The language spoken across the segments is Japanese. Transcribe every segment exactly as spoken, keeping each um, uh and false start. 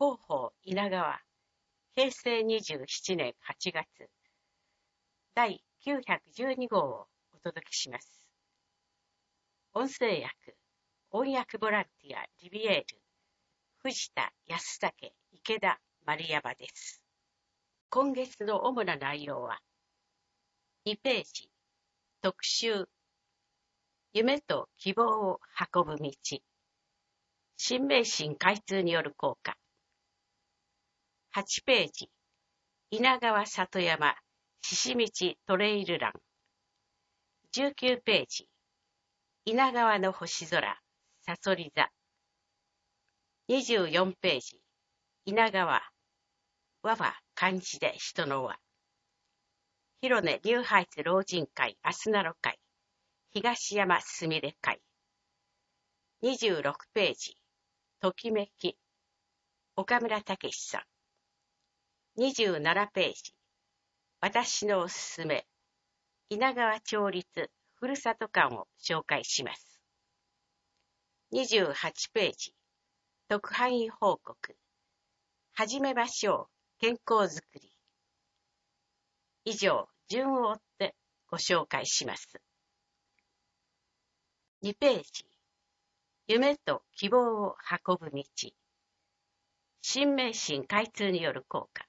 広報稲川、へいせいにじゅうななねんはちがつ、だいきゅうひゃくじゅうにごうをお届けします。音声訳、音訳ボランティアリビエール、藤田康武、池田丸山です。今月の主な内容は、にページ、特集、夢と希望を運ぶ道、新名神開通による効果、はちページ、稲川里山獅子道トレイルラン、じゅうきゅうページ、稲川の星空さそり座、にじゅうよんページ、稲川和は漢字で人の輪、広根ニューハイツ老人会アスナロ会、東山すみれ会、にじゅうろくページ、ときめき岡村武史さん、にじゅうななページ、私のおすすめ稲川町立ふるさと館を紹介します。にじゅうはちページ、特派員報告、始めましょう健康づくり。以上、順を追ってご紹介します。にページ、夢と希望を運ぶ道、新名神開通による効果。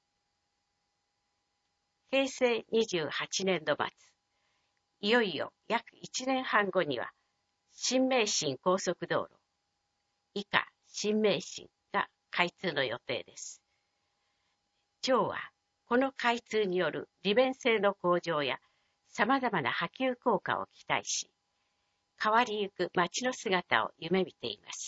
へいせいにじゅうはちねんど末、いよいよ約いちねんはんごには、新名神高速道路、以下新名神が開通の予定です。町は、この開通による利便性の向上や様々な波及効果を期待し、変わりゆく街の姿を夢見ています。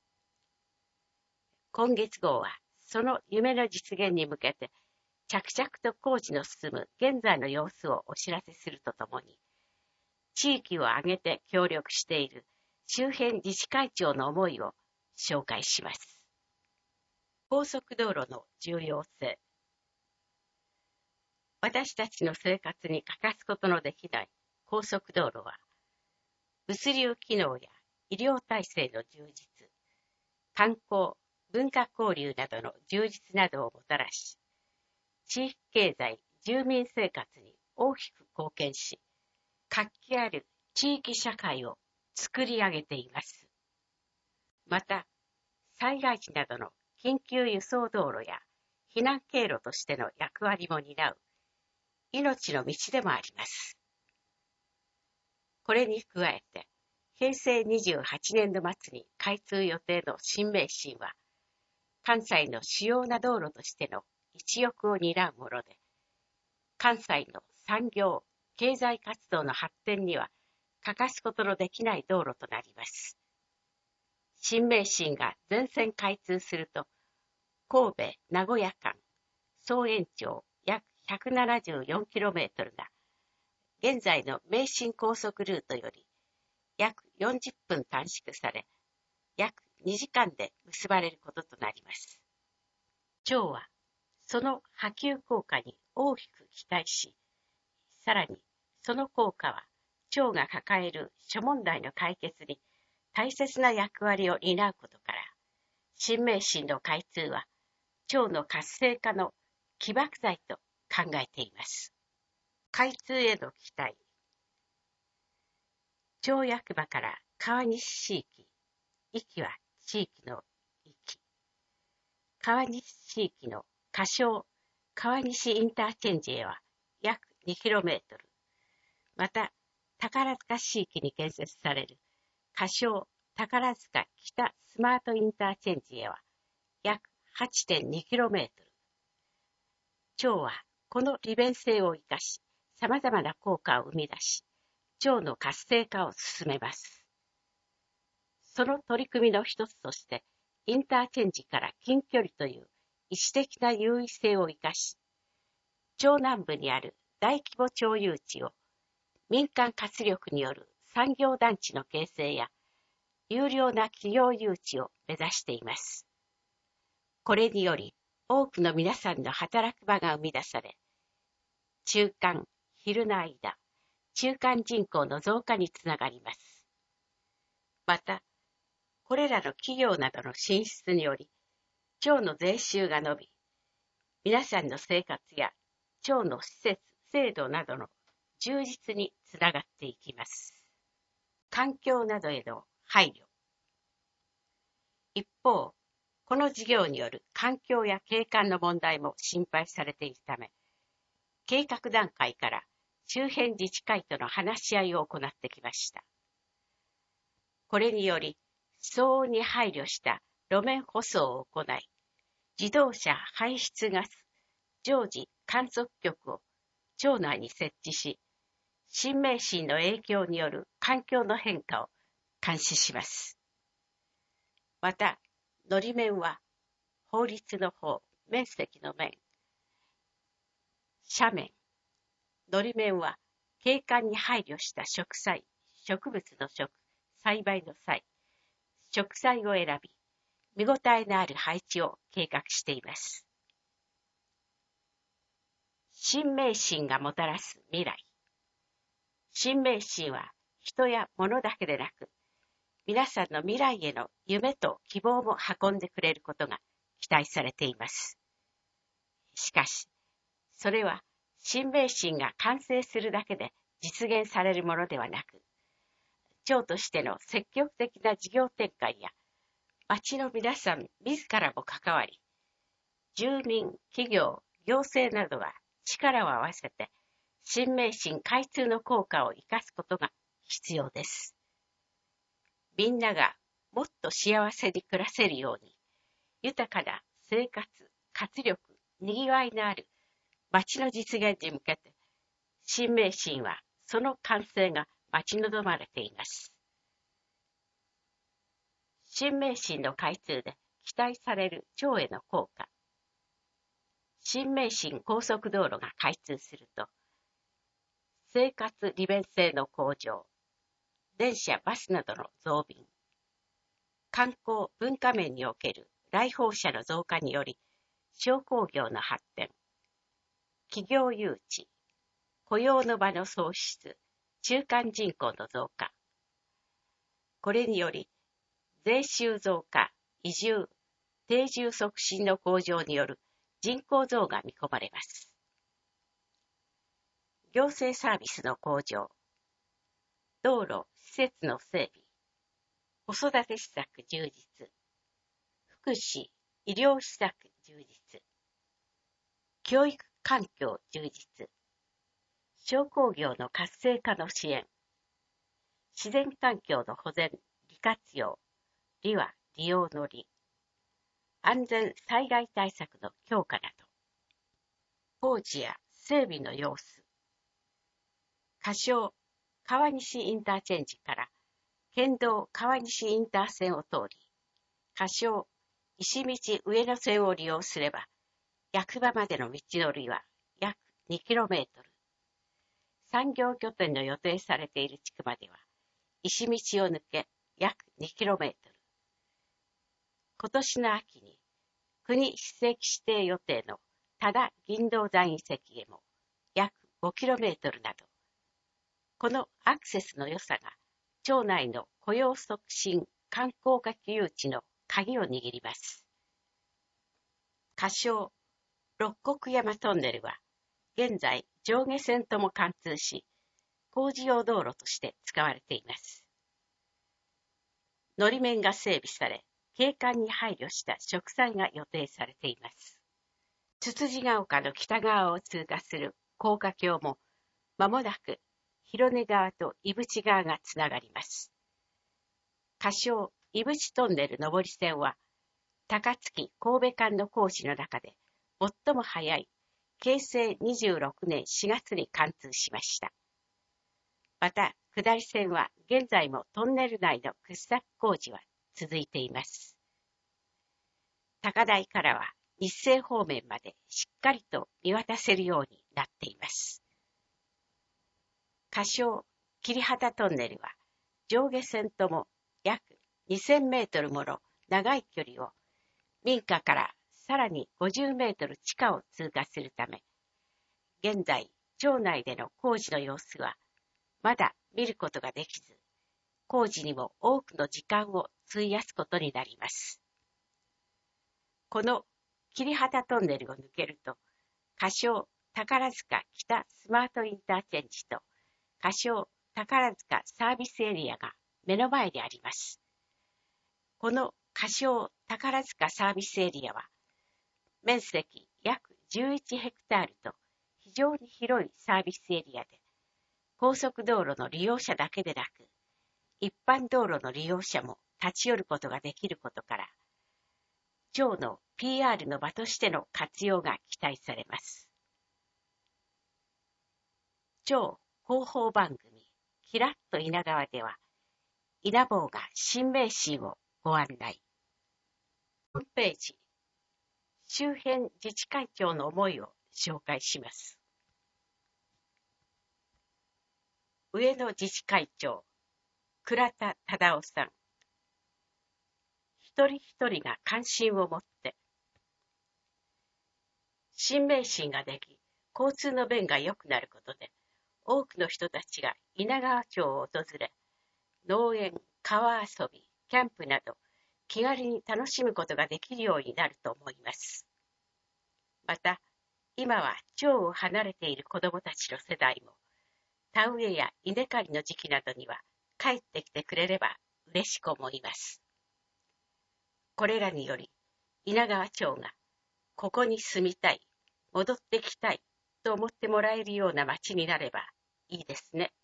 今月号は、その夢の実現に向けて、着々と工事の進む現在の様子をお知らせするとともに、地域を挙げて協力している周辺自治会長の思いを紹介します。高速道路の重要性。私たちの生活に欠かすことのできない高速道路は、物流機能や医療体制の充実、観光、文化交流などの充実などをもたらし、地域経済、住民生活に大きく貢献し、活気ある地域社会を作り上げています。また、災害時などの緊急輸送道路や避難経路としての役割も担う命の道でもあります。これに加えて、へいせいにじゅうはちねんど末に開通予定の新名神は、関西の主要な道路としての一翼を担うもので、関西の産業、経済活動の発展には欠かすことのできない道路となります。新名神が全線開通すると、神戸名古屋間、総延長約 ひゃくななじゅうよんキロメートル が、現在の名神高速ルートより約よんじゅっぷん短縮され、約にじかんで結ばれることとなります。町は、その波及効果に大きく期待し、さらにその効果は町が抱える諸問題の解決に大切な役割を担うことから、新名神の開通は町の活性化の起爆剤と考えています。開通への期待。町役場から川西市域、域は地域の域。川西市域の仮称川西インターチェンジへは約にキロメートル。また、宝塚市域に建設される仮称宝塚北スマートインターチェンジへは約 はちてんにキロメートル。町はこの利便性を生かし、様々な効果を生み出し、町の活性化を進めます。その取り組みの一つとして、インターチェンジから近距離という意思的な優位性を生かし、町南部にある大規模町有地を民間活力による産業団地の形成や有料な企業誘致を目指しています。これにより多くの皆さんの働く場が生み出され、中間、昼の間、中間人口の増加につながります。また、これらの企業などの進出により、 町の税収が伸び、皆さんの生活や町の施設、制度などの充実につながっていきます。環境などへの配慮。一方、この事業による環境や景観の問題も心配されているため、計画段階から周辺自治会との話し合いを行ってきました。これにより、騒音に配慮した路面舗装を行い、自動車排出ガス常時観測局を町内に設置し、新名神の影響による環境の変化を監視します。また、のり面は法律の方、面積の面、斜面、のり面は景観に配慮した植栽、植物の植、栽培の際、植栽を選び、見応えのある配置を計画しています。新名神がもたらす未来。新名神は人や物だけでなく、皆さんの未来への夢と希望も運んでくれることが期待されています。しかし、それは新名神が完成するだけで実現されるものではなく、町としての積極的な事業展開や、町の皆さん自らも関わり、住民、企業、行政などが力を合わせて、新名神開通の効果を生かすことが必要です。みんながもっと幸せに暮らせるように、豊かな生活、活力、にぎわいのある町の実現に向けて、新名神はその完成が待ち望まれています。新名神の開通で期待される町への効果。新名神高速道路が開通すると、生活利便性の向上、電車、バスなどの増便、観光、文化面における来訪者の増加により、商工業の発展、企業誘致、雇用の場の創出、中間人口の増加。これにより、税収増加、移住、定住促進の向上による人口増が見込まれます。行政サービスの向上、道路、施設の整備、子育て施策充実、福祉、医療施策充実、教育環境充実、商工業の活性化の支援、自然環境の保全、利活用、利は利用の利、安全災害対策の強化など、工事や整備の様子、仮称川西インターチェンジから県道川西インター線を通り、仮称石道上野線を利用すれば、役場までの道のりは約にキロメートル。産業拠点の予定されている地区までは、石道を抜け約にキロメートル。今年の秋に国史跡指定予定の多田銀道山遺跡へも約ごキロメートルなど、このアクセスの良さが町内の雇用促進観光化誘致の鍵を握ります。仮称六国山トンネルは現在上下線とも貫通し、工事用道路として使われています。のり面が整備され、景観に配慮した植栽が予定されています。つつじが丘の北側を通過する高架橋も、まもなく広根川と伊淵川がつながります。仮称伊淵トンネル上り線は、高槻神戸間の工事の中で最も早いけいせいにじゅうろくねんしがつに貫通しました。また、下り線は現在もトンネル内の掘削工事は続いています。高台からは日西方面までしっかりと見渡せるようになっています。仮称桐畑トンネルは上下線とも約にせんメートルもの長い距離を民家からさらにごじゅうメートル地下を通過するため、現在町内での工事の様子はまだ見ることができず、工事にも多くの時間を費やすことになります。 この桐畑トンネルを抜けると、仮称宝塚北スマートインターチェンジと仮称宝塚サービスエリアが目の前にあります。この仮称宝塚サービスエリアは、面積約じゅういちヘクタールと非常に広いサービスエリアで、高速道路の利用者だけでなく、一般道路の利用者も立ち寄ることができることから、町の ピーアール の場としての活用が期待されます。町広報番組、きらっと稲川では、稲坊が新名神をご案内。ホームページ、周辺自治会長の思いを紹介します。上野自治会長、倉田忠夫さん。一人一人が関心を持って、新名神ができ、交通の便が良くなることで、多くの人たちが稲川町を訪れ、農園、川遊び、キャンプなど、気軽に楽しむことができるようになると思います。また、今は町を離れている子どもたちの世代も、田植えや稲刈りの時期などには帰ってきてくれれば嬉しく思います。これらにより、稲川町が、ここに住みたい、戻ってきたいと思ってもらえるような町になればいいですね。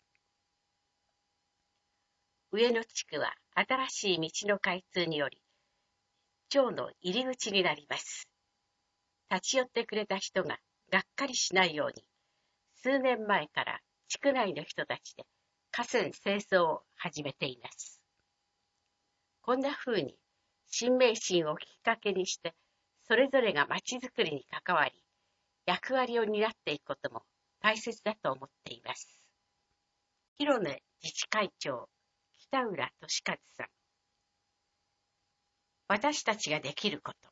上野地区は新しい道の開通により、町の入り口になります。立ち寄ってくれた人ががっかりしないように、数年前から地区内の人たちで河川清掃を始めています。こんな風に新名神をきっかけにして、それぞれが町づくりに関わり、役割を担っていくことも大切だと思っています。広根自治会長、北浦俊和さん。私たちができること。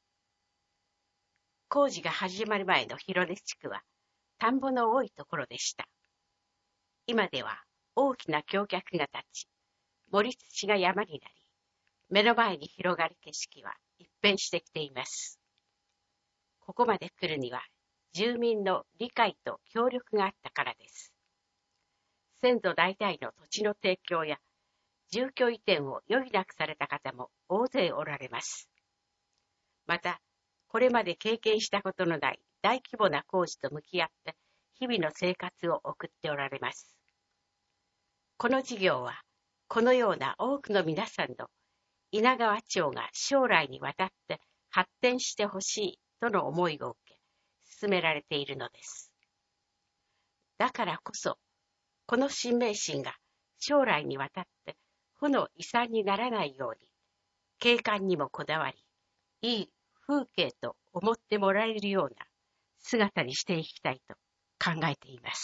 工事が始まる前の広根地区は、田んぼの多いところでした。今では大きな橋脚が立ち、盛り土が山になり、目の前に広がる景色は一変してきています。ここまで来るには、住民の理解と協力があったからです。先祖代々の土地の提供や、住居移転を余儀なくされた方も大勢おられます。また、これまで経験したことのない大規模な工事と向き合って日々の生活を送っておられます。この事業は、このような多くの皆さんの稲川町が将来にわたって発展してほしいとの思いを受け、進められているのです。だからこそ、この新名神が将来にわたって負の遺産にならないように、景観にもこだわり、いい風景と思ってもらえるような姿にしていきたいと考えています。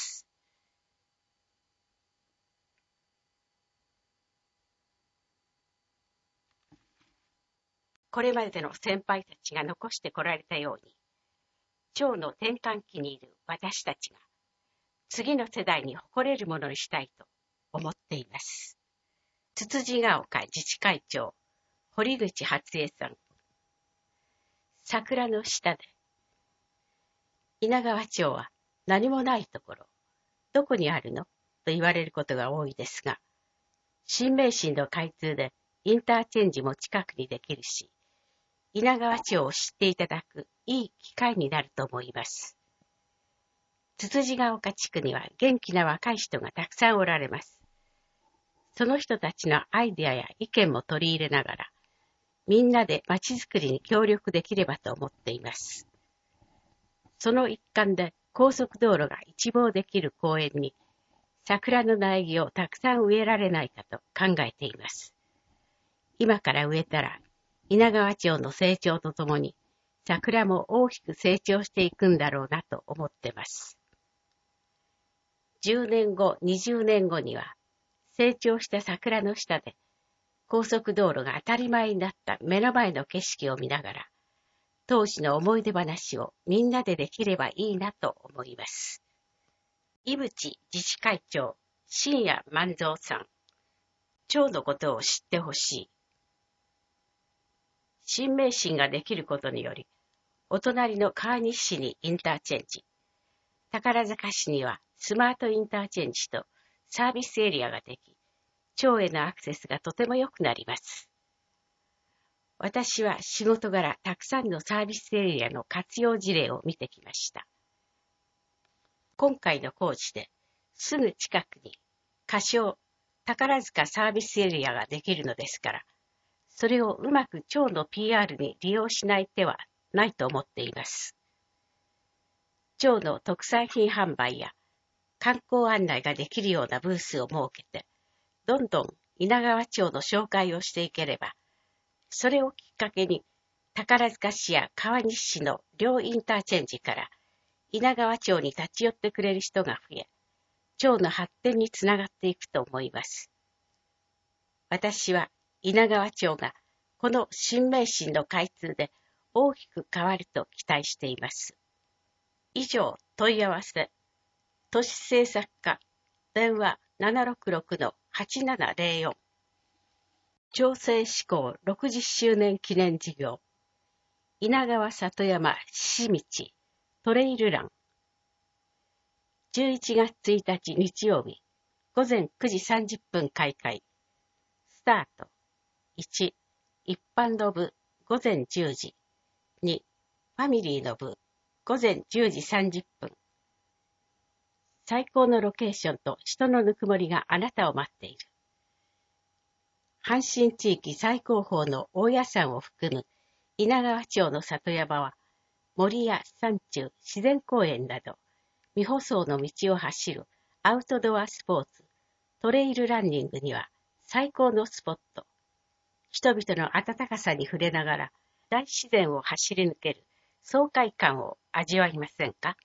これまでの先輩たちが残してこられたように、町の転換期にいる私たちが、次の世代に誇れるものにしたいと思っています。つつじが丘自治会長、堀口初江さん。桜の下で、稲川町は何もないところ、どこにあるのと言われることが多いですが、新名神の開通でインターチェンジも近くにできるし、稲川町を知っていただくいい機会になると思います。つつじが丘地区には元気な若い人がたくさんおられます。その人たちのアイデアや意見も取り入れながら、みんなで街づくりに協力できればと思っています。その一環で高速道路が一望できる公園に桜の苗木をたくさん植えられないかと考えています。今から植えたら稲川町の成長とともに桜も大きく成長していくんだろうなと思ってます。じゅうねんご、にじゅうねんごには成長した桜の下で高速道路が当たり前になった目の前の景色を見ながら、当時の思い出話をみんなでできればいいなと思います。井淵自治会長、新谷万蔵さん。町のことを知ってほしい。 新名神ができることにより、お隣の川西市にインターチェンジ、宝塚市にはスマートインターチェンジとサービスエリアができ、町へのアクセスがとても良くなります。私は仕事柄たくさんのサービスエリアの活用事例を見てきました。今回の工事ですぐ近くに仮称宝塚サービスエリアができるのですから、それをうまく町の ピーアール に利用しない手はないと思っています。町の特産品販売や観光案内ができるようなブースを設けて、どんどん稲川町の紹介をしていければ、それをきっかけに宝塚市や川西市の両インターチェンジから稲川町に立ち寄ってくれる人が増え、町の発展につながっていくと思います。私は稲川町がこの新名神の開通で大きく変わると期待しています。以上、問い合わせ。都市政策課、電話 ななろくろくのはちななぜろよん。町政施行ろくじゅっしゅうねん記念事業。稲川里山獅子道トレイルラン。じゅういちがつついたち日曜日、ごぜんくじさんじゅっぷん開会。スタート。いち、一般の部、ごぜんじゅうじ。に、ファミリーの部、ごぜんじゅうじさんじゅっぷん。最高のロケーションと人のぬくもりがあなたを待っている。阪神地域最高峰の大谷山を含む稲川町の里山は、森や山中、自然公園など、未舗装の道を走るアウトドアスポーツ、トレイルランニングには最高のスポット。人々の温かさに触れながら大自然を走り抜ける爽快感を味わいませんか？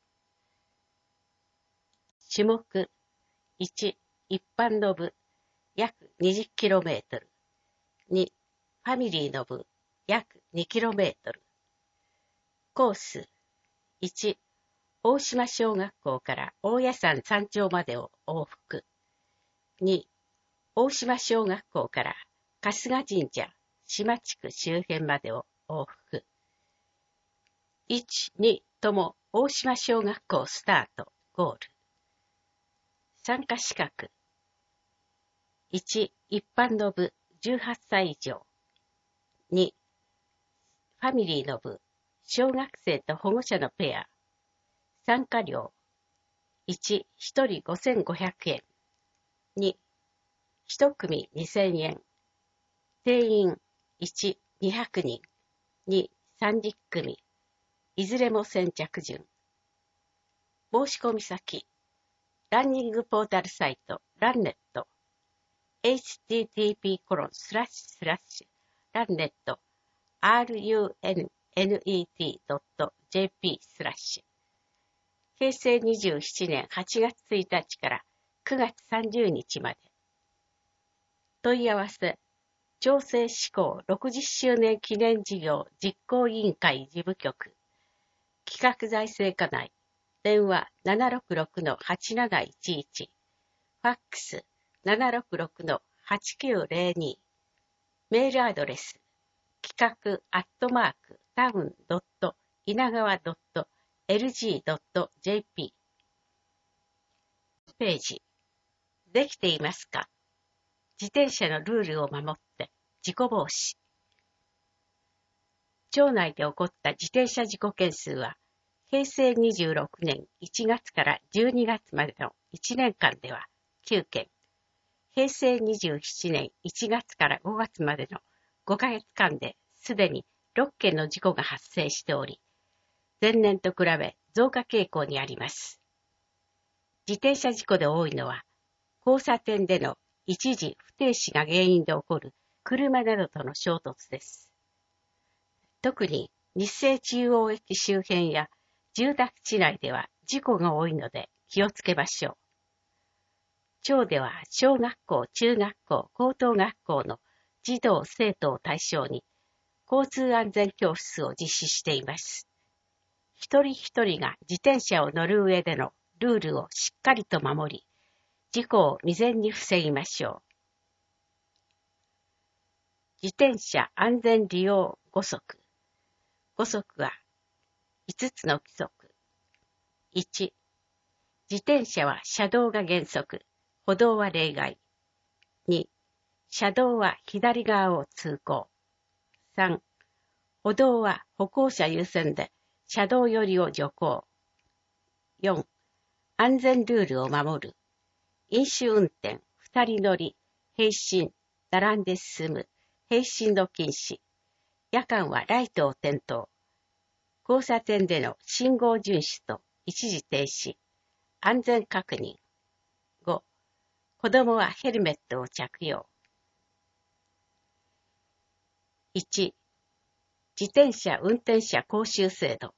種目いち、一般の部約 にじゅっキロメートル。に、ファミリーの部約 にキロメートル。コースいち、大島小学校から大谷山山頂までを往復。に、大島小学校から春日神社島地区周辺までを往復。いち、にとも大島小学校スタート、ゴール。参加資格。いち、一般の部じゅうはっさい以上。に、ファミリーの部小学生と保護者のペア。参加料。いち、ひとりごせんごひゃくえん。に、いち組にせんえん。定員いち、にひゃくにん。に、さんじゅっ組。いずれも先着順。申し込み先。ランニングポータルサイト、ランネット。エイチティーティーピーコロンスラッシュスラッシュランネット ランネット ドット ジェーピー スラッシュ平成にじゅうななねんはちがつついたちからくがつさんじゅうにちまで。問い合わせ、町政施行ろくじゅっしゅうねん記念事業実行委員会事務局、企画財政課内、電話 ななろくろくのはちなないちいち、ファックス ななろくろくのはちきゅうぜろに、メールアドレス、企画アットマークタウンドット稲川ドットエルジードットジェーピー ページ。できていますか？自転車のルールを守って事故防止。町内で起こった自転車事故件数は、平成にじゅうろくねんいちがつからじゅうにがつまでのいちねんかんではきゅうけん、平成にじゅうななねんいちがつからごがつまでのごかげつかんですでにろっけんの事故が発生しており、前年と比べ増加傾向にあります。自転車事故で多いのは、交差点での一時不停止が原因で起こる車などとの衝突です。特に日生中央駅周辺や住宅地内では事故が多いので気をつけましょう。町では小学校、中学校、高等学校の児童・生徒を対象に交通安全教室を実施しています。一人一人が自転車を乗る上でのルールをしっかりと守り、事故を未然に防ぎましょう。 自転車安全利用ご則。ご則はいつつの規則。いち、自転車は車道が原則、歩道は例外。に、車道は左側を通行。さん、歩道は歩行者優先で車道寄りを徐行。よん、安全ルールを守る。飲酒運転、二人乗り、並進、並んで進む、並進の禁止。夜間はライトを点灯。交差点での信号遵守と一時停止。安全確認。ご、子供はヘルメットを着用。いち、自転車運転者講習制度。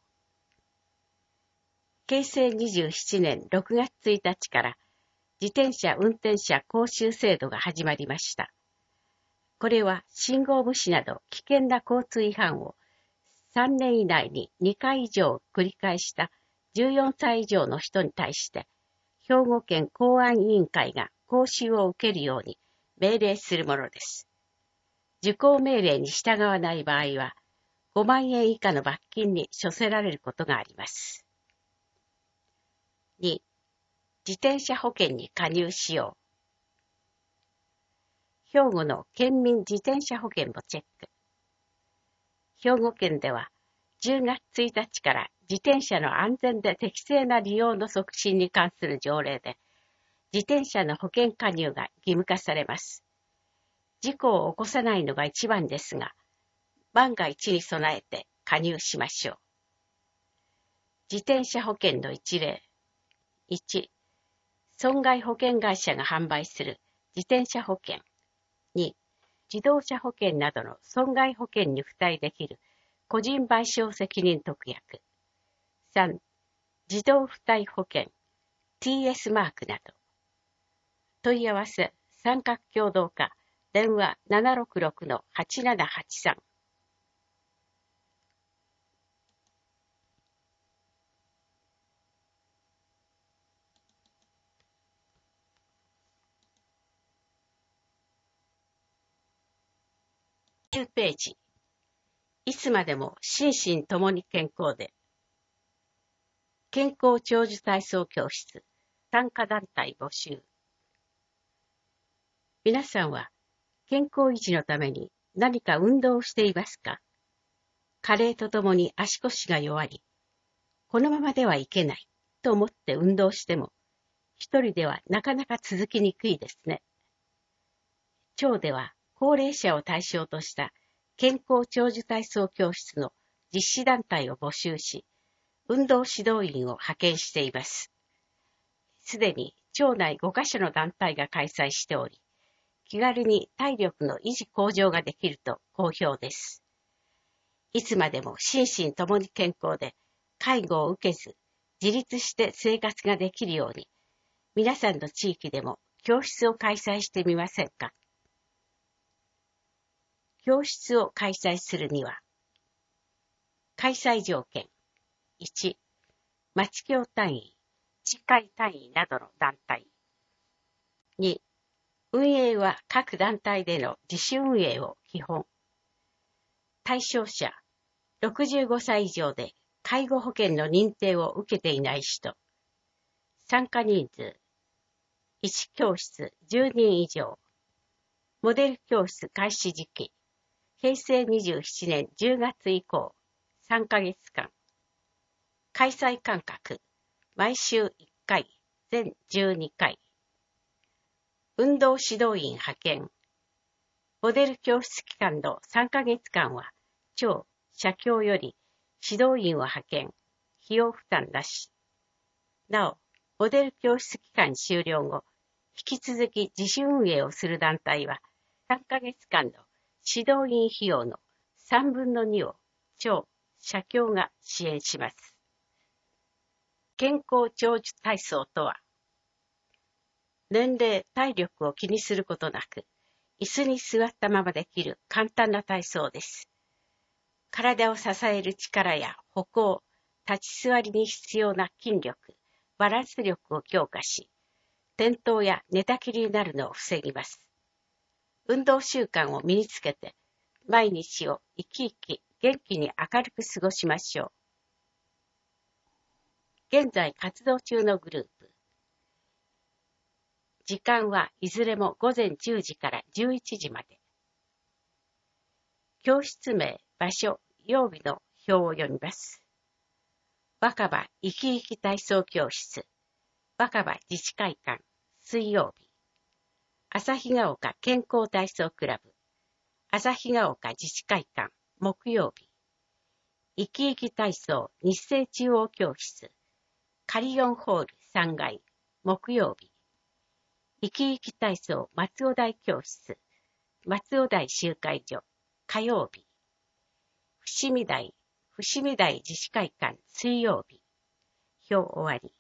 けいせいにじゅうななねんろくがつついたちから自転車運転者講習制度が始まりました。これは信号無視など危険な交通違反をさんねん以内ににかい以上繰り返したじゅうよんさい以上の人に対して兵庫県公安委員会が講習を受けるように命令するものです。受講命令に従わない場合はごまんえん以下の罰金に処せられることがあります。に、自転車保険に加入しよう。兵庫の県民自転車保険もチェック。兵庫県ではじゅうがつついたちから自転車の安全で適正な利用の促進に関する条例で、自転車の保険加入が義務化されます。事故を起こさないのが一番ですが、万が一に備えて加入しましょう。自転車保険の一例。いち、損害保険会社が販売する自転車保険。に、自動車保険などの損害保険に付帯できる個人賠償責任特約。さん、自動付帯保険 ティーエス マークなど。問い合わせ三角共同課電話 ななろくろくのはちななはちさん。きゅうページ。いつまでも心身ともに健康で。健康長寿体操教室参加団体募集。皆さんは健康維持のために何か運動をしていますか？加齢とともに足腰が弱り、このままではいけないと思って運動しても、一人ではなかなか続きにくいですね。町では高齢者を対象とした健康長寿体操教室の実施団体を募集し、運動指導員を派遣しています。すでに町内ごかしょの団体が開催しており、気軽に体力の維持向上ができると好評です。いつまでも心身ともに健康で介護を受けず自立して生活ができるように、皆さんの地域でも教室を開催してみませんか？教室を開催するには、開催条件。いち、町協単位、自治会単位などの団体。に、運営は各団体での自主運営を基本。対象者、ろくじゅうごさい以上で介護保険の認定を受けていない人。参加人数、いち教室じゅうにん以上。モデル教室開始時期、へいせいにじゅうななねんじゅうがつ以降、さんかげつかん。開催間隔、毎週いっかい、全じゅうにかい。運動指導員派遣。モデル教室期間のさんかげつかんは、町、社協より指導員を派遣、費用負担なし。なお、モデル教室期間終了後、引き続き自主運営をする団体は、さんかげつかんの指導員費用のさんぶんのにを町、社協が支援します。健康長寿体操とは、年齢、体力を気にすることなく、椅子に座ったままできる簡単な体操です。体を支える力や歩行、立ち座りに必要な筋力、バランス力を強化し、転倒や寝たきりになるのを防ぎます。運動習慣を身につけて、 毎日を生き生き、元気に明るく過ごしましょう。現在活動中のグループ。時間はいずれもごぜんじゅうじからじゅういちじまで。教室名、場所、曜日の表を読みます。若葉生き生き体操教室、若葉自治会館、水曜日。旭ヶ丘健康体操クラブ、旭ヶ丘自治会館、木曜日。生き生き体操日生中央教室、カリオンホールさんがい、木曜日。生き生き体操松尾台教室、松尾台集会所、火曜日。伏見台、伏見台自治会館、水曜日。表終わり。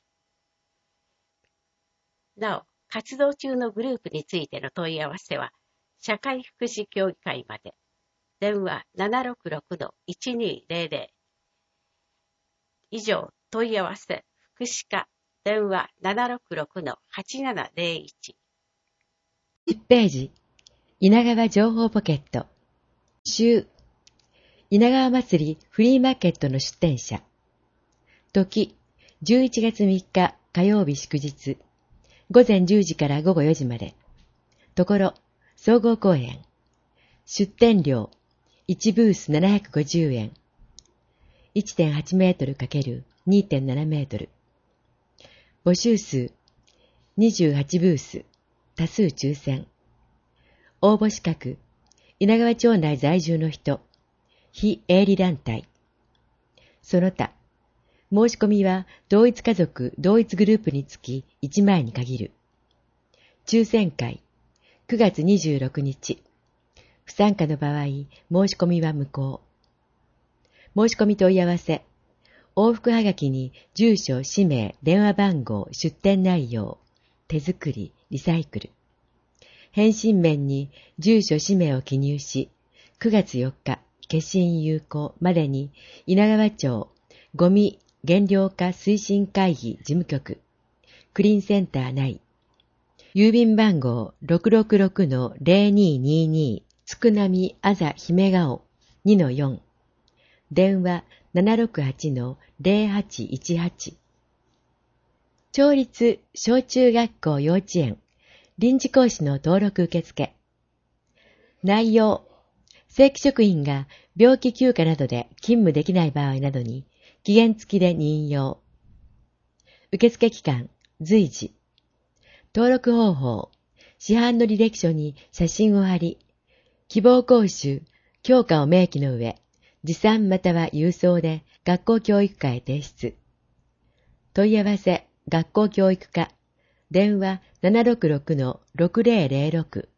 なお、活動中のグループについての問い合わせは、社会福祉協議会まで。電話 ななろくろくのいちにーぜろぜろ。以上、問い合わせ、福祉課、電話 ななろくろくのはちななぜろいち。 じゅっページ、稲川情報ポケット。週、稲川祭りフリーマーケットの出店者。時、じゅういちがつみっか火曜日祝日。ごぜんじゅうじからごごよじまで。ところ、総合公演。出店料、いちブースななひゃくごじゅうえん。いってんはちメートル×にてんななメートル。募集数、にじゅうはちブース、多数抽選。応募資格、稲川町内在住の人、非営利団体。その他、申し込みは同一家族同一グループにつきいちまいに限る。抽選会、くがつにじゅうろくにち。不参加の場合、申し込みは無効。申し込み問い合わせ、往復はがきに住所、氏名、電話番号、出店内容、手作り、リサイクル。返信面に住所、氏名を記入し、くがつよっか、消印有効までに稲川町ゴミ減量化推進会議事務局、クリーンセンター内、郵便番号 ろくろくろくのぜろにーにーにー つくなみあざ姫顔 にのよん、電話 ななろくはちのぜろはちいちはち。町立小中学校幼稚園臨時講師の登録受付。内容、正規職員が病気休暇などで勤務できない場合などに期限付きで任用。受付期間、随時。登録方法、市販の履歴書に写真を貼り、希望講習、教科を明記の上、持参または郵送で学校教育課へ提出。問い合わせ、学校教育課、電話 ななろくろくのろくぜろぜろろく。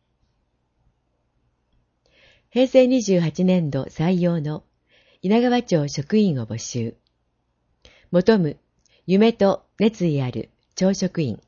へいせいにじゅうはちねんど採用の稲川町職員を募集。求む、夢と熱意ある町職員。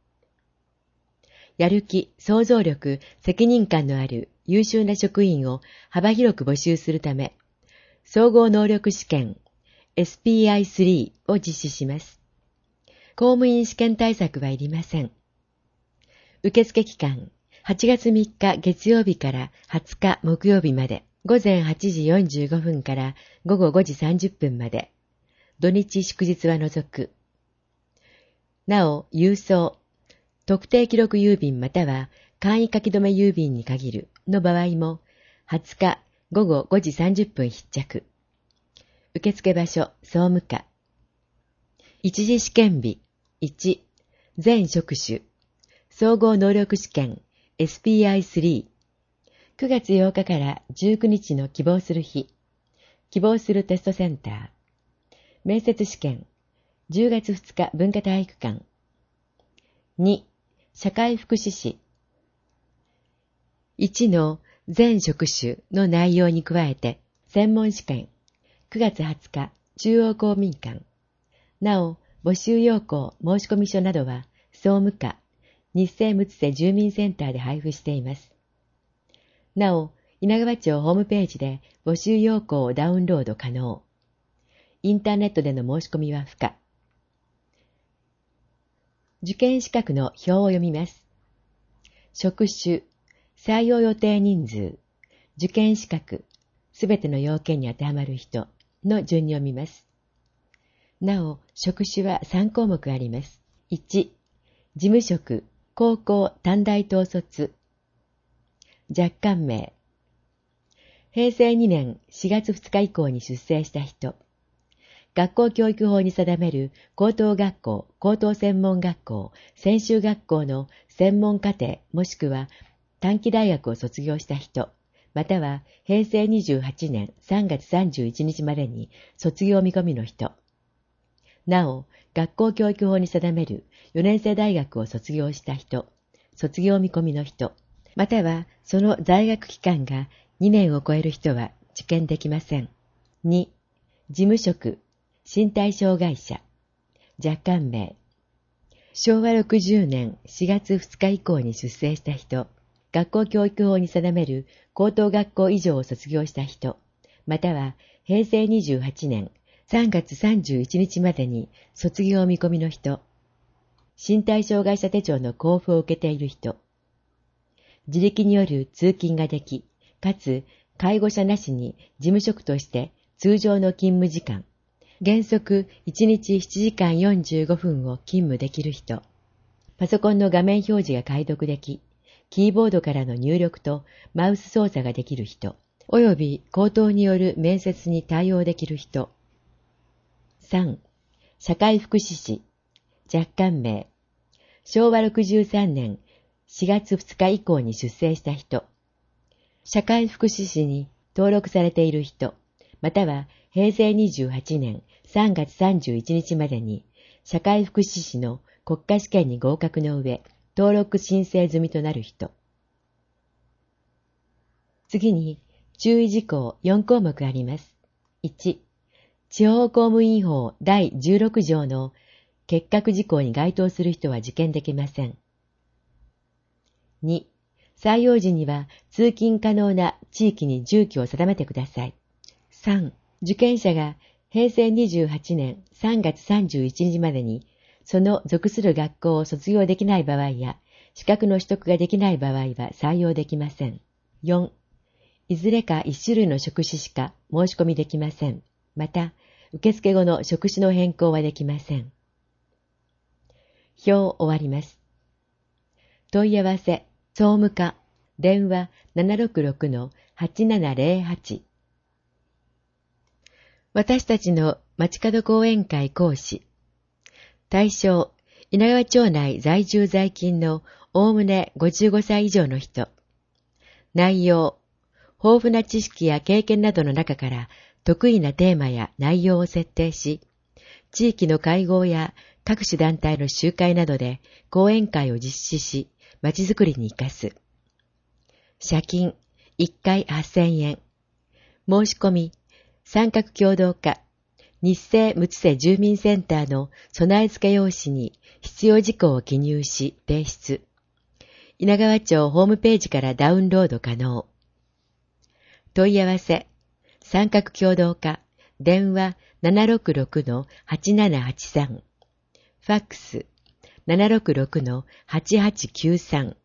やる気、創造力、責任感のある優秀な職員を幅広く募集するため、総合能力試験 エスピーアイスリー を実施します。公務員試験対策はいりません。受付期間、はちがつみっか月曜日からはつか木曜日まで、ごぜんはちじよんじゅうごふんからごごごじさんじゅっぷんまで、土日祝日は除く。なお、郵送、特定記録郵便または簡易書き留め郵便に限るの場合も、はつかごごごじさんじゅっぷん必着。受付場所、総務課。一次試験日、いち、全職種、総合能力試験 エスピーアイスリー、くがつようかからじゅうくにちの希望する日、希望するテストセンター、面接試験、じゅうがつふつか文化体育館。に、社会福祉士。いちの全職種の内容に加えて、専門試験、くがつはつか中央公民館。なお、募集要項申込書などは、総務課、日生むつせ住民センターで配布しています。なお、稲川町ホームページで募集要項をダウンロード可能。インターネットでの申し込みは不可。受験資格の表を読みます。職種、採用予定人数、 受験資格、すべての要件に当てはまる人の順に読みます。なお、職種はさん項目あります。いち、事務職、高校、短大統卒。若干名。へいせいにねんしがつふつか以降に出生した人。学校教育法に定める高等学校、高等専門学校、専修学校の専門課程もしくは短期大学を卒業した人、またはへいせいにじゅうはちねんさんがつさんじゅういちにちまでに卒業見込みの人。なお、学校教育法に定めるよねんせい大学を卒業した人、卒業見込みの人、またはその在学期間がにねんを超える人は受験できません。に、事務職、身体障害者、若干名。しょうわろくじゅうねんしがつふつか以降に出生した人、学校教育法に定める高等学校以上を卒業した人、またはへいせいにじゅうはちねんさんがつさんじゅういちにちまでに卒業見込みの人、身体障害者手帳の交付を受けている人、自力による通勤ができ、かつ介護者なしに事務職として通常の勤務時間、原則いちにちしちじかんよんじゅうごふんを勤務できる人、パソコンの画面表示が解読でき、キーボードからの入力とマウス操作ができる人、および口頭による面接に対応できる人。さん、社会福祉士、若干名。しょうわろくじゅうさんねんしがつふつか以降に出生した人、社会福祉士に登録されている人、またはへいせいにじゅうはちねんさんがつさんじゅういちにちまでに社会福祉士の国家試験に合格の上、登録申請済みとなる人。次に、注意事項よん項目あります。いち、地方公務員法だいじゅうろくじょうの結核事項に該当する人は受験できません。に、採用時には通勤可能な地域に住居を定めてください。さん、受験者がへいせいにじゅうはちねんさんがつさんじゅういちにちまでにその属する学校を卒業できない場合や資格の取得ができない場合は採用できません。よん、いずれか一種類の職種しか申し込みできません。また、受付後の職種の変更はできません。表終わります。問い合わせ、総務課、電話 ななろくろくのはちななぜろはち。私たちの街角講演会講師。対象、稲川町内在住在勤のおおむねごじゅうごさい以上の人。内容、豊富な知識や経験などの中から得意なテーマや内容を設定し、地域の会合や各種団体の集会などで講演会を実施し、まちづくりに生かす。謝金、いっかいはっせんえん。申し込み、三角共同課、日生むつせ住民センターの備え付け用紙に必要事項を記入し提出。稲川町ホームページからダウンロード可能。問い合わせ、三角共同課、電話 ななろくろくのはちななはちさん。ファックス ななろくろくのはちはちきゅうさん。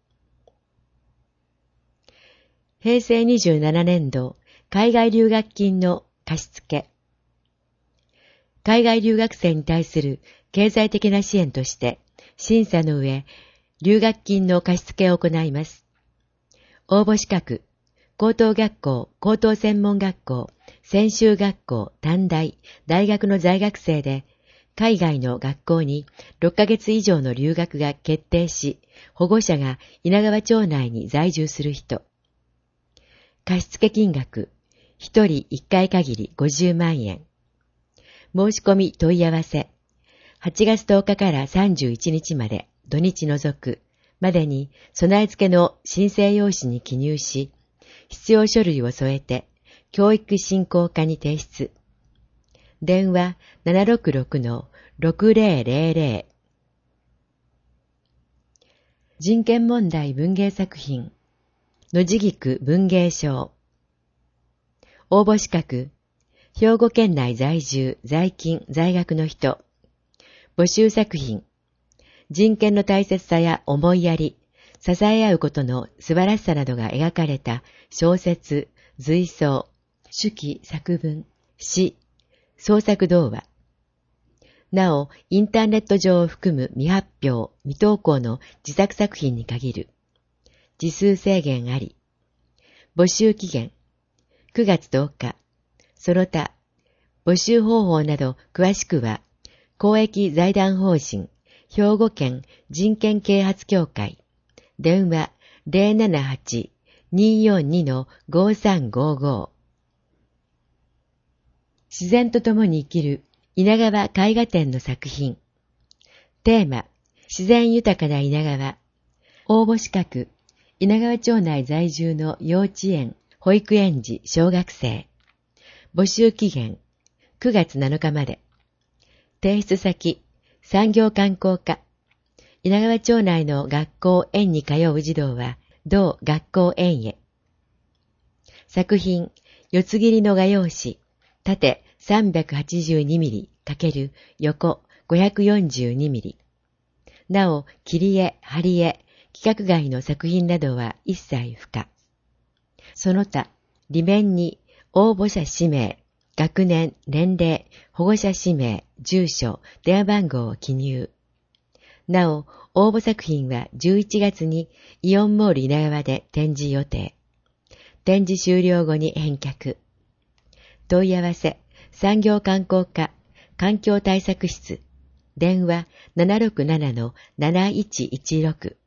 へいせいにじゅうななねんど海外留学金の貸付。海外留学生に対する経済的な支援として審査の上、留学金の貸付を行います。応募資格、高等学校、高等専門学校、専修学校、短大、大学の在学生で、海外の学校にろっかげつ以上の留学が決定し、保護者が稲川町内に在住する人。貸付金額、ひとりいっかい限りごじゅうまんえん。申し込み問い合わせ、はちがつとおかからさんじゅういちにちまで、土日除く、までに備え付けの申請用紙に記入し、必要書類を添えて、教育振興課に提出。電話 ななろくろくのろくぜろぜろぜろ。人権問題文芸作品、野地菊文芸賞。応募資格、兵庫県内在住、在勤、在学の人。募集作品、人権の大切さや思いやり、支え合うことの素晴らしさなどが描かれた小説、 随想、手記作文、詩、創作童話。なお、インターネット上を含む未発表、未投稿の自作作品に限る。字数制限あり。募集期限、くがつとおか。その他、募集方法など詳しくは、公益財団法人、兵庫県人権啓発協会、電話 ゼロななはち にーよんに ごさんごご。自然と共に生きる稲川絵画展の作品。テーマ、自然豊かな稲川。応募資格、稲川町内在住の幼稚園、保育園児、小学生。募集期限、くがつなのかまで。提出先、産業観光課。稲川町内の学校園に通う児童は、同学校園へ。作品、四つ切りの画用紙、縦 さんびゃくはちじゅうにミリ×横 ごひゃくよんじゅうにミリ。なお、切り絵、貼り絵、規格外の作品などは一切不可。その他、裏面に応募者氏名、学年、年齢、保護者氏名、住所、電話番号を記入。なお、応募作品はじゅういちがつにイオンモール稲川で展示予定。展示終了後に返却。問い合わせ、産業観光課、環境対策室、電話 ななろくななのなないちいちろく。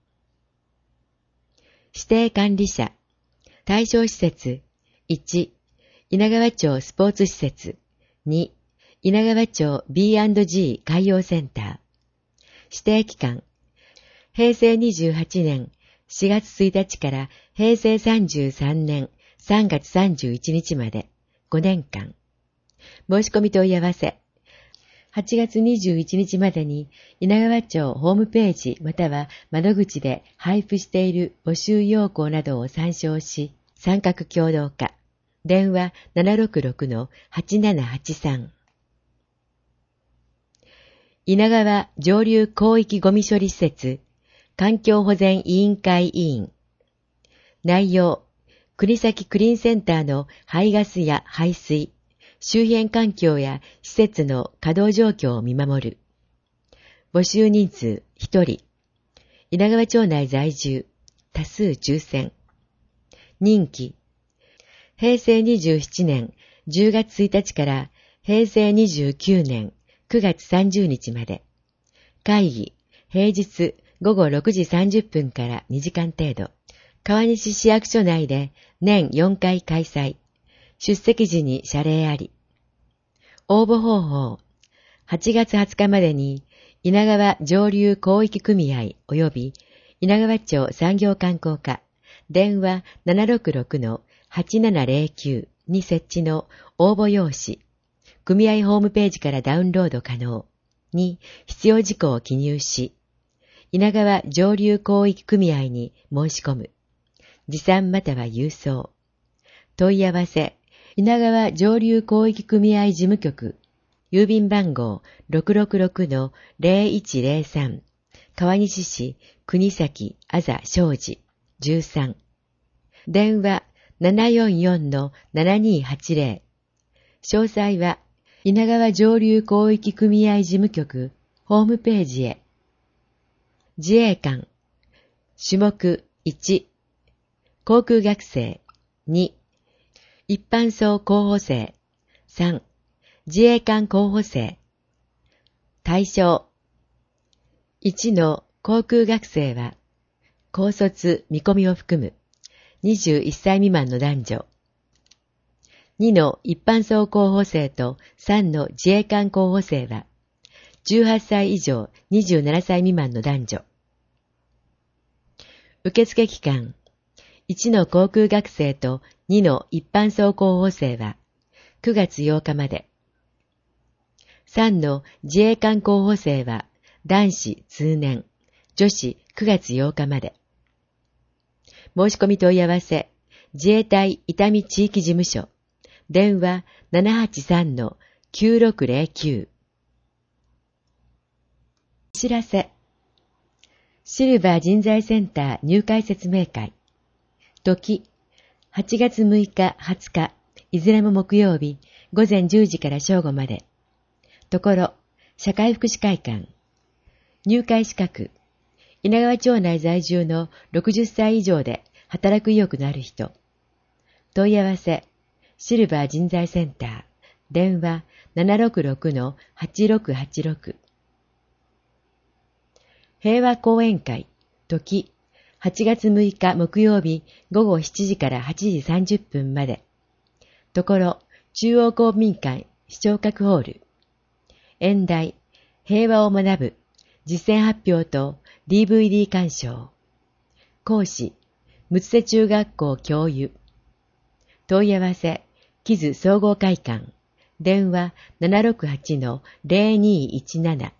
指定管理者、対象施設、いち、稲川町スポーツ施設、に、稲川町 ビーアンドジー 海洋センター。指定期間、へいせいにじゅうはちねんしがつついたちからへいせいさんじゅうさんねんさんがつさんじゅういちにちまでごねんかん。申し込み問い合わせ、はちがつにじゅういちにちまでに稲川町ホームページまたは窓口で配布している募集要項などを参照し、参画協同課、電話 ななろくろくのはちななはちさん。稲川上流広域ゴミ処理施設環境保全委員会委員。内容、国崎クリーンセンターの排ガスや排水、周辺環境や施設の稼働状況を見守る。募集人数ひとり。稲川町内在住、多数抽選。任期、へいせいにじゅうななねんじゅうがつついたちからへいせいにじゅうきゅうねんくがつさんじゅうにちまで。会議、平日ごごろくじさんじゅっぷんからにじかん程度。川西市役所内で年よんかい開催。出席時に謝礼あり。応募方法、はちがつはつかまでに稲川上流広域組合及び稲川町産業観光課、電話 ななろくろくのはちななぜろきゅう に設置の応募用紙、組合ホームページからダウンロード可能に必要事項を記入し、稲川上流広域組合に申し込む。持参または郵送。問い合わせ、稲川上流広域組合事務局、郵便番号 ろくろくろくのぜろいちぜろさん、川西市国崎あざ商事じゅうさん。電話 ななよんよんのななにはちぜろ。詳細は稲川上流広域組合事務局ホームページへ。自衛官、種目いち、航空学生、に、一般層候補生、さん、自衛官候補生。対象、いちの航空学生は、高卒見込みを含むにじゅういっさい未満の男女。にの一般層候補生とさんの自衛官候補生は、じゅうはっさい以上にじゅうななさい未満の男女。受付期間、いちの航空学生とにの一般層候補生はくがつようかまで。さんの自衛官候補生は男子通年、女子くがつようかまで。申し込み問い合わせ、自衛隊伊丹地域事務所、電話 ななはちさんのきゅうろくぜろきゅう。お知らせ。シルバー人材センター入会説明会。時、 はちがつむいか、はつか、いずれも木曜日、ごぜんじゅうじから正午まで。ところ、社会福祉会館。入会資格。稲川町内在住のろくじゅっさい以上で働く意欲のある人。問い合わせ、シルバー人材センター。電話 ななろくろくのはちろくはちろく。平和講演会。時、はちがつむいか木曜日ごごしちじからはちじさんじゅっぷんまで。ところ、中央公民館視聴覚ホール。演題、平和を学ぶ、実践発表と ディーブイディー 鑑賞。講師、むつせ中学校教諭。問い合わせ、木津総合会館。電話 ななろくはちのぜろにいちなな。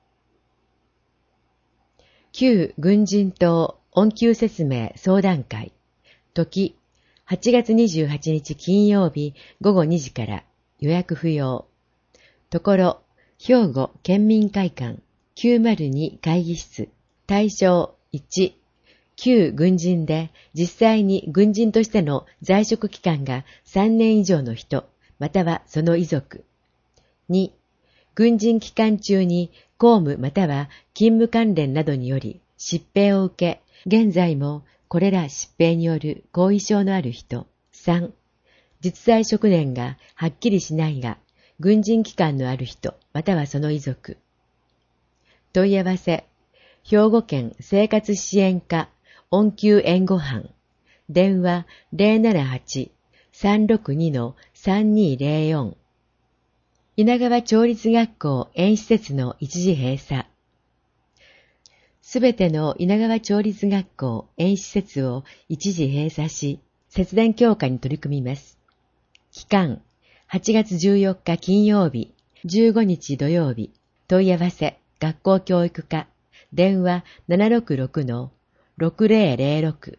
旧軍人党恩給説明相談会。時、はちがつにじゅうはちにち金曜日ごごにじから予約不要。ところ、兵庫県民会館きゅうまるに会議室。対象いち、旧軍人で実際に軍人としての在職期間がさんねん以上の人、またはその遺族。に、軍人期間中に公務または勤務関連などにより疾病を受け、現在もこれら疾病による後遺症のある人。さん、実在職年がはっきりしないが、軍人期間のある人、またはその遺族。問い合わせ、兵庫県生活支援課恩給援護班。電話 ぜろななはち さんろくにのさんにぜろよん。稲川町立学校園施設の一時閉鎖。すべての稲川町立学校園施設を一時閉鎖し、節電強化に取り組みます。期間、はちがつじゅうよっか金曜日、じゅうごにち土曜日。問い合わせ、学校教育課。電話 ななろくろくのろくぜろぜろろく。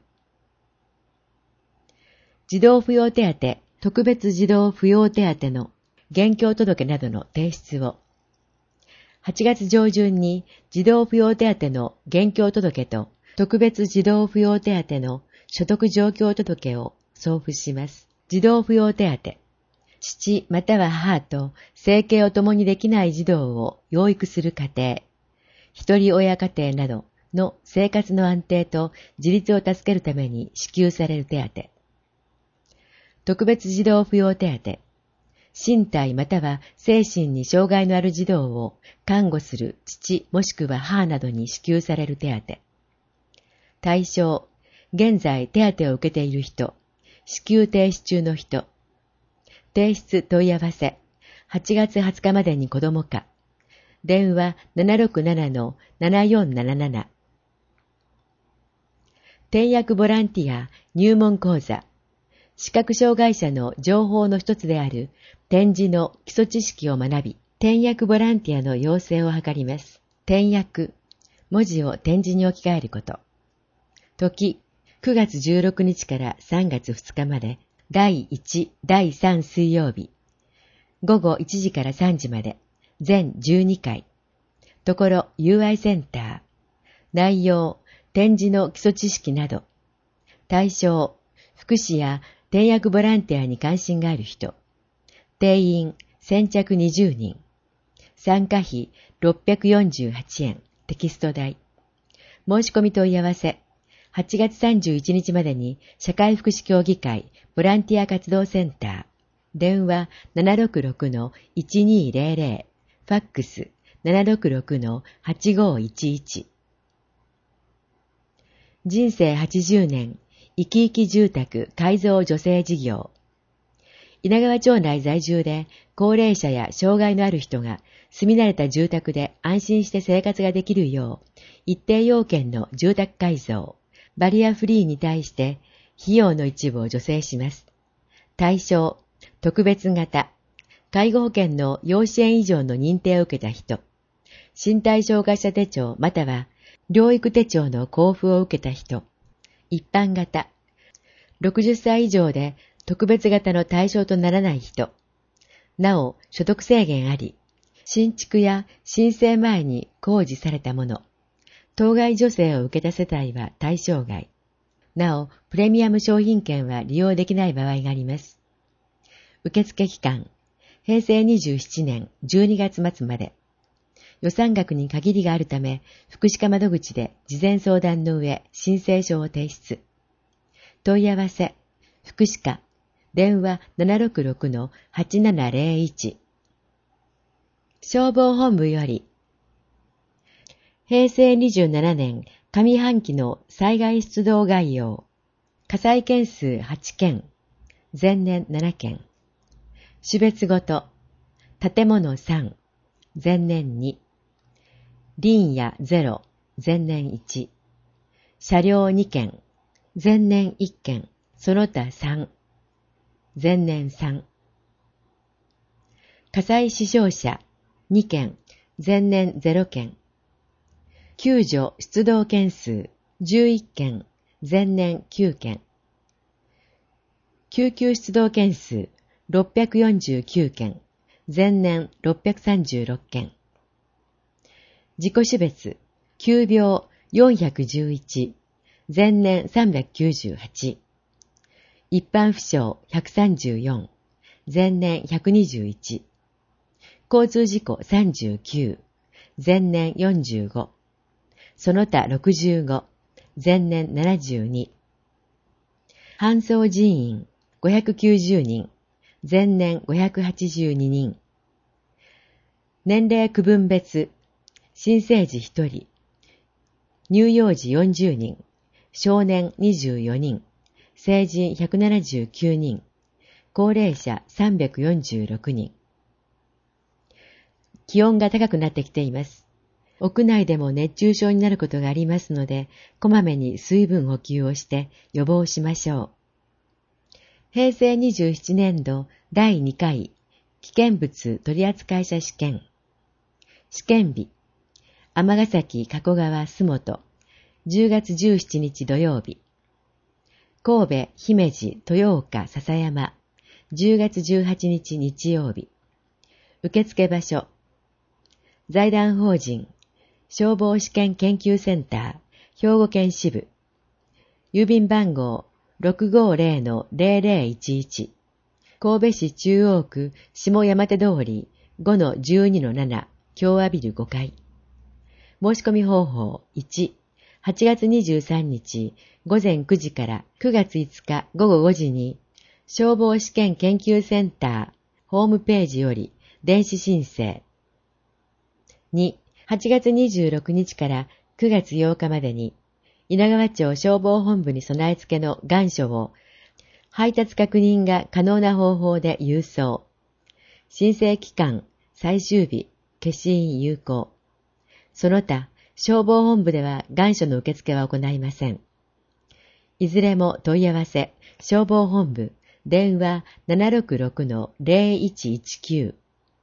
児童扶養手当、特別児童扶養手当の現況届などの提出を。はちがつ上旬に児童扶養手当の現況届と特別児童扶養手当の所得状況届を送付します。児童扶養手当。父または母と生計を共にできない児童を養育する家庭、一人親家庭などの生活の安定と自立を助けるために支給される手当。特別児童扶養手当。身体または精神に障害のある児童を看護する父もしくは母などに支給される手当。対象、現在手当を受けている人、支給停止中の人。提出問い合わせ、はちがつはつかまでに子ども課。電話 ななろくななのななよんなななな。転訳ボランティア入門講座。視覚障害者の情報の一つである点字の基礎知識を学び、転訳ボランティアの養成を図ります。転訳、文字を点字に置き換えること。時、くがつじゅうろくにちからさんがつふつかまで、だいいち、だいさん水曜日。ごごいちじからさんじまで、全じゅうにかい。ところ ユーアイ センター。内容、点字の基礎知識など。対象、福祉や転訳ボランティアに関心がある人。定員、先着にじゅうにん。参加費、ろっぴゃくよんじゅうはちえん。テキスト代。申し込み問い合わせ。はちがつさんじゅういちにちまでに社会福祉協議会ボランティア活動センター。電話 ななろくろくのいちにぜろぜろ。ファックス ななろくろくのはちごいちいち。人生はちじゅうねん生き生き住宅改造助成事業。稲川町内在住で高齢者や障害のある人が住み慣れた住宅で安心して生活ができるよう、一定要件の住宅改造、バリアフリーに対して費用の一部を助成します。対象、特別型、介護保険の要支援以上の認定を受けた人、身体障害者手帳または療育手帳の交付を受けた人、一般型、ろくじゅっさい以上で特別型の対象とならない人、なお所得制限あり、新築や申請前に工事されたもの、当該助成を受けた世帯は対象外。 なお、プレミアム商品券は利用できない場合があります。受付期間、へいせいにじゅうななねんじゅうにがつ末まで。予算額に限りがあるため、福祉課窓口で事前相談の上、申請書を提出。問い合わせ、福祉課、電話 ななろくろくのはちななぜろいち。消防本部より、へいせいにじゅうななねん上半期の災害出動概要、火災件数はちけん、前年ななけん、種別ごと、建物さん、前年に、林野ゼロ、前年いち、車両にけん、前年いっけん、その他さん、前年さん、火災死傷者にけん、前年ゼロけん、救助出動件数じゅういっけん、前年きゅうけん、救急出動件数ろっぴゃくよんじゅうきゅうけん、前年ろっぴゃくさんじゅうろっけん、事故種別、急病よんひゃくじゅういち、前年さんびゃくきゅうじゅうはち、一般負傷ひゃくさんじゅうよん、前年ひゃくにじゅういち、交通事故さんじゅうきゅう、前年よんじゅうご、その他ろくじゅうご、前年ななじゅうに、搬送人員ごひゃくきゅうじゅうにん、前年ごひゃくはちじゅうににん、年齢区分別、新生児ひとり、乳幼児よんじゅうにん、少年にじゅうよにん、成人ひゃくななじゅうきゅうにん、高齢者さんびゃくよんじゅうろくにん。気温が高くなってきています。屋内でも熱中症になることがありますので、こまめに水分補給をして予防しましょう。へいせいにじゅうななねんどだいにかい危険物取扱者試験。試験日、尼崎加古川洲本、じゅうがつじゅうしちにち土曜日。神戸姫路豊岡篠山、じゅうがつじゅうはちにち日曜日。受付場所、財団法人消防試験研究センター兵庫県支部、郵便番号 ろくごぜろのぜろぜろいちいち、神戸市中央区下山手通り ごのじゅうにのなな 共和ビルごかい。申し込み方法いち、はちがつにじゅうさんにちごぜんくじからくがついつかごごごじに消防試験研究センターホームページより電子申請。に、はちがつにじゅうろくにちからくがつようかまでに稲川町消防本部に備え付けの願書を配達確認が可能な方法で郵送。申請期間、最終日、消印有効。その他、消防本部では願書の受付は行いません。いずれも問い合わせ、消防本部、電話 ななろくろくのぜろいちいちきゅう。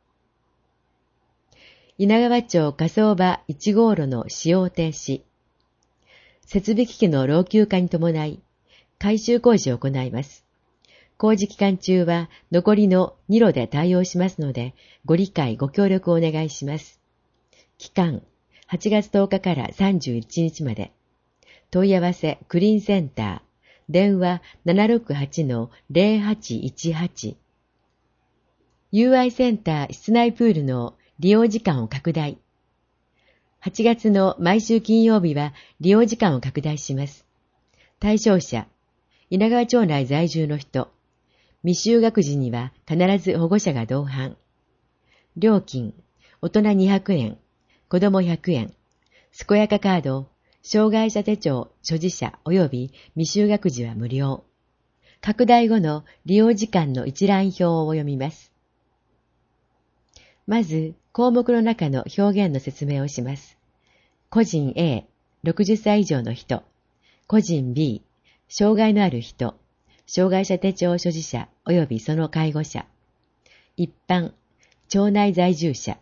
稲川町火葬場いちごうろの使用停止。設備機器の老朽化に伴い、改修工事を行います。工事期間中は残りのにろで対応しますので、ご理解ご協力をお願いします。期間、はちがつとおかからさんじゅういちにちまで。問い合わせクリーンセンター、電話 ななろくはちのぜろはちいちはち。ユーアイ センター室内プールの利用時間を拡大。はちがつの毎週金曜日は利用時間を拡大します。対象者、稲川町内在住の人。未就学児には必ず保護者が同伴。料金、大人にひゃくえん、子供ひゃくえん。健やかカード、障害者手帳所持者及び未就学児は無料。拡大後の利用時間の一覧表を読みます。まず、項目の中の表現の説明をします。個人 A、ろくじゅっさい以上の人。個人 B、障害のある人。障害者手帳所持者及びその介護者。一般、町内在住者。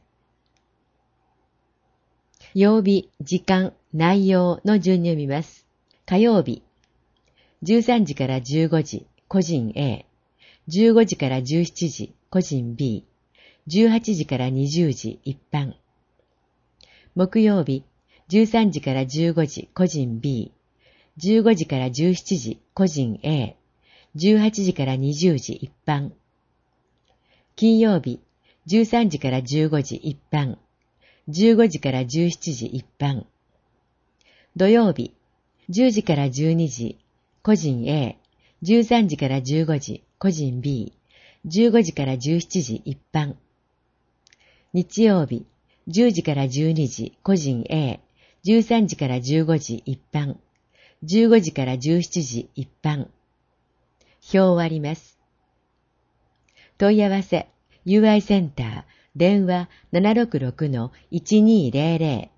曜日、時間、内容の順に読みます。火曜日、じゅうさんじからじゅうごじ、個人 A。じゅうごじからじゅうしちじ、個人 B。じゅうはちじからにじゅうじ、一般。木曜日、じゅうさんじからじゅうごじ、個人 B。 じゅうごじからじゅうしちじ個人 A、じゅうはちじからにじゅうじ一般。金曜日、じゅうさんじからじゅうごじ一般。じゅうごじからじゅうしちじ一般。土曜日、じゅうじからじゅうにじ個人 A、じゅうさんじからじゅうごじ個人 B、じゅうごじからじゅうしちじ一般。日曜日、じゅうじからじゅうにじ個人 A、じゅうさんじからじゅうごじ一般。じゅうごじからじゅうしちじ一般。表を割ります。問い合わせ、ユーアイ センター、電話 ななろくろくのいちにーぜろぜろ。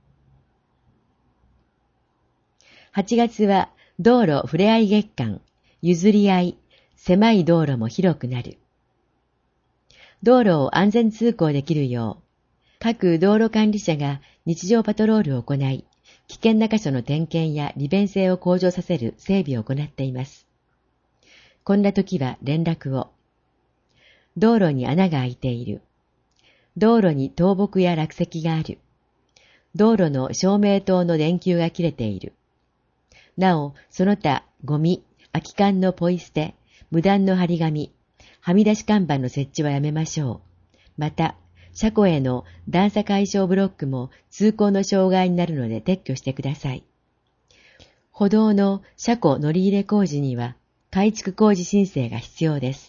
はちがつは道路ふれあい月間、譲り合い、狭い道路も広くなる。道路を安全通行できるよう、各道路管理者が日常パトロールを行い、危険な箇所の点検や利便性を向上させる整備を行っています。こんな時は連絡を。道路に穴が開いている。道路に倒木や落石がある。道路の照明灯の電球が切れている。なお、その他、ゴミ、空き缶のポイ捨て、無断の張り紙、はみ出し看板の設置はやめましょう。また、車庫への段差解消ブロックも通行の障害になるので撤去してください。歩道の車庫乗り入れ工事には改築工事申請が必要です。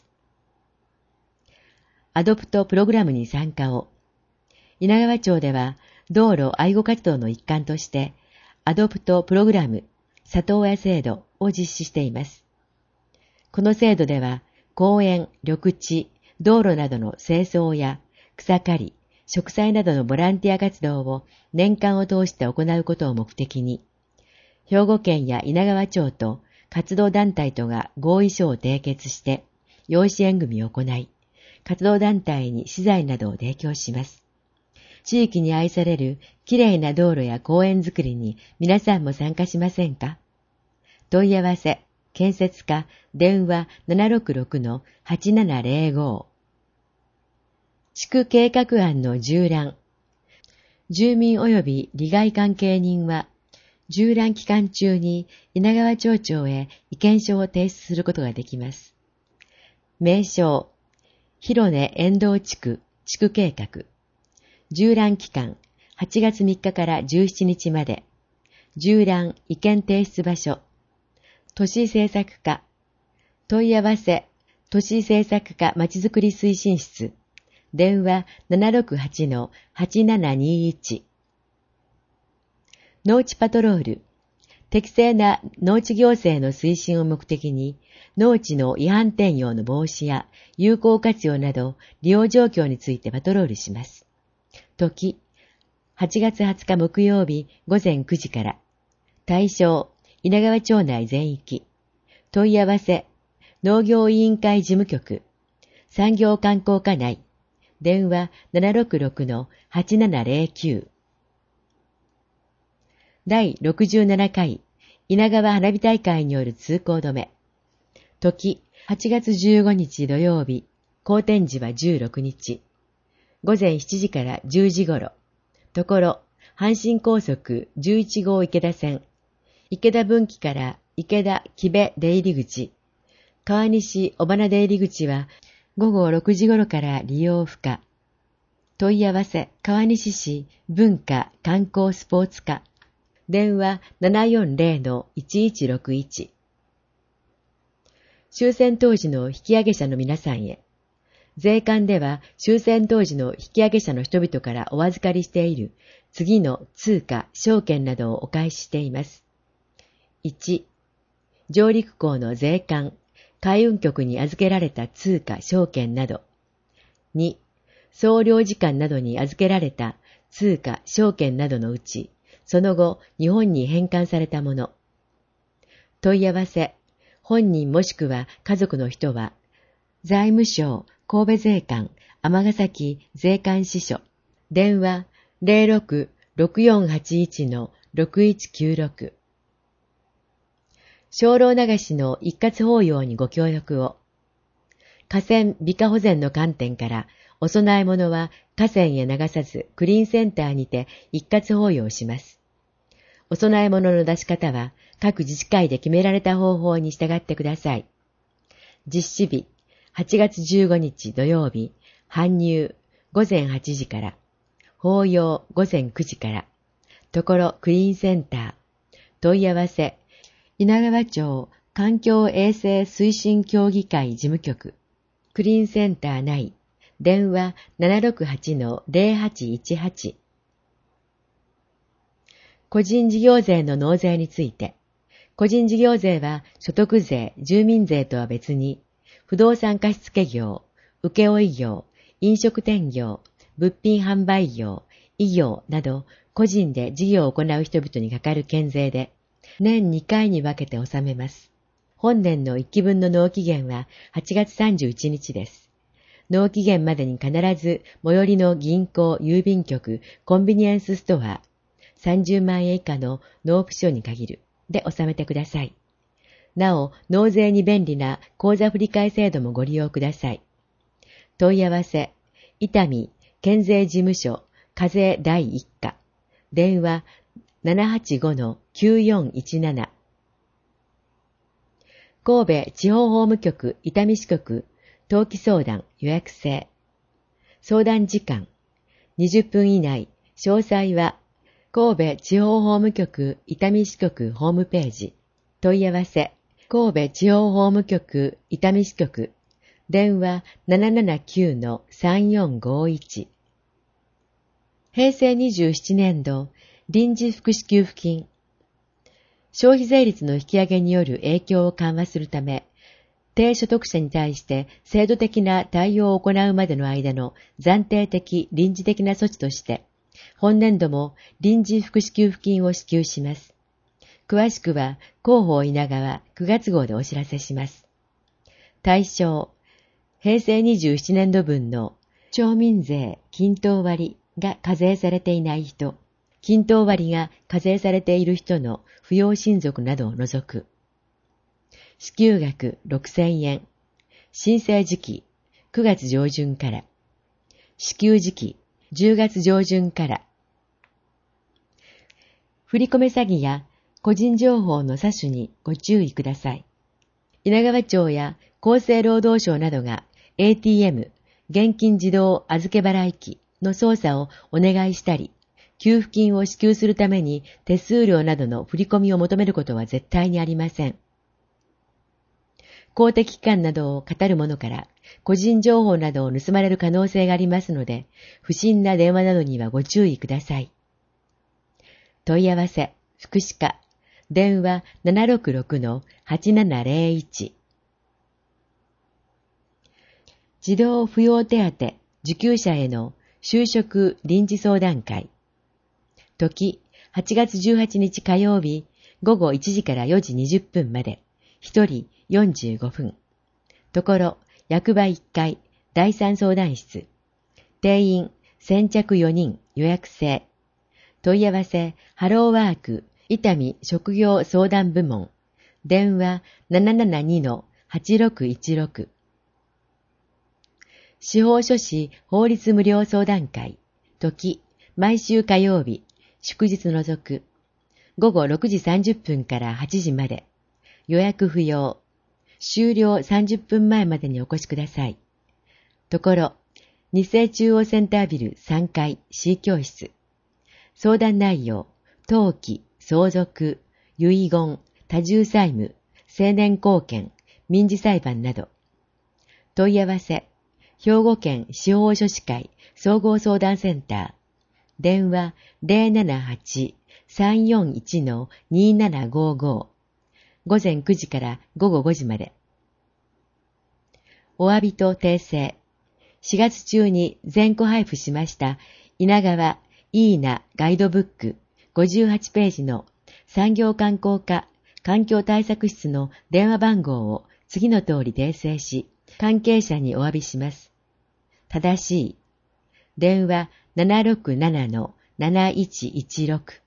アドプトプログラムに参加を。稲川町では道路愛護活動の一環としてアドプトプログラム里親制度を実施しています。この制度では公園、緑地、道路などの清掃や草刈り、植栽などのボランティア活動を年間を通して行うことを目的に、兵庫県や稲川町と活動団体とが合意書を締結して、養子縁組を行い、活動団体に資材などを提供します。地域に愛されるきれいな道路や公園づくりに皆さんも参加しませんか？問い合わせ、建設課、電話 ななろくろくのはちななぜろご。地区計画案の縦覧。住民及び利害関係人は、縦覧期間中に稲川町長へ意見書を提出することができます。名称、広根遠道地区地区計画。縦覧期間、はちがつみっかからじゅうしちにちまで。縦覧意見提出場所。都市政策課。問い合わせ、都市政策課まちづくり推進室。電話 ななろくはちのはちななにいち。農地パトロール。適正な農地行政の推進を目的に、農地の違反転用の防止や有効活用など利用状況についてパトロールします。時、はちがつはつか木曜日ごぜんくじから。対象、稲川町内全域。問い合わせ、農業委員会事務局。産業観光課内。電話 ななろくろくのはちななぜろきゅう。だいろくじゅうななかい稲川花火大会による通行止め。時、はちがつじゅうごにち土曜日。公展時はじゅうろくにち。ごぜんしちじからじゅうじ頃。ところ、阪神高速じゅういちごう池田線。池田分岐から池田木部出入り口。川西尾花出入り口は、ごごろくじ頃から利用不可。問い合わせ、川西市文化観光スポーツ課。電話 ななよんぜろのいちいちろくいち。終戦当時の引き上げ者の皆さんへ。税関では終戦当時の引き上げ者の人々からお預かりしている次の通貨、証券などをお返ししています。いち、上陸港の税関、海運局に預けられた通貨、証券など。に、総領事館などに預けられた通貨、証券などのうち、その後、日本に返還されたもの。問い合わせ、本人もしくは家族の人は、財務省神戸税関尼崎税関支所、電話 ゼロろくろくよんはちいちのろくいちきゅうろく。精霊流しの一括法要にご協力を。河川美化保全の観点から、お供え物は河川へ流さずクリーンセンターにて一括法要します。 お供え物の出し方は各自治会で決められた方法に従ってください。実施日、はちがつじゅうごにち土曜日、搬入、ごぜんはちじから、法要ごぜんくじから、ところクリーンセンター、問い合わせ、稲川町環境衛生推進協議会事務局、クリーンセンター内、電話 ななろくはちのゼロはちいちはち。個人事業税の納税について、個人事業税は所得税、住民税とは別に、不動産貸付業、請負業、飲食店業、物品販売業、医業など個人で事業を行う人々にかかる県税で、年にかいに分けて納めます。本年のいっきぶんの納期限ははちがつさんじゅういちにちです。納期限までに必ず最寄りの銀行、郵便局、コンビニエンスストア、さんじゅうまんえん以下の納付書に限るで納めてください。なお、納税に便利な口座振替制度もご利用ください。問い合わせ、伊丹県税事務所課税第一課、電話 ななはちごのきゅうよんいちなな。神戸地方法務局伊丹支局登記相談予約制。相談時間にじゅっぷん以内。詳細は神戸地方法務局伊丹支局ホームページ。問い合わせ神戸地方法務局伊丹支局電話 ななななきゅうのさんよんごいち。平成にじゅうななねん度臨時福祉給付金。消費税率の引き上げによる影響を緩和するため、低所得者に対して制度的な対応を行うまでの間の暫定的臨時的な措置として、本年度も臨時福祉給付金を支給します。詳しくは広報稲川くがつ号でお知らせします。対象、平成にじゅうななねん度分の町民税均等割が課税されていない人、均等割が課税されている人の扶養親族などを除く。支給額ろくせんえん。申請時期くがつ上旬から。支給時期じゅうがつ上旬から。振り込め詐欺や個人情報の詐取にご注意ください。稲川町や厚生労働省などが エーティーエム、現金自動預け払い機の操作をお願いしたり、給付金を支給するために手数料などの振り込みを求めることは絶対にありません。公的機関などを語る者から個人情報などを盗まれる可能性がありますので、不審な電話などにはご注意ください。問い合わせ、福祉課、電話 ななろくろくのはちななゼロいち。児童扶養手当受給者への就職臨時相談会。時、はちがつじゅうはちにち火曜日、ごごいちじからよじにじゅっぷんまで、ひとりよんじゅうごふん。ところ、役場いっかい、だいさん相談室。定員、先着よにん、予約制。問い合わせ、ハローワーク、伊丹職業相談部門。電話 ななななにのはちろくいちろく。司法書士法律無料相談会。時、毎週火曜日、祝日除く。ごごろくじさんじゅっぷんからはちじまで。予約不要。終了さんじゅっぷんまえまでにお越しください。ところ、日生中央センタービルさんがい C 教室。相談内容、登記、相続、遺言、多重債務、成年後見、民事裁判など。問い合わせ、兵庫県司法書士会総合相談センター。電話 ゼロななはち さんよんいちのにななごご。午前くじからごごごじまで。お詫びと訂正。しがつ中に全個配布しました稲川いいなガイドブックごじゅうはちページの産業観光課環境対策室の電話番号を次の通り訂正し、関係者にお詫びします。正しい。電話 ななろくななのなないちいちろく。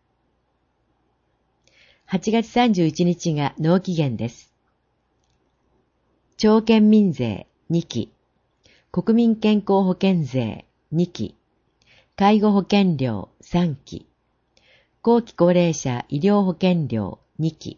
はちがつさんじゅういちにちが納期限です。町県民税にき、国民健康保険税にき、介護保険料さんき、 後期高齢者医療保険料にき。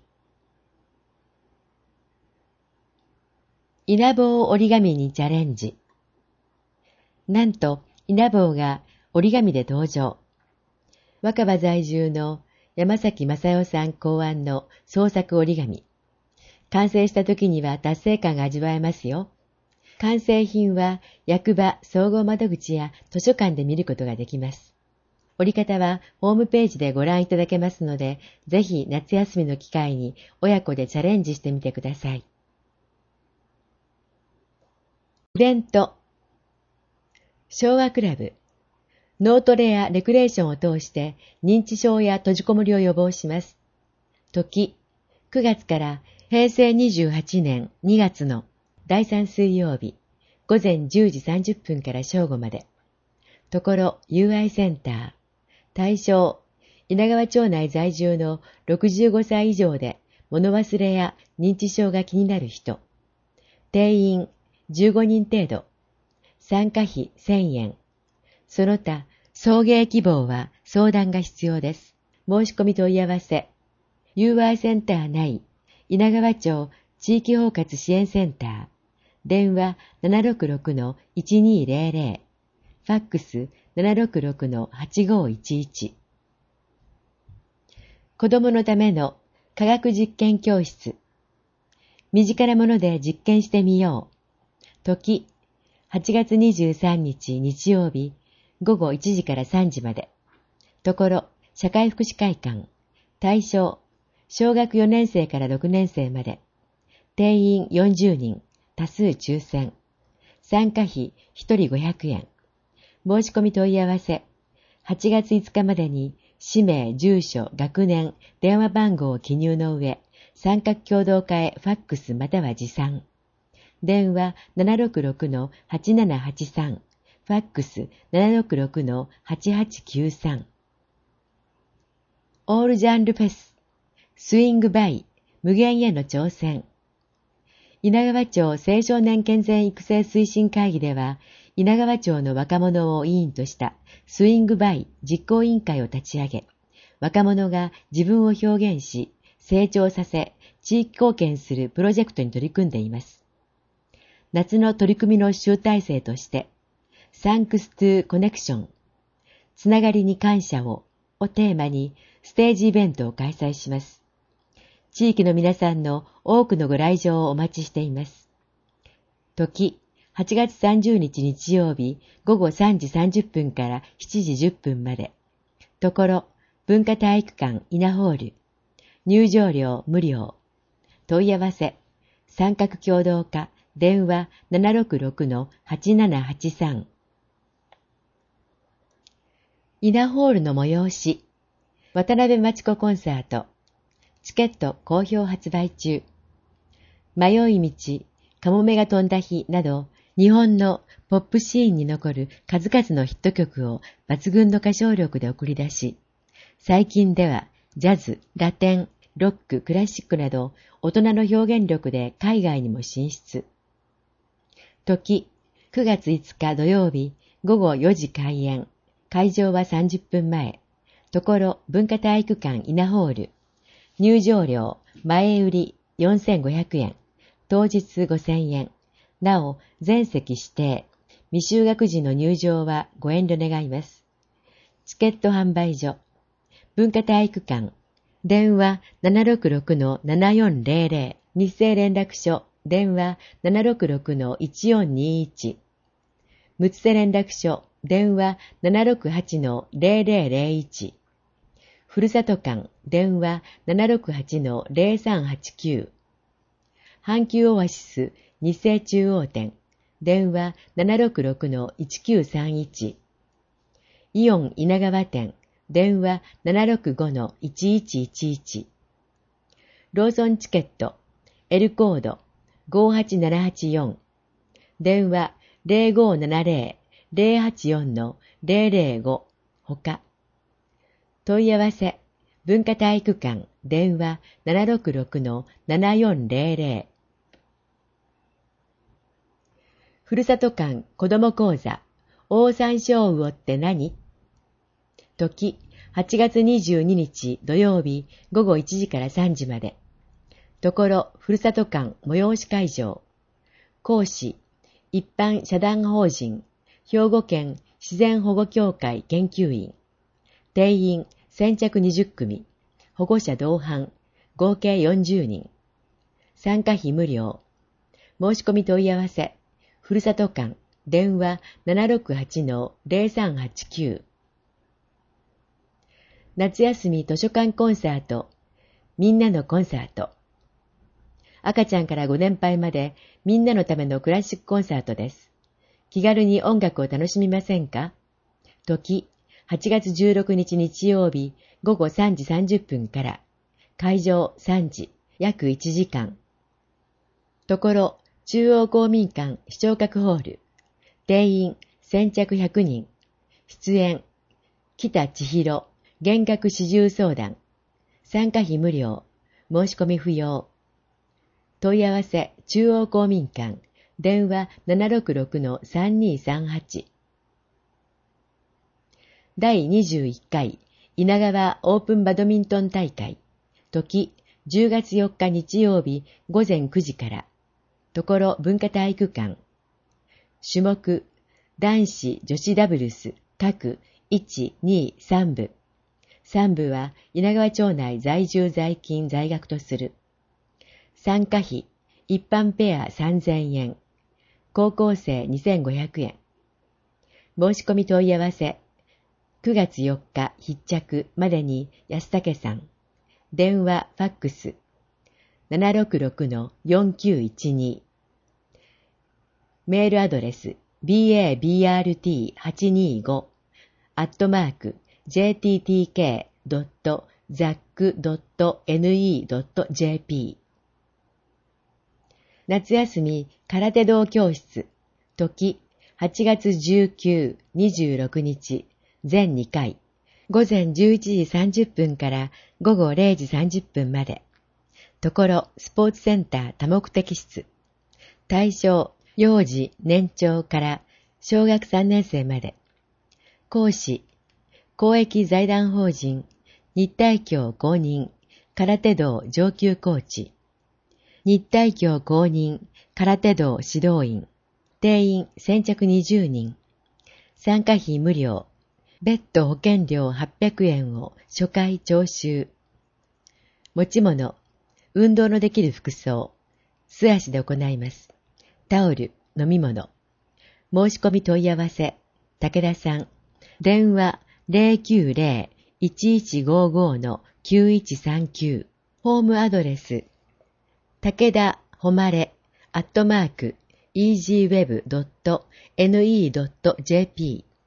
稲坊折り紙にチャレンジ。なんと、稲坊が折り紙で登場。若葉在住の山崎正代さん考案の創作折り紙。完成した時には達成感が味わえますよ。完成品は役場、総合窓口や図書館で見ることができます。折り方はホームページでご覧いただけますので、ぜひ夏休みの機会に親子でチャレンジしてみてください。イベント。昭和クラブ。脳トレやレクレーションを通して認知症や閉じこもりを予防します。時、くがつからへいせいにじゅうはちねんにがつのだいさん水曜日、ごぜんじゅうじさんじゅっぷんから正午まで。ところ ユーアイ センター。対象、稲川町内在住のろくじゅうごさい以上で物忘れや認知症が気になる人。定員じゅうごにん程度。参加費せんえん。その他、送迎希望は相談が必要です。申し込み問い合わせ。ユーアイ センター内、稲川町地域包括支援センター。電話 ななろくろくのいちにーぜろぜろ。ファックス ななろくろくのはちごいちいち。子供のための科学実験教室。身近なもので実験してみよう。時、はちがつにじゅうさんにち日曜日、ごごいちじからさんじまで。ところ、社会福祉会館。対象、小学よねんせいからろくねんせいまで。定員よんじゅうにん、多数抽選。参加費ひとりごひゃくえん。申し込み問い合わせ。はちがついつかまでに氏名、住所、学年、電話番号を記入の上、参画協同課へファックスまたは持参。電話 ななろくろくのはちななはちさん。ファックス ななろくろくのはちはちきゅうさん。オールジャンルフェス。スイングバイ、無限への挑戦。稲川町青少年健全育成推進会議では、稲川町の若者を委員としたスイングバイ実行委員会を立ち上げ、若者が自分を表現し、成長させ、地域貢献するプロジェクトに取り組んでいます。夏の取り組みの集大成として、Thanks to Connection、つながりに感謝を、をテーマにステージイベントを開催します。地域の皆さんの多くのご来場をお待ちしています。時、はちがつさんじゅうにち日曜日ごごさんじさんじゅっぷんからしちじじゅっぷんまで。ところ、文化体育館稲ホール。入場料無料。問い合わせ、参画協同課、電話 ななろくろくのはちななはちさん。稲ホールの催し、渡辺真知子コンサート。チケット好評発売中。迷い道、カモメが飛んだ日など、日本のポップシーンに残る数々のヒット曲を抜群の歌唱力で送り出し、最近ではジャズ、ラテン、ロック、クラシックなど大人の表現力で海外にも進出。時、くがついつか土曜日ごごよじ開演。会場はさんじゅっぷんまえ。ところ文化体育館稲ホール。入場料、前売りよんせんごひゃくえん。当日ごせんえん。なお、全席指定。未就学時の入場はご遠慮願います。チケット販売所。文化体育館。電話 ななろくろくのななよんぜろぜろ。日生連絡所。電話 ななろくろくのいちよんにいち。むつせ連絡所。電話 ななろくはちのぜろぜろぜろいち。ふるさと館。電話 ななろくはちのぜろさんはちきゅう。阪急オアシス日生中央店。電話 ななろくろくのいちきゅうさんいち。イオン稲川店。電話 ななろくごのいちいちいちいち。ローソンチケット。L コードごはちななはちよん。電話ぜろごななぜろぜろはちよんのぜろぜろご。ほか。問い合わせ。文化体育館。電話 ななろくろくのななよんぜろぜろ。ふるさと館子ども講座。オオサンショウウオって何？時、 はちがつにじゅうににち土曜日ごごいちじからさんじまで。ところ、ふるさと館催し会場。講師、一般社団法人、兵庫県自然保護協会研究員。定員先着にじゅっくみ、保護者同伴、合計よんじゅうにん。参加費無料。申し込み問い合わせ、ふるさと館、電話 ななろくはちのゼロさんはちきゅう。夏休み図書館コンサート、みんなのコンサート。赤ちゃんからご年配までみんなのためのクラシックコンサートです。気軽に音楽を楽しみませんか？時、はちがつじゅうろくにち日曜日ごごさんじさんじゅっぷんから、会場さんじ、約いちじかん。ところ、中央公民館視聴覚ホール。定員先着ひゃくにん。出演、北千尋、弦楽四重奏団。参加費無料。申し込み不要。問い合わせ、中央公民館。電話 ななろくろくのさんにさんはち。だいにじゅういっかい稲川オープンバドミントン大会。時、じゅうがつよっか日曜日ごぜんくじから。ところ文化体育館。種目、男子女子ダブルス各いち、に、さんぶ。さんぶは稲川町内在住在勤在学とする。参加費、一般ペアさんぜんえん。高校生にせんごひゃくえん。申し込み問い合わせ、くがつよっか必着までに安武さん。電話、ファックス、ななろくろくのよんきゅういちに。メールアドレス、ビーエービーアールティーはちにーご、アットマーク、ジェーティーティーケードットザックドットエヌイードットジェーピー。夏休み空手道教室。時、はちがつじゅうく、にじゅうろくにち、全にかい。ごぜんじゅういちじさんじゅっぷんからごごれいじさんじゅっぷんまで。ところ、スポーツセンター多目的室。対象、幼児、年長から小学さんねんせいまで。講師、公益財団法人、日体協公認、空手道上級コーチ。日体協公認、空手道指導員。定員先着にじゅうにん。参加費無料。別途保険料はっぴゃくえんを初回徴収。持ち物、運動のできる服装、素足で行います。タオル、飲み物。申し込み問い合わせ、武田さん。電話 ゼロきゅうゼロ いちいちごごのきゅういちさんきゅう。ホームアドレス、武田ほまれアットマーク イージーウェブドットエヌイードットジェーピー。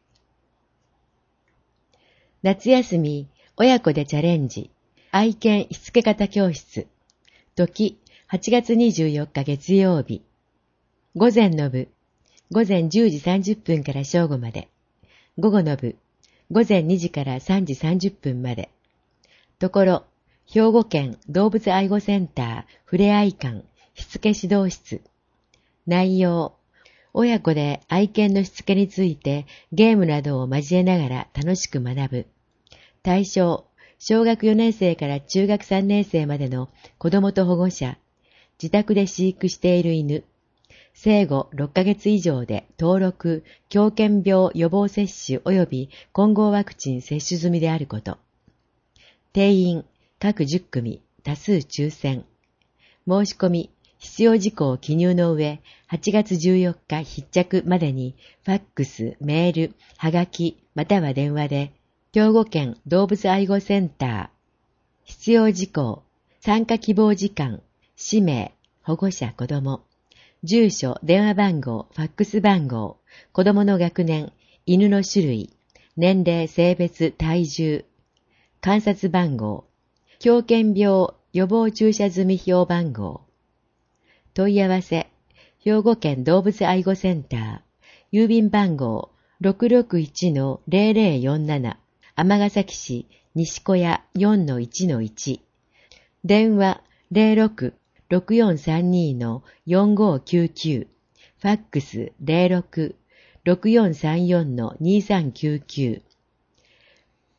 夏休み親子でチャレンジ愛犬しつけ方教室。時、はちがつにじゅうよっか月曜日。午前の部、午前じゅうじさんじゅっぷんから正午まで。午後の部、午前にじからさんじさんじゅっぷんまで。ところ、兵庫県動物愛護センターふれあい館しつけ指導室。内容、親子で愛犬のしつけについてゲームなどを交えながら楽しく学ぶ。対象、小学よねんせいから中学さんねんせいまでの子供と保護者。自宅で飼育している犬。生後ろっかげつ以上で登録、狂犬病予防接種及び混合ワクチン接種済みであること。定員、各じゅっくみ、多数抽選。申し込み、必要事項を記入の上、はちがつじゅうよっか必着までに、ファックス、メール、はがき、または電話で、兵庫県動物愛護センター。必要事項、参加希望時間、氏名、保護者子供、住所、電話番号、ファックス番号、子供の学年、犬の種類、年齢、性別、体重、観察番号、狂犬病予防注射済表番号。問い合わせ、兵庫県動物愛護センター、郵便番号 ろくろくいちのゼロゼロよんなな、尼崎市西小屋 よんのいちのいち、電話 ゼロろく ろくよんさんにのよんごきゅうきゅう、ファックス ゼロろく ろくよんさんよんのにさんきゅうきゅう、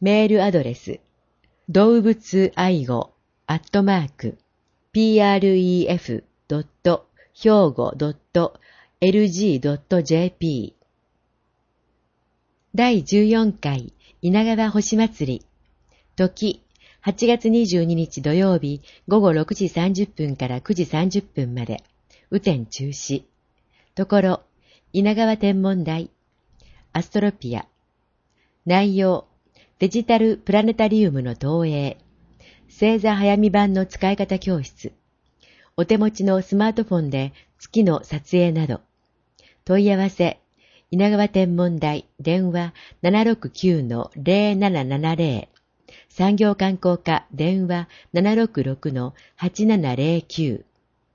メールアドレス、動物愛護アットマーク、ピーアールイーエフドットひょうごドットエルジードットジェーピー だいじゅうよんかい稲川星祭り、時、はちがつにじゅうににち土曜日ごごろくじさんじゅっぷんからくじさんじゅっぷんまで、雨天中止。ところ、稲川天文台、アストロピア。内容、デジタルプラネタリウムの投影。星座早見版の使い方教室。お手持ちのスマートフォンで月の撮影など。問い合わせ、稲川天文台電話 ななろくきゅうのゼロななななゼロ。産業観光課電話 ななろくろくのはちななゼロきゅう。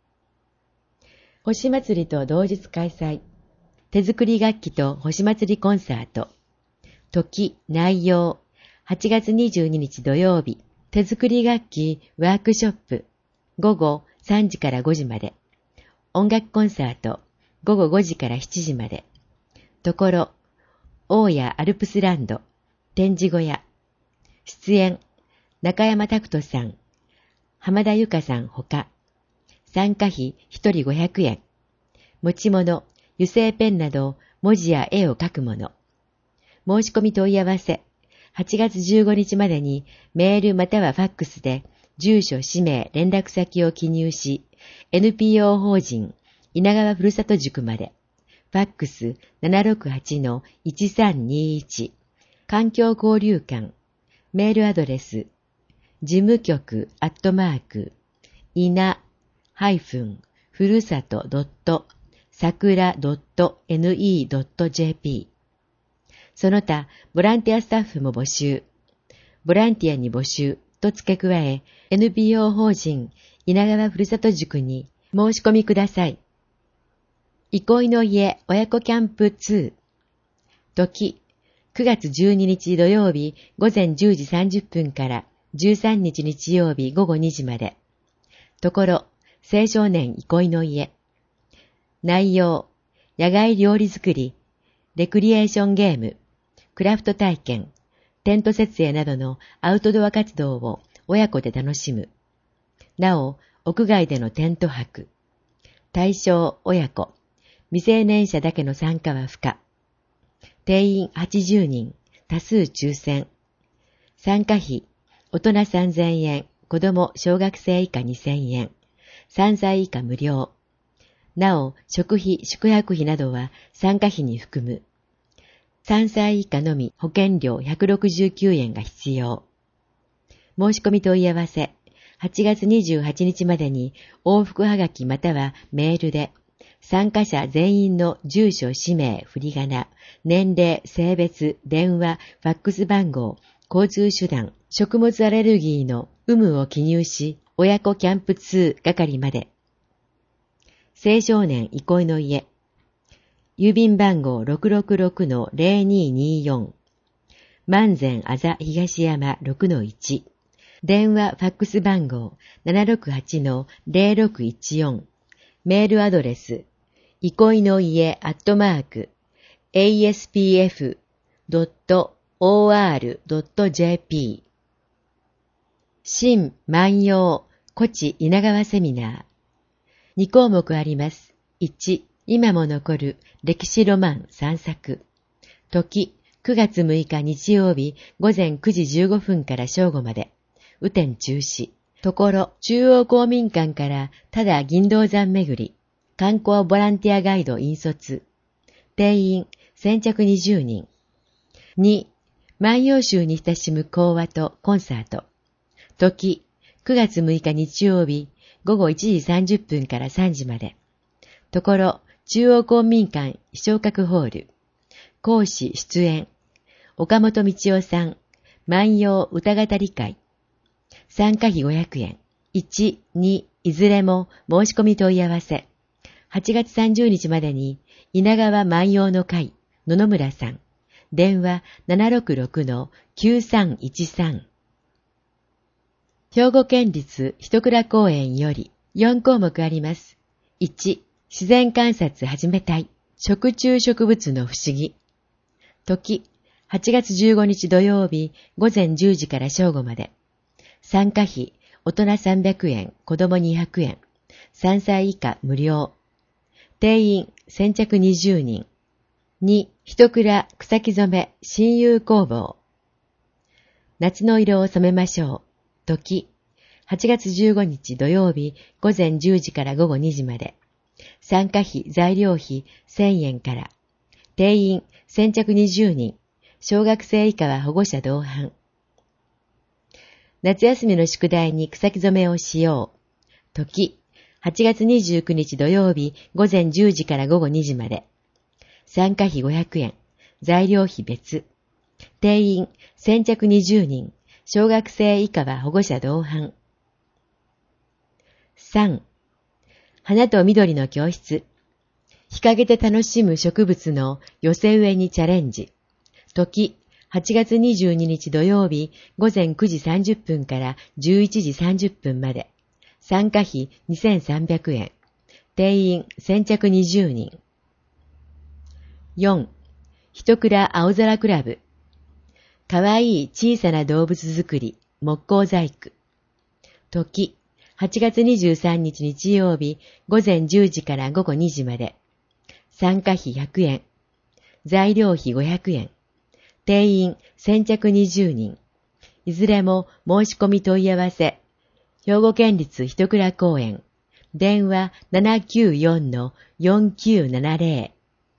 星祭りと同日開催。手作り楽器と星祭りコンサート。時、内容。はちがつにじゅうににち土曜日。手作り楽器ワークショップ。ごごさんじからごじまで。音楽コンサート。ごごごじからしちじまで。ところ、大谷アルプスランド。展示小屋。出演、中山拓人さん、浜田由香さんほか。参加費ひとりごひゃくえん。持ち物、油性ペンなど文字や絵を描くもの。申し込み問い合わせ、はちがつじゅうごにちまでにメールまたはファックスで住所、氏名、連絡先を記入し、エヌピーオー 法人稲川ふるさと塾まで。ファックス ななろくはちのいちさんにいち。環境交流館。メールアドレス、事務局アットマーク、いな、ハイフン、ふるさとドット、さくらドットネットドットジェーピー。その他、ボランティアスタッフも募集。ボランティアに募集と付け加え、エヌピーオー 法人稲川ふるさと塾に申し込みください。憩いの家親子キャンプツー。時、くがつじゅうににち土曜日ごぜんじゅうじさんじゅっぷんからじゅうさんにち日曜日ごごにじまで。ところ、青少年憩いの家。内容、野外料理作り、レクリエーションゲーム、クラフト体験、テント設営などのアウトドア活動を親子で楽しむ。なお、屋外でのテント泊。対象親子。未成年者だけの参加は不可。定員はちじゅうにん、多数抽選。参加費、大人さんぜんえん、子供小学生以下にせんえん、さんさい以下無料。なお、食費、宿泊費などは参加費に含む。さんさい以下のみ保険料ひゃくろくじゅうきゅうえんが必要。申し込み問い合わせ、はちがつにじゅうはちにちまでに往復はがきまたはメールで、参加者全員の住所、氏名、振り仮名、年齢、性別、電話、ファックス番号、交通手段、食物アレルギーの有無を記入し、親子キャンプツー係まで。青少年憩いの家。郵便番号 ろくろくろくのゼロにによん。万善あざ東山 ろくのいち。電話、ファックス番号 ななろくはちのゼロろくいちよん。メールアドレス、憩いの家アットマーク、エーエスピーエフドットオーアールドットジェーピー。新万葉古地稲川セミナー。にこうもくあります。いち、今も残る歴史ロマン散策。時、くがつむいか日曜日ごぜんくじじゅうごふんから正午まで。雨天中止。ところ、中央公民館からただ銀道山巡り。観光ボランティアガイド引率。定員先着にじゅうにん。に、万葉集に親しむ講話とコンサート。時、くがつむいか日曜日ごごいちじさんじゅっぷんからさんじまで。ところ、中央公民館昇格ホール。講師出演。岡本道夫さん。万葉歌語り会。参加費ごひゃくえん。いち、に、いずれも申し込み問い合わせ。はちがつさんじゅうにちまでに稲川万葉の会、野々村さん。電話 ななろくろくのきゅうさんいちさん。兵庫県立一倉公園よりよんこうもくあります。いち、自然観察始めたい。食虫植物の不思議。時、 はちがつじゅうごにち土曜日午前じゅうじから正午まで。参加費、大人さんびゃくえん、子供にひゃくえん。さんさい以下無料。定員先着にじゅうにん。に、一蔵草木染め親友工房。夏の色を染めましょう。時、はちがつじゅうごにち土曜日午前じゅうじから午後にじまで。参加費、材料費せんえんから。定員先着にじゅうにん。小学生以下は保護者同伴。夏休みの宿題に草木染めをしよう。時、はちがつにじゅうくにち土曜日午前じゅうじから午後にじまで。参加費ごひゃくえん。材料費別。定員先着にじゅうにん。小学生以下は保護者同伴。さん. 花と緑の教室。日陰で楽しむ植物の寄せ植えにチャレンジ。時、はちがつにじゅうににち土曜日午前くじさんじゅっぷんからじゅういちじさんじゅっぷんまで。参加費にせんさんびゃくえん。定員先着にじゅうにん。よん. 一蔵青空クラブ。かわいい小さな動物作り、木工細工。時、はちがつにじゅうさんにち日曜日午前じゅうじから午後にじまで。参加費ひゃくえん。材料費ごひゃくえん。定員先着にじゅうにん。いずれも申し込み問い合わせ。兵庫県立一蔵公園。電話 ななきゅうよんのよんきゅうななゼロ。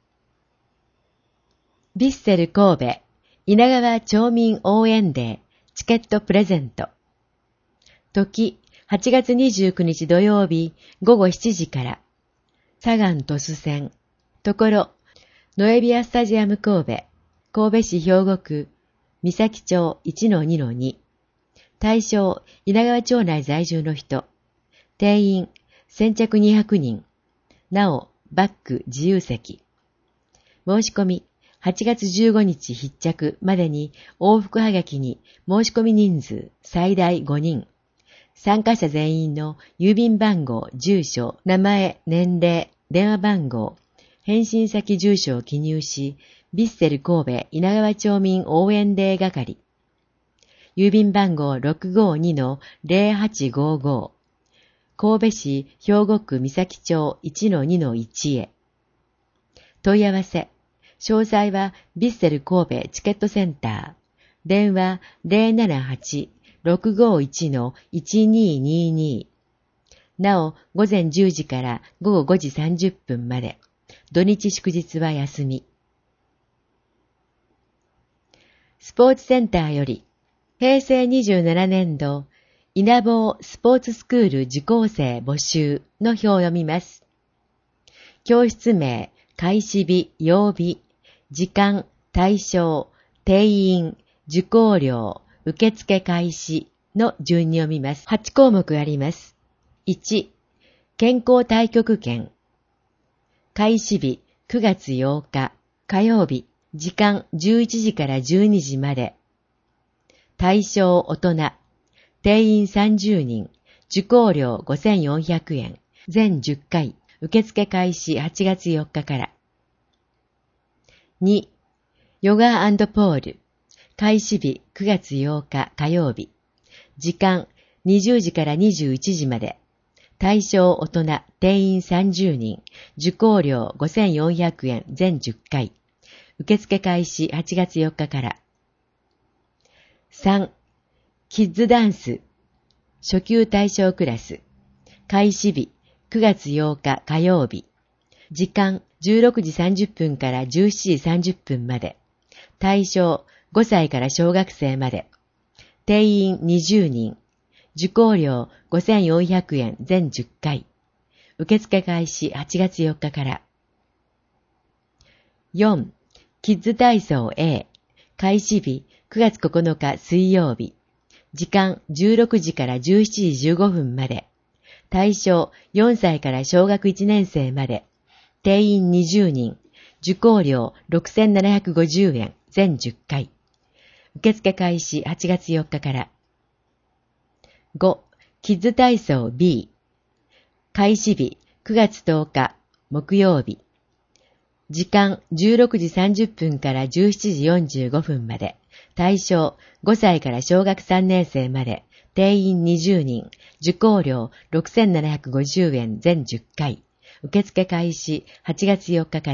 ヴィッセル神戸稲川町民応援デーチケットプレゼント。時、はちがつにじゅうくにち土曜日午後しちじから。左岸鳥栖線。ところ、ノエビアスタジアム神戸、神戸市兵庫区、三崎町 いちのにのに。対象、稲川町内在住の人。定員、先着にひゃくにん。なお、バック自由席。申し込み、はちがつじゅうごにち必着までに往復はがきに申し込み人数最大ごにん。参加者全員の郵便番号、住所、名前、年齢、電話番号、返信先住所を記入し、ヴィッセル神戸稲川町民応援デー係。郵便番号 ろくごにのゼロはちごご。神戸市兵庫区三崎町 いちのにのいち へ。問い合わせ。詳細はヴィッセル神戸チケットセンター。電話 ゼロななはちろくごいちのいちににに。なお、午前じゅうじから午後ごじさんじゅっぷんまで。土日祝日は休み。スポーツセンターより、平成にじゅうななねんど、稲坊スポーツスクール受講生募集の表を読みます。教室名、開始日、曜日、時間、対象、定員、受講料、受付開始の順に読みます。はちこうもくあります。いち、健康太極拳。開始日くがつようか火曜日、時間じゅういちじからじゅうにじまで。対象大人、定員さんじゅうにん、受講料ごせんよんひゃくえん、全じゅっかい、受付開始はちがつよっかから。に、ヨガ&ポール。開始日くがつようか火曜日。時間にじゅうじからにじゅういちじまで。対象大人、定員さんじゅうにん。受講料ごせんよんひゃくえん、全じゅっかい。受付開始はちがつよっかから。さん、キッズダンス。初級対象クラス。開始日くがつようか火曜日。時間じゅうろくじさんじゅっぷんからじゅうしちじさんじゅっぷんまで。対象ごさいから小学生まで。定員にじゅうにん。受講料ごせんよんひゃくえん、全じゅっかい。受付開始はちがつよっかから。よん、キッズ体操 A。開始日くがつここのか水曜日。時間じゅうろくじからじゅうしちじじゅうごふんまで。対象よんさいから小学いちねん生まで。定員にじゅうにん。受講料ろくせんななひゃくごじゅうえん、全じゅっかい。受付開始はちがつよっかから。ご、キッズ体操 B。開始日くがつとおか木曜日。 時間じゅうろくじさんじゅっぷんからじゅうしちじよんじゅうごふんまで、対象ごさいから小学さんねん生まで、定員にじゅうにん、受講料ろくせんななひゃくごじゅうえん全じゅっかい、受付開始はちがつよっかから。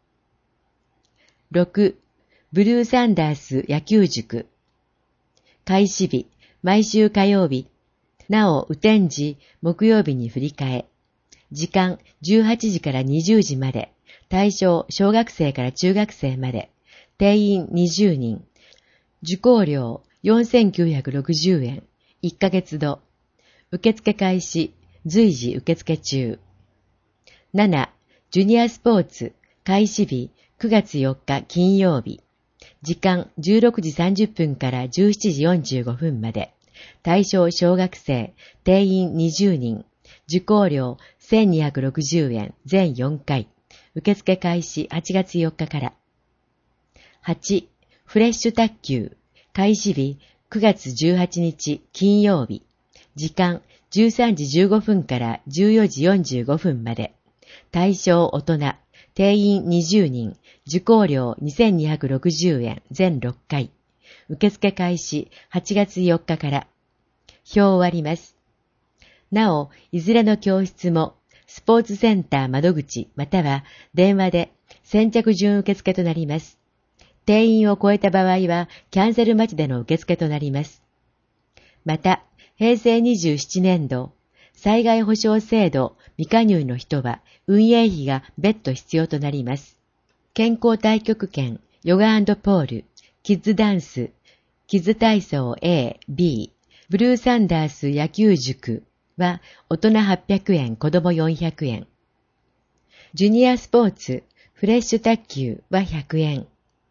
ろく、ブルーサンダース野球塾。開始日、毎週火曜日。なお、雨天時、木曜日に振り替え。時間じゅうはちじからにじゅうじまで。対象、小学生から中学生まで。定員にじゅうにん。受講料よんせんきゅうひゃくろくじゅうえん。いっかげつど。受付開始、随時受付中。なな、ジュニアスポーツ。開始日、くがつよっか金曜日。時間じゅうろくじさんじゅっぷんからじゅうしちじよんじゅうごふんまで。対象小学生、定員にじゅうにん。受講料せんにひゃくろくじゅうえん全よんかい。受付開始はちがつよっかから。はち、フレッシュ卓球。開始日くがつじゅうはちにち金曜日。時間じゅうさんじじゅうごふんからじゅうよじよんじゅうごふんまで。対象大人。定員にじゅうにん。受講料にせんにひゃくろくじゅうえん全ろっかい。受付開始はちがつよっかから。表を割ります。なお、いずれの教室も、スポーツセンター窓口または電話で先着順受付となります。定員を超えた場合は、キャンセル待ちでの受付となります。また、へいせいにじゅうななねんど、災害保障制度未加入の人は、運営費が別途必要となります。健康太極拳、ヨガ&ポール、キッズダンス、キッズ体操 A、B、ブルーサンダース野球塾は大人はっぴゃくえん、子供よんひゃくえん。ジュニアスポーツ、フレッシュ卓球はひゃくえん。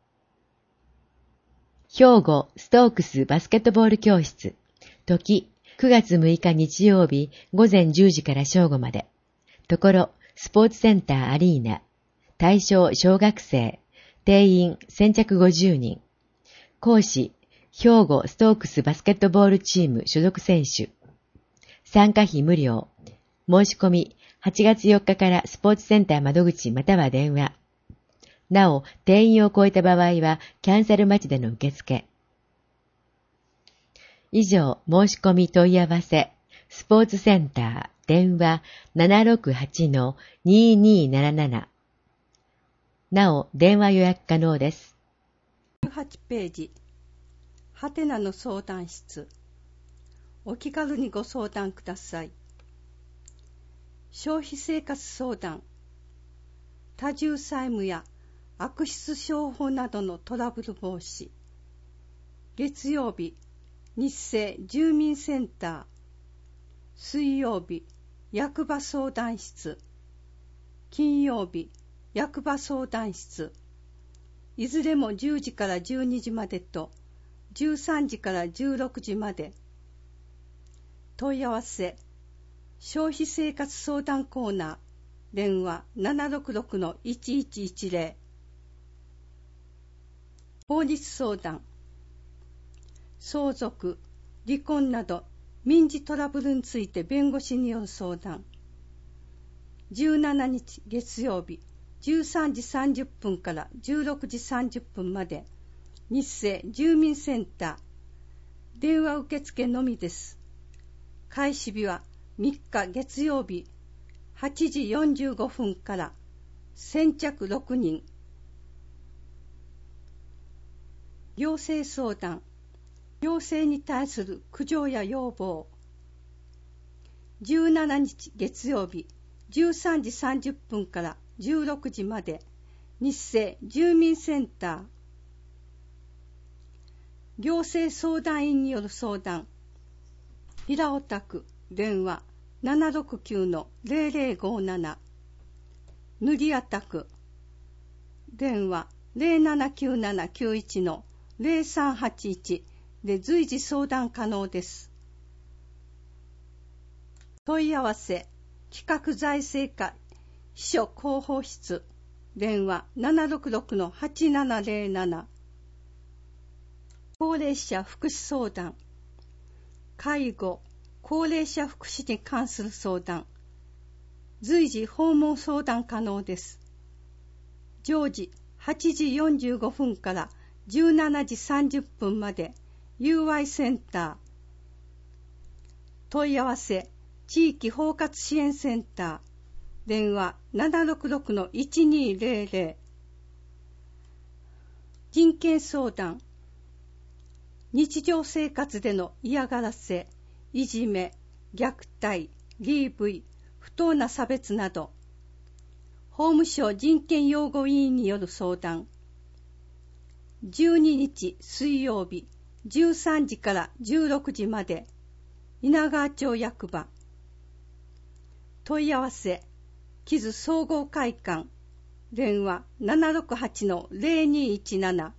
兵庫ストークスバスケットボール教室。時、くがつむいか日曜日ごぜんじゅうじから正午まで。ところ、スポーツセンターアリーナ。対象小学生。定員先着ごじゅうにん。講師、兵庫ストークスバスケットボールチーム所属選手。参加費無料。申し込み、はちがつよっかからスポーツセンター窓口または電話。なお、定員を超えた場合は、キャンセル待ちでの受付。以上、申し込み問い合わせ、スポーツセンター、電話 ななろくはちのにーにーなななな。なお、電話予約可能です。 じゅうはちページ、はてなの相談室。お気軽にご相談ください。消費生活相談、多重債務や悪質商法などのトラブル防止。月曜日、日生住民センター。水曜日、役場相談室。金曜日、役場相談室。いずれもじゅうじからじゅうにじまでと、じゅうさんじからじゅうろくじまで。問い合わせ、消費生活相談コーナー、電話 ななろくろくのいちいちいちぜろ。法律相談、相続、離婚など民事トラブルについて弁護士による相談。じゅうしちにち月曜日、じゅうさんじさんじゅっぷんからじゅうろくじさんじゅっぷんまで、日生住民センター。電話受付のみです。開始日はみっか月曜日、はちじよんじゅうごふんから先着ろくにん。行政相談、行政に対する苦情や要望。じゅうしちにち月曜日、じゅうさんじさんじゅっぷんからじゅうろくじまで、日生住民センター。行政相談員による相談。平尾宅、電話 ななろくきゅうのぜろぜろごなな。塗り屋宅、電話 ぜろななきゅうななきゅういちのぜろさんはちいちで随時相談可能です。問い合わせ、企画財政課秘書広報室、電話 ななろくろくのはちななぜろなな。高齢者福祉相談、介護、高齢者福祉に関する相談、随時訪問相談可能です。 常時はちじよんじゅうごふんからじゅうしちじさんじゅっぷんまで ユーアイ センター。問い合わせ地域包括支援センター。電話 ななろくろくのいちにーぜろぜろ。人権相談。日常生活での嫌がらせ、いじめ、虐待、ディーブイ、不当な差別など。法務省人権擁護委員による相談。じゅうににち水曜日じゅうさんじからじゅうろくじまで稲川町役場。問い合わせ木津総合会館。電話 ななろくはちのぜろにいちなな。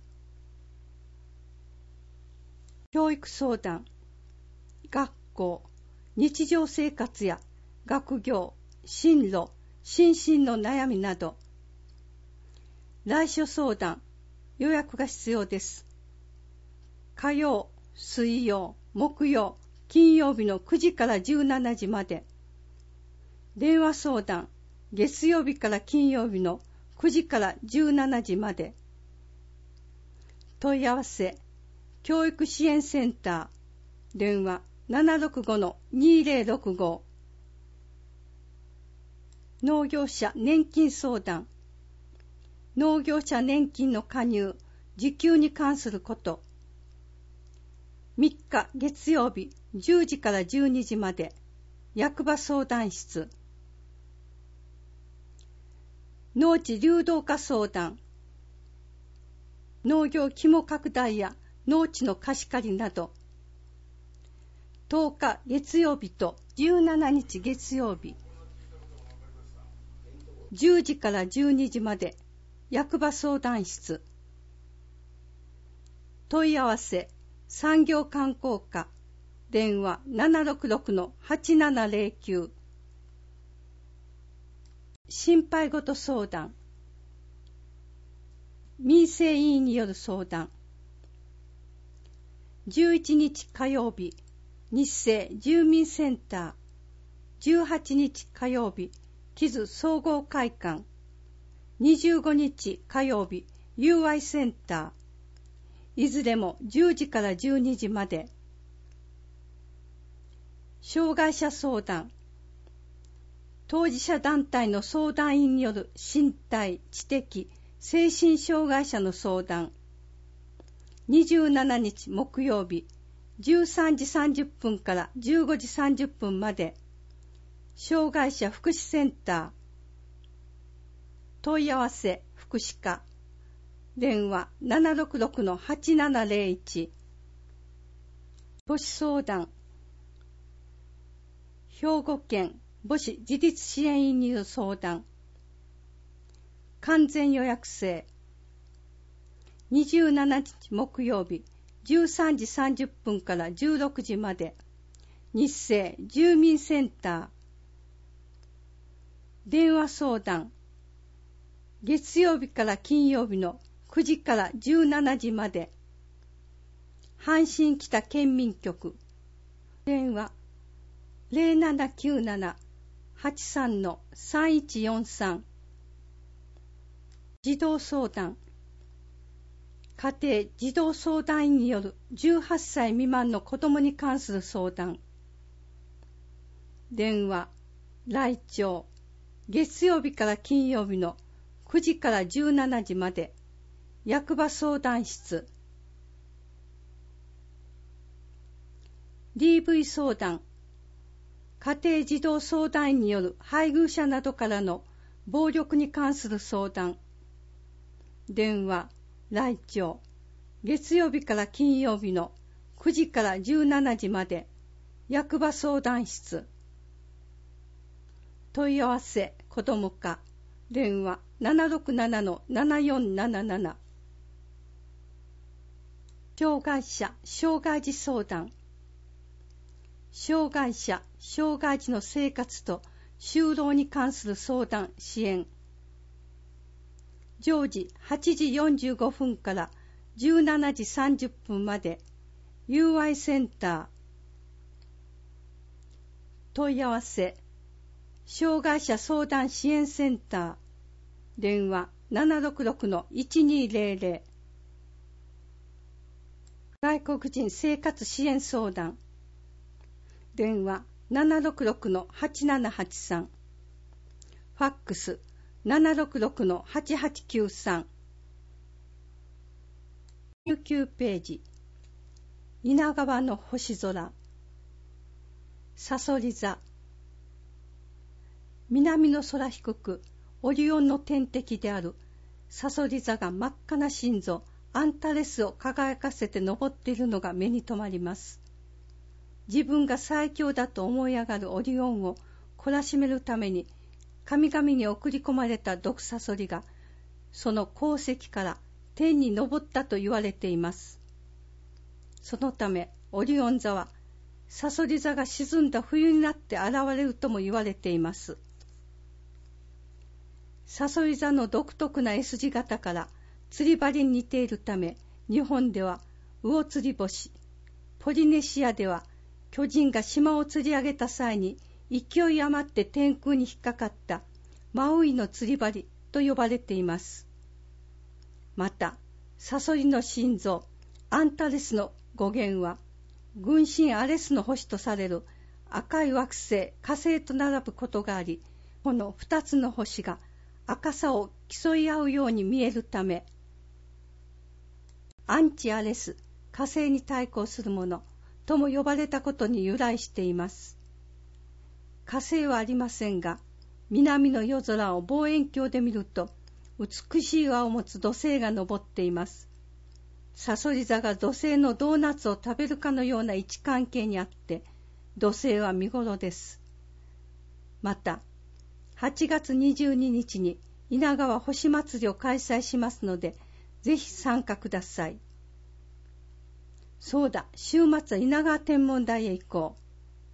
教育相談。学校、日常生活や学業、進路、心身の悩みなど。来所相談、予約が必要です。火曜、水曜、木曜、金曜日のくじからじゅうしちじまで。電話相談、月曜日から金曜日のくじからじゅうしちじまで。問い合わせ、教育支援センター。電話 ななろくごのにぜろろくご。農業者年金相談。農業者年金の加入、受給に関すること。みっか月曜日じゅうじからじゅうにじまで。役場相談室。農地流動化相談。農業規模拡大や農地の貸し借りなど。とおか月曜日とじゅうしちにち月曜日じゅうじからじゅうにじまで役場相談室。問い合わせ産業観光課。電話 ななろくろくのはちななぜろきゅう。心配事相談。民生委員による相談。じゅういちにち火曜日日生住民センター。じゅうはちにち火曜日木津総合会館。にじゅうごにち火曜日 ユーアイ センター。いずれもじゅうじからじゅうにじまで。障害者相談。当事者団体の相談員による身体、知的、精神障害者の相談。にじゅうしちにち木曜日じゅうさんじさんじゅっぷんからじゅうごじさんじゅっぷんまで。障害者福祉センター。問い合わせ福祉課。電話 ななろくろくのはちななぜろいち。母子相談。兵庫県母子自立支援員による相談。完全予約制。にじゅうしちにち木曜日じゅうさんじさんじゅっぷんからじゅうろくじまで。日生住民センター。電話相談。月曜日から金曜日のくじからじゅうしちじまで。阪神北県民局。電話ぜろななきゅうななはちさんのさんいちよんさん。児童相談。家庭児童相談員によるじゅうはっさい未満の子どもに関する相談。電話来庁。月曜日から金曜日のくじからじゅうしちじまで。役場相談室。ディーブイ 相談。家庭児童相談員による配偶者などからの暴力に関する相談。電話来庁。月曜日から金曜日のくじからじゅうしちじまで。役場相談室。問い合わせ子ども課。電話 ななろくななのななよんなななな。障害者障害児相談。障害者障害児の生活と就労に関する相談支援。常時はちじよんじゅうごふんからじゅうしちじさんじゅっぷんまで。 ユーアイ センター。問い合わせ障害者相談支援センター。電話ななろくろくのいちにーぜろぜろ。外国人生活支援相談。電話ななろくろくのはちななはちさん。ファックスななろくろくのはちはちきゅうさん。じゅうきゅうページ。稲川の星空。さそり座。南の空低く、オリオンの天敵であるさそり座が真っ赤な心臓アンタレスを輝かせて登っているのが目に留まります。自分が最強だと思い上がるオリオンを懲らしめるために神々に送り込まれた毒サソリがその鉱石から天に昇ったと言われています。そのためオリオン座はサソリ座が沈んだ冬になって現れるとも言われています。サソリ座の独特な S 字型から釣り針に似ているため、日本では魚釣り星、ポリネシアでは巨人が島を釣り上げた際に勢い余って天空に引っかかったマウイの釣り針と呼ばれています。また、サソリの心臓アンタレスの語源は群神アレスの星とされる赤い惑星火星と並ぶことがあり、この二つの星が赤さを競い合うように見えるため、アンチアレス、火星に対抗するものとも呼ばれたことに由来しています。火星はありませんが、南の夜空を望遠鏡で見ると、美しい輪を持つ土星が昇っています。サソリ座が土星のドーナツを食べるかのような位置関係にあって、土星は見頃です。また、はちがつにじゅうににちに稲川星祭りを開催しますので、ぜひ参加ください。そうだ、週末は稲川天文台へ行こう。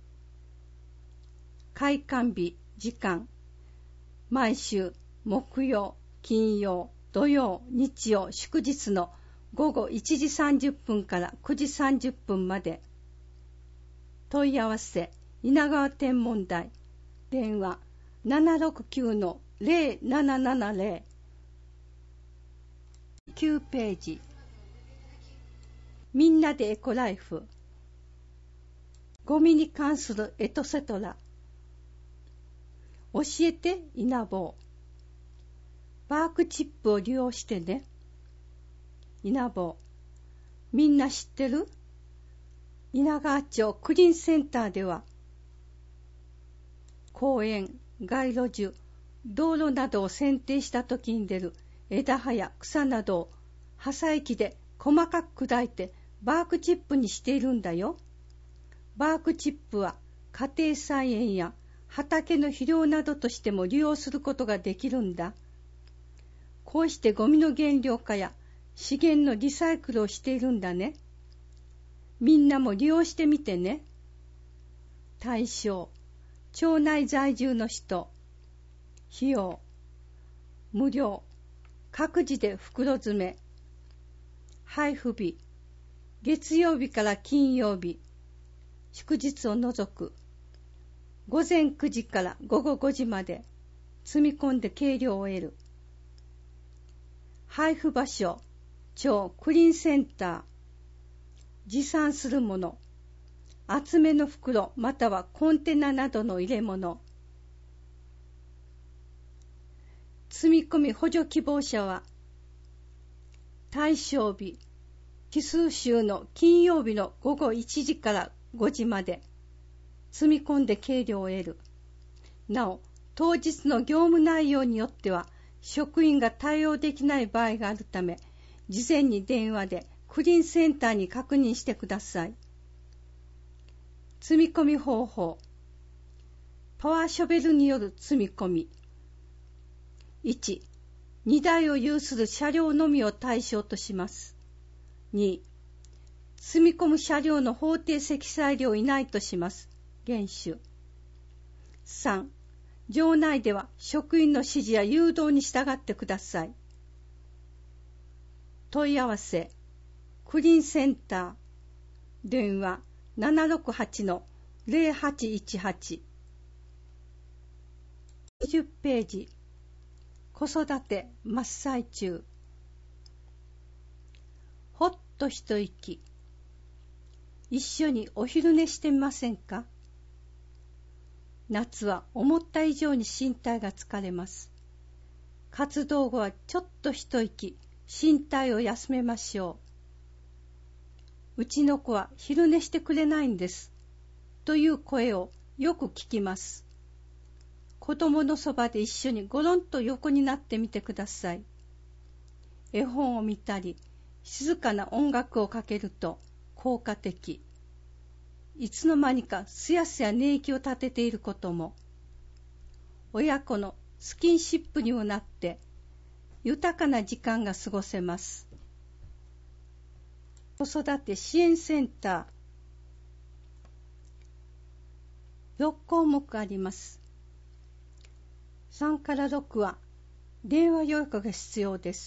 開館日、時間。毎週、木曜、金曜、土曜、日曜、祝日のごごいちじさんじゅっぷんからくじさんじゅっぷんまで。問い合わせ、稲川天文台。電話、ななろくきゅうのぜろななななぜろ。きゅうページ。みんなでエコライフ。ゴミに関するエトセトラ。教えて稲坊。バークチップを利用してね。稲坊。みんな知ってる？稲川町クリーンセンターでは公園、街路樹、道路などを剪定した時に出る枝葉や草などを破砕機で細かく砕いてバークチップにしているんだよ。バークチップは家庭菜園や畑の肥料などとしても利用することができるんだ。こうしてゴミの減量化や資源のリサイクルをしているんだね。みんなも利用してみてね。対象、町内在住の人。費用、無料、各自で袋詰め。配布日、月曜日から金曜日、祝日を除く。ごぜんくじからごごごじまで積み込んで計量を得る。配布場所、町クリーンセンター。持参するもの、厚めの袋またはコンテナなどの入れ物。積み込み補助希望者は、対象日、奇数週の金曜日のごごいちじからごじまで、積み込んで計量を得る。なお、当日の業務内容によっては、職員が対応できない場合があるため、事前に電話でクリーンセンターに確認してください。積み込み方法。パワーショベルによる積み込み。いち、にだいを有する車両のみを対象とします。に、積み込む車両の法定積載量以内とします。厳守。さん、場内では職員の指示や誘導に従ってください。問い合わせ、クリーンセンター、電話ななろくはちのぜろはちいちはち。にじゅうページ、 子育て真っ最中。ほっと一息。一緒にお昼寝してみませんか？夏は思った以上に身体が疲れます。活動後はちょっと一息、身体を休めましょう。うちの子は昼寝してくれないんです。という声をよく聞きます。子供のそばで一緒にゴロンと横になってみてください。絵本を見たり、静かな音楽をかけると効果的。いつの間にかすやすや寝息を立てていることも、親子のスキンシップにもなって豊かな時間が過ごせます。子育て支援センター、ろっ項目あります。さんからろくは電話予約が必要です。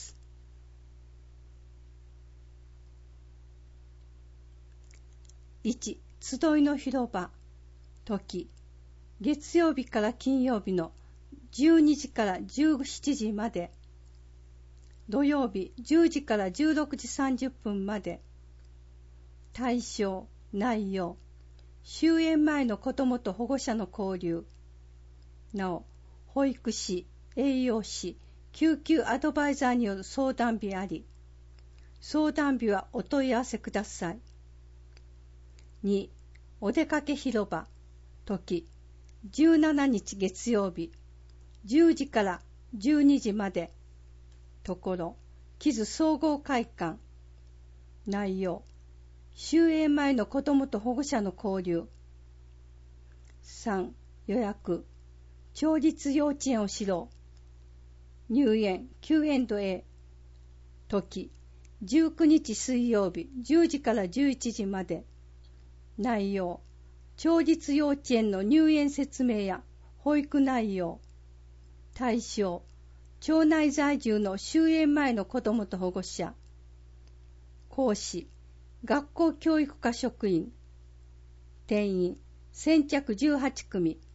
いち、集いの広場、時、月曜日から金曜日のじゅうにじからじゅうしちじまで、土曜日じゅうじからじゅうろくじさんじゅっぷんまで。対象、内容、終園前の子どもと保護者の交流。なお、保育士、栄養士、救急アドバイザーによる相談日あり、相談日はお問い合わせください。に、お出かけ広場、時、じゅうしちにち月曜日、じゅうじからじゅうにじまで。ところ、木津総合会館。内容、終園前の子どもと保護者の交流。さん、予約、町立幼稚園を知ろう。入園 キューエンドエー。時、じゅうくにち水曜日、じゅうじからじゅういちじまで。内容、町立幼稚園の入園説明や保育内容。対象、町内在住の終園前の子どもと保護者。講師、学校教育課職員。定員、先着じゅうはちくみ。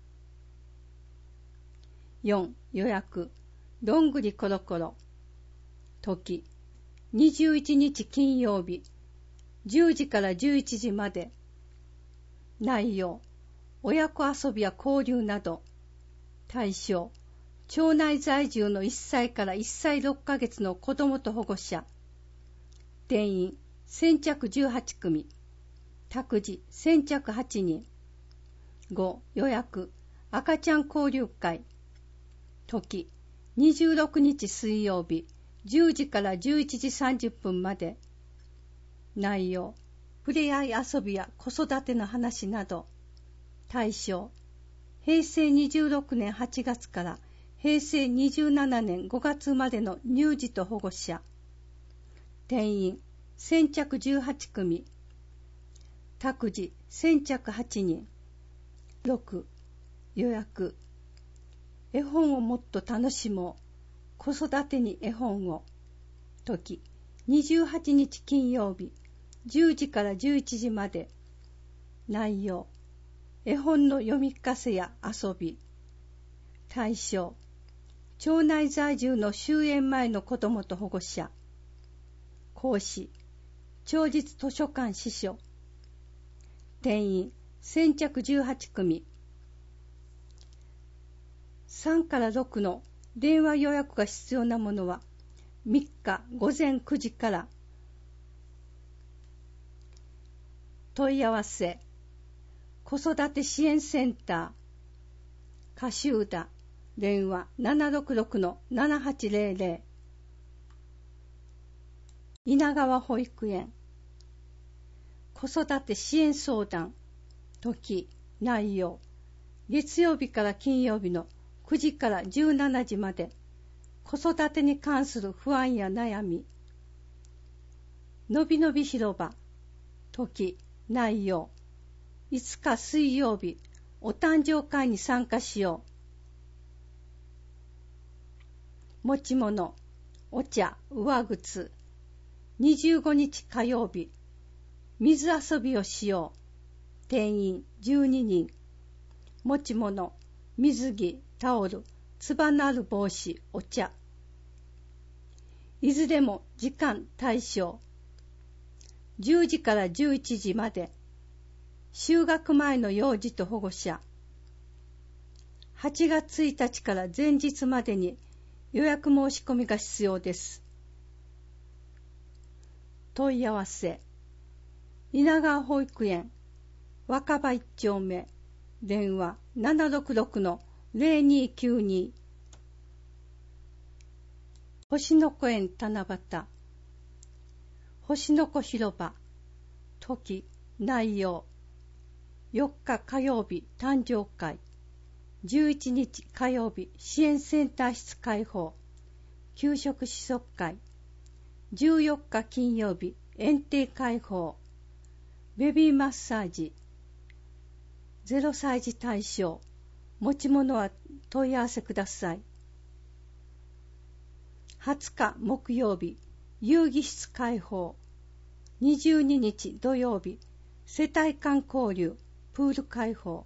よん、予約、どんぐりころころ。時、にじゅういちにち金曜日、じゅうじからじゅういちじまで。内容、親子遊びや交流など。対象、町内在住のいっさいからいっさいろっかげつの子どもと保護者。定員、先着じゅうはちくみ。託児、先着はちにん。ご、予約、赤ちゃん交流会。時、にじゅうろくにち水曜日、じゅうじからじゅういちじさんじゅっぷんまで。内容、ふれあい遊びや子育ての話など。対象、へいせいにじゅうろくねんはちがつからへいせいにじゅうななねんごがつまでの乳児と保護者。定員、先着じゅうはちくみ。託児、先着はちにん。ろく、予約。絵本をもっと楽しもう。子育てに絵本を。時、にじゅうはちにち金曜日、じゅうじからじゅういちじまで。内容、絵本の読み聞かせや遊び。対象、町内在住の終園前の子どもと保護者。講師、町立図書館司書。定員、先着じゅうはちくみ。さんからろくの電話予約が必要なものはみっかごぜんくじから。問い合わせ、子育て支援センター、カシューダ、電話 ななろくろくのななはちぜろぜろ。稲川保育園、子育て支援相談、時、内容、月曜日から金曜日のくじからじゅうしちじまで。子育てに関する不安や悩み。のびのび広場、時、内容、いつか水曜日、お誕生会に参加しよう。持ち物、お茶、上靴。にじゅうごにち火曜日、水遊びをしよう。定員じゅうににん。持ち物、水着、タオル、 つばなる帽子、お茶。いずれも時間対象。じゅうじからじゅういちじまで。就学前の幼児と保護者。はちがつついたちから前日までに予約申し込みが必要です。問い合わせ。稲川保育園、若葉一丁目、電話 ななろくろくのゼロにきゅうに。星の子園七夕、星の子広場、時、内容。よっか火曜日誕生会、じゅういちにち火曜日支援センター室開放、給食試食会、じゅうよっか金曜日園庭開放、ベビーマッサージ、ゼロさい児対象、持ち物は問い合わせください。はつか木曜日遊戯室開放、にじゅうににち土曜日世帯間交流プール開放、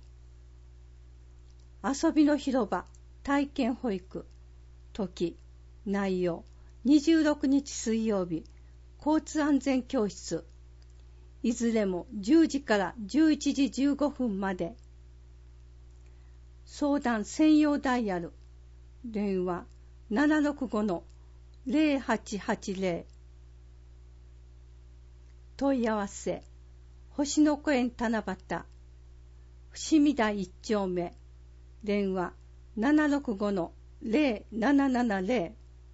遊びの広場体験保育、時、内容。にじゅうろくにち水曜日交通安全教室、いずれもじゅうじからじゅういちじじゅうごふんまで。相談専用ダイヤル、電話 ななろくごのゼロはちはちゼロ。問い合わせ。星の子園七夕、伏見台一丁目、電話 ななろくごのゼロななななゼ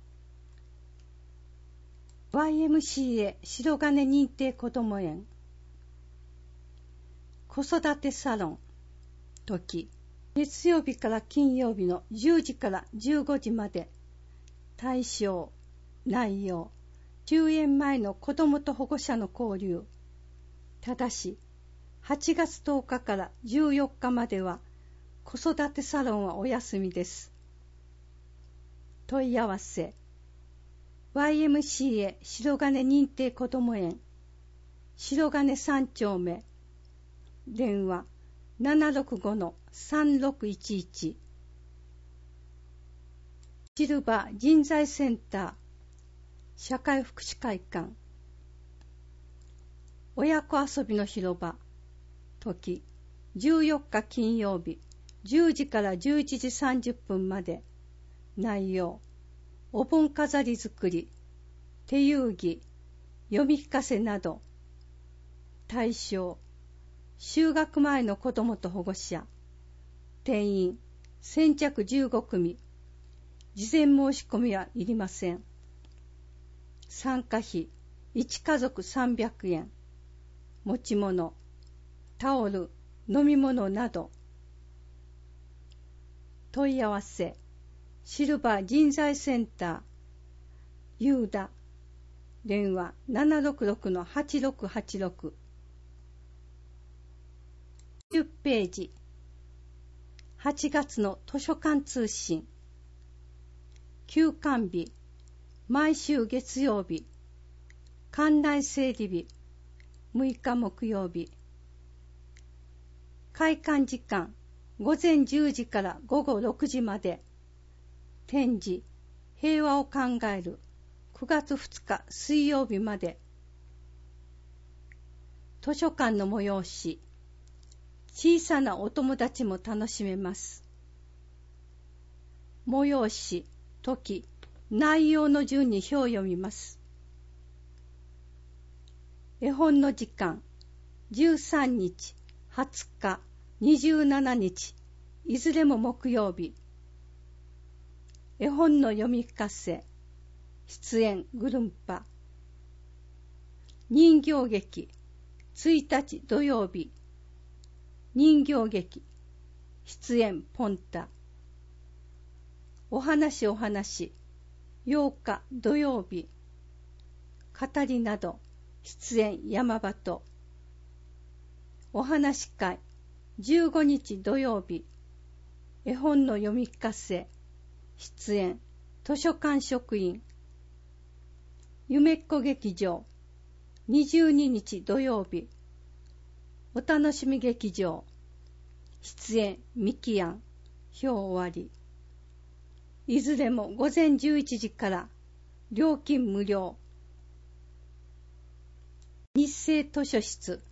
ロ。ワイエムシーエー 白金認定こども園、子育てサロン、時、月曜日から金曜日のじゅうじからじゅうごじまで。対象、内容。終園前の子どもと保護者の交流。ただし、はちがつとおかからじゅうよっかまでは子育てサロンはお休みです。問い合わせ。ワイエムシーエー 白金認定こども園、白金三丁目、電話 ななろくごのさんろくいちいち。シルバー人材センター、社会福祉会館、親子遊びの広場、時、じゅうよっか金曜日じゅうじからじゅういちじさんじゅっぷんまで。内容。お盆飾り作り、手遊戯、読み聞かせなど。対象。就学前の子どもと保護者。定員先着じゅうごくみ。事前申し込みはいりません。参加費いちかぞくさんびゃくえん。持ち物、タオル、飲み物など。問い合わせ。シルバー人材センター、ユーダ、電話 ななろくろくのはちろくはちろく。じゅっページ。はちがつの図書館通信。休館日、毎週月曜日、館内整理日、むいか木曜日。開館時間、ごぜんじゅうじからごごろくじまで。展示、平和を考える、くがつふつか水曜日まで。図書館の催し、小さなお友達も楽しめます。催し、時、内容の順に表を読みます。絵本の時間、じゅうさんにち、はつか、にじゅうしちにち、いずれも木曜日。絵本の読み聞かせ、出演グルンパ。人形劇、ついたち土曜日。人形劇、出演ポンタ。お話お話、ようか土曜日。語りなど、出演山端。お話会、じゅうごにち土曜日。絵本の読み聞かせ、出演図書館職員。夢っこ劇場、にじゅうににち土曜日。お楽しみ劇場、出演ミキアン。表終わり。 いずれも午前じゅういちじから料金無料。日生図書室。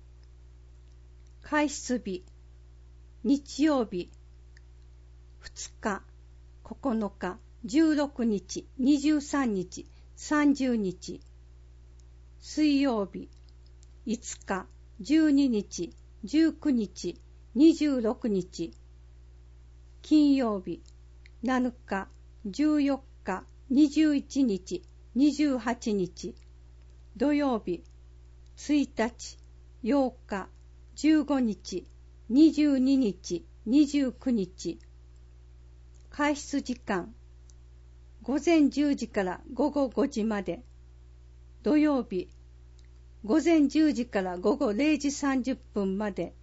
開始日、日曜日、ふつか、ここのか、じゅうろくにち、にじゅうさんにち、さんじゅうにち。水曜日、いつか、じゅうににち、じゅうくにち、にじゅうろくにち。金曜日、なのか、じゅうよっか、にじゅういちにち、にじゅうはちにち。土曜日、ついたち、ようか、じゅうごにち、にじゅうににち、にじゅうくにち。開始時間、午前じゅうじから午後ごじまで。土曜日、午前じゅうじから午後れいじさんじゅっぷんまで。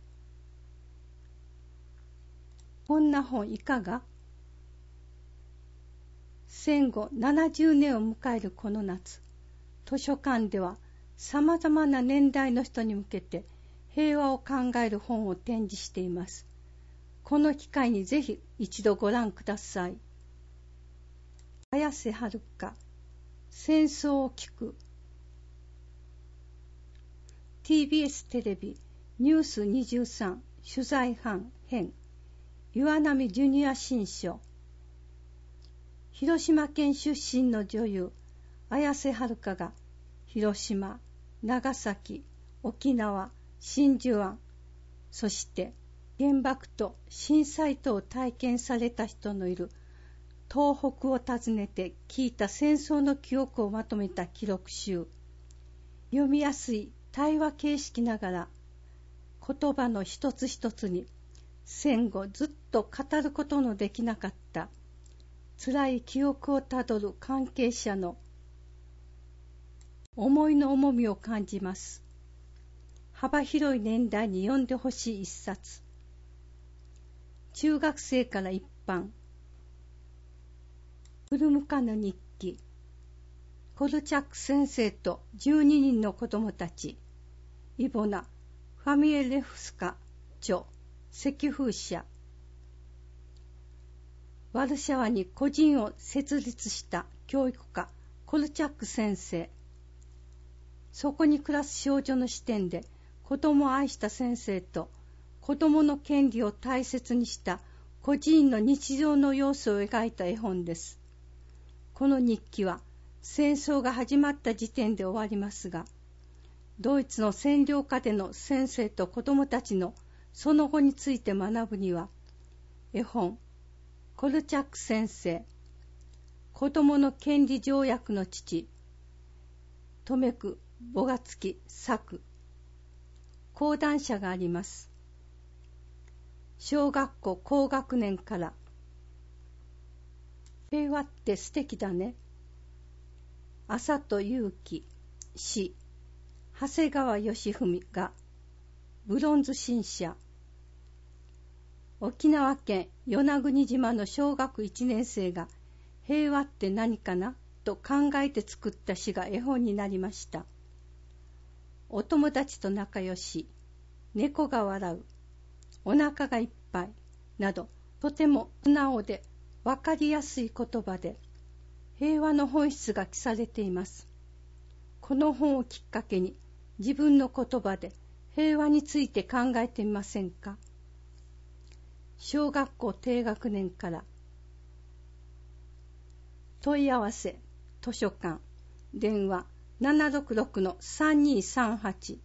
こんな本いかが？戦後ななじゅうねんを迎えるこの夏、図書館ではさまざまな年代の人に向けて平和を考える本を展示しています。この機会にぜひ一度ご覧ください。綾瀬はるか、戦争を聞く。ティービーエス テレビニュースにじゅうさん取材班編、岩波ジュニア新書。広島県出身の女優綾瀬はるかが広島、長崎、沖縄、真珠湾、そして原爆と震災等を体験された人のいる東北を訪ねて聞いた戦争の記憶をまとめた記録集。読みやすい対話形式ながら言葉の一つ一つに戦後ずっと語ることのできなかった辛い記憶をたどる関係者の思いの重みを感じます。幅広い年代に読んでほしい一冊。中学生から一般。ウルムカの日記。コルチャック先生とじゅうににんの子供たち。イボナ・ファミエレフスカ著赤風社。ワルシャワに個人を設立した教育家コルチャック先生。そこに暮らす少女の視点で子供を愛した先生と子供の権利を大切にした孤児院の日常の様子を描いた絵本です。この日記は戦争が始まった時点で終わりますが、ドイツの占領下での先生と子供たちのその後について学ぶには、絵本コルチャック先生、子供の権利条約の父、トメク・ボガツキ作、講談社があります。小学校高学年から。平和って素敵だね。浅戸祐樹、詩、長谷川義文が、ブロンズ新社。沖縄県与那国島の小学いちねん生が平和って何かなと考えて作った詩が絵本になりました。お友達と仲良し、猫が笑う、お腹がいっぱいなど、とても素直で分かりやすい言葉で平和の本質が記されています。この本をきっかけに自分の言葉で平和について考えてみませんか。小学校低学年から。問い合わせ図書館電話 ななろくろくのさんにーさんはち。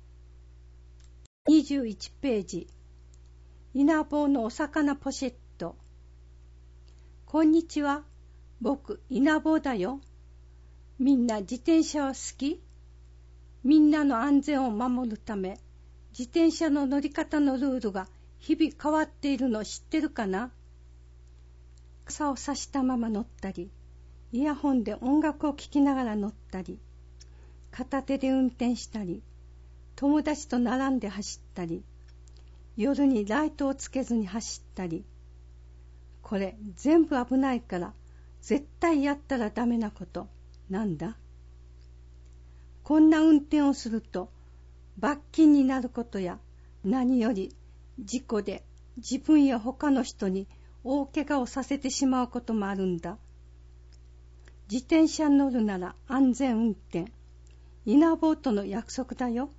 にじゅういちページ。稲坊のお魚ポシェット。こんにちは、僕稲坊だよ。みんな自転車は好き？みんなの安全を守るため自転車の乗り方のルールが日々変わっているの知ってるかな？傘を差したまま乗ったり、イヤホンで音楽を聴きながら乗ったり、片手で運転したり、友達と並んで走ったり、夜にライトをつけずに走ったり。これ全部危ないから絶対やったらダメなことなんだ。こんな運転をすると罰金になることや、何より事故で自分や他の人に大怪我をさせてしまうこともあるんだ。自転車に乗るなら安全運転。稲坊との約束だよ。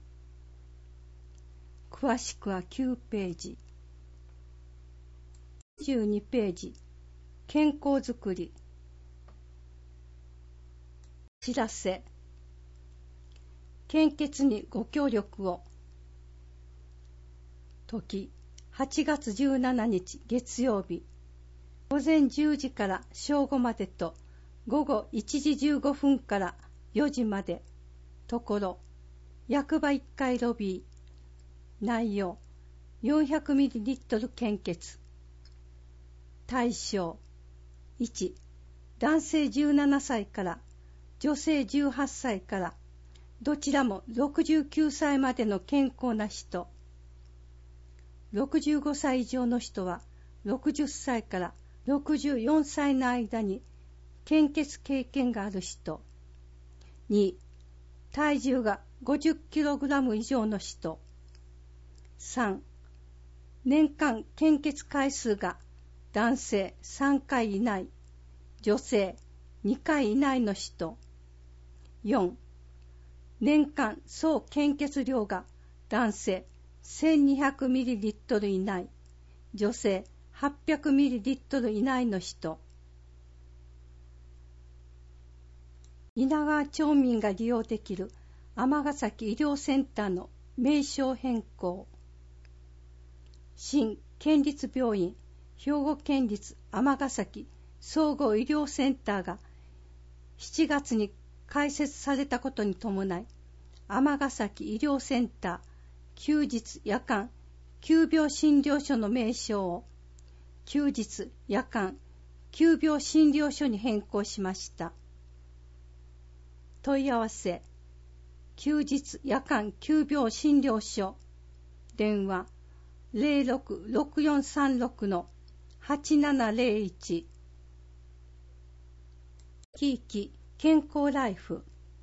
詳しくはきゅうページ。じゅうにページ。健康づくり。知らせ。献血にご協力を。時、はちがつじゅうしちにち月曜日。午前じゅうじから正午までと、午後いちじじゅうごふんからよじまで。ところ、役場いっかいロビー。内容、よんひゃくミリリットル 献血。対象、いち、男性じゅうななさいから女性じゅうはっさいから、どちらもろくじゅうきゅうさいまでの健康な人。ろくじゅうごさい以上の人はろくじゅっさいからろくじゅうよんさいの間に献血経験がある人。に、体重がごじゅっキログラム以上の人。さん、年間献血回数が男性さんかい以内、女性にかい以内の人。よん、年間総献血量が男性せんにひゃくミリリットル以内、女性はっぴゃくミリリットル以内の人。稲川町民が利用できる尼崎医療センターの名称変更。新県立病院兵庫県立尼崎総合医療センターがしちがつに開設されたことに伴い、尼崎医療センター休日夜間急病診療所の名称を休日夜間急病診療所に変更しました。問い合わせ、休日夜間急病診療所、電話 ゼロろくろくよんさんろくのはちななゼロいち。地域健康ライフ。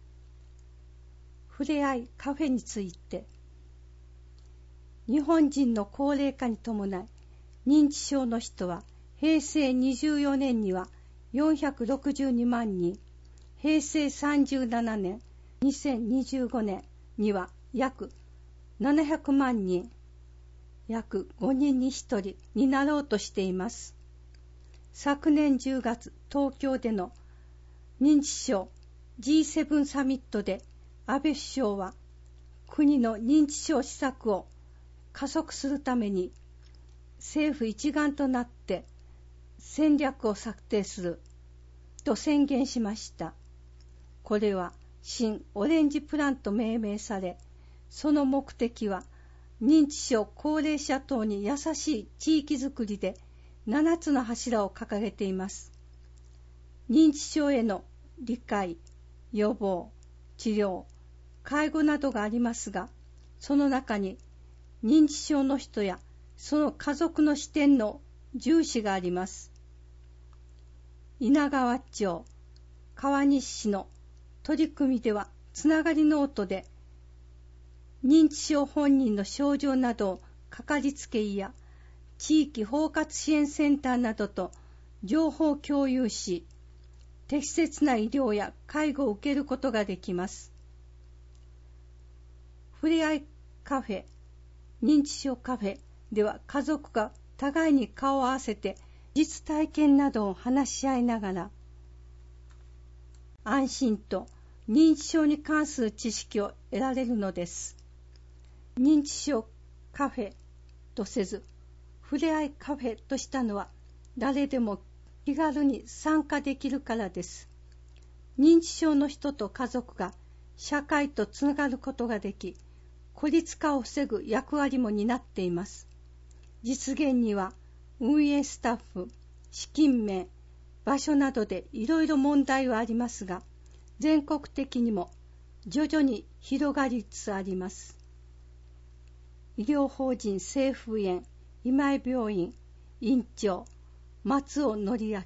ふれあいカフェについて。日本人の高齢化に伴い、認知症の人はへいせいにじゅうよねんにはよんひゃくろくじゅうにまんにん、へいせいさんじゅうななねん、にせんにじゅうごねんには約ななひゃくまんにん、約ごにんにひとりになろうとしています。昨年じゅうがつ、東京での認知症 ジーセブン サミットで安倍首相は国の認知症施策を加速するために政府一丸となって戦略を策定すると宣言しました。これは新オレンジプランと命名され、その目的は認知症高齢者等に優しい地域づくりでななつの柱を掲げています。認知症への理解、予防、治療、介護などがありますが、その中に認知症の人やその家族の視点の重視があります。稲川町、川西市の取り組みでは、つながりノートで認知症本人の症状などをかかりつけ医や地域包括支援センターなどと情報共有し、適切な医療や介護を受けることができます。ふれあいカフェ、認知症カフェでは家族が互いに顔を合わせて実体験などを話し合いながら安心と認知症に関する知識を得られるのです。認知症カフェとせず、ふれあいカフェとしたのは誰でも気軽に参加できるからです。認知症の人と家族が社会とつながることができ、孤立化を防ぐ役割も担っています。実現には運営スタッフ、資金面、場所などでいろいろ問題はありますが、全国的にも徐々に広がりつつあります。医療法人清風園今井病院院長松尾則明。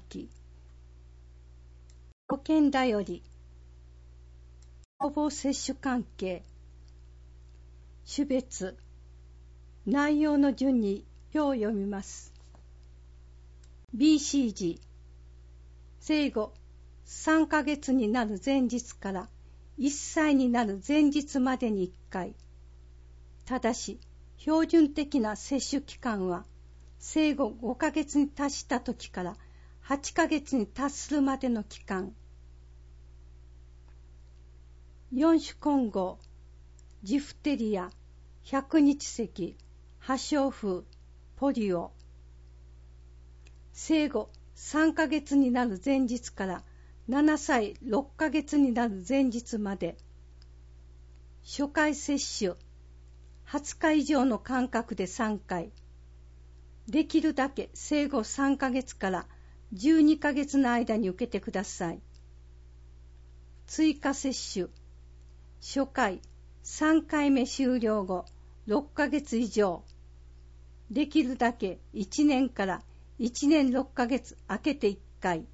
保険だより予防接種関係種別内容の順に表を読みます。 ビーシージー、生後さんかげつになる前日からいっさいになる前日までにいっかい。ただし、標準的な接種期間は、生後ごかげつに達した時からはちかげつに達するまでの期間。よん種混合、ジフテリア、百日咳、破傷風、ポリオ。生後さんかげつになる前日からななさいろっかげつになる前日まで、初回接種、はつか以上の間隔でさんかい、できるだけ生後さんかげつからじゅうにかげつの間に受けてください。追加接種、初回さんかいめ終了後ろっかげつ以上、できるだけいちねんからいちねんろっかげつ空けていっかい。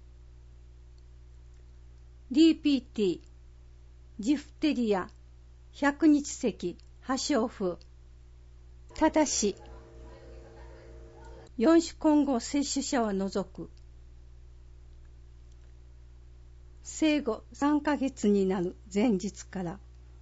ディーピーティー、ジフテリア、百日咳、破傷風。ただし、よん種混合接種者は除く。生後さんかげつになる前日から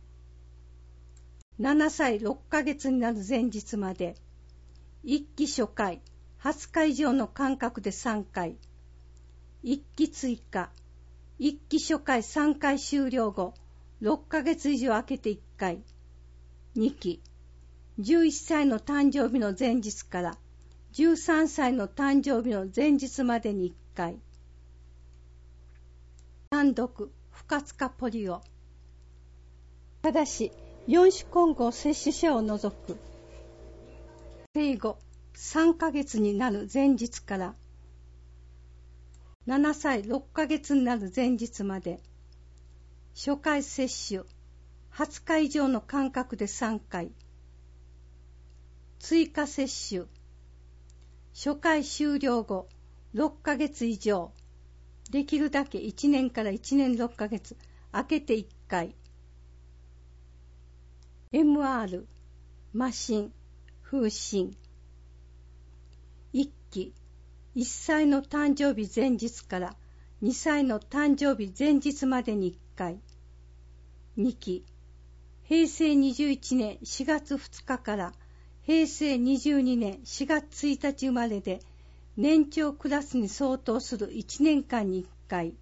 ななさいろっかげつになる前日まで、いっき初回、はつか以上の間隔でさんかい、いっき追加、いっき初回さんかい終了後、ろっかげつ以上空けていっかい、にき、じゅういっさいの誕生日の前日からじゅうさんさいの誕生日の前日までにいっかい。単独、不活化ポリオ。ただし、よん種混合接種者を除く。生後さんかげつになる前日からななさいろっかげつになる前日まで、初回接種、はつか以上の間隔でさんかい、追加接種、初回終了後ろっかげつ以上、できるだけいちねんからいちねんろっかげつ空けていっかい。エムアール、麻疹、風疹。いっき、いっさいの誕生日前日からにさいの誕生日前日までにいっかい。にき、へいせいにじゅういちねんしがつふつかからへいせいにじゅうにねんしがつついたち生まれで、年長クラスに相当するいちねんかんにいっかい。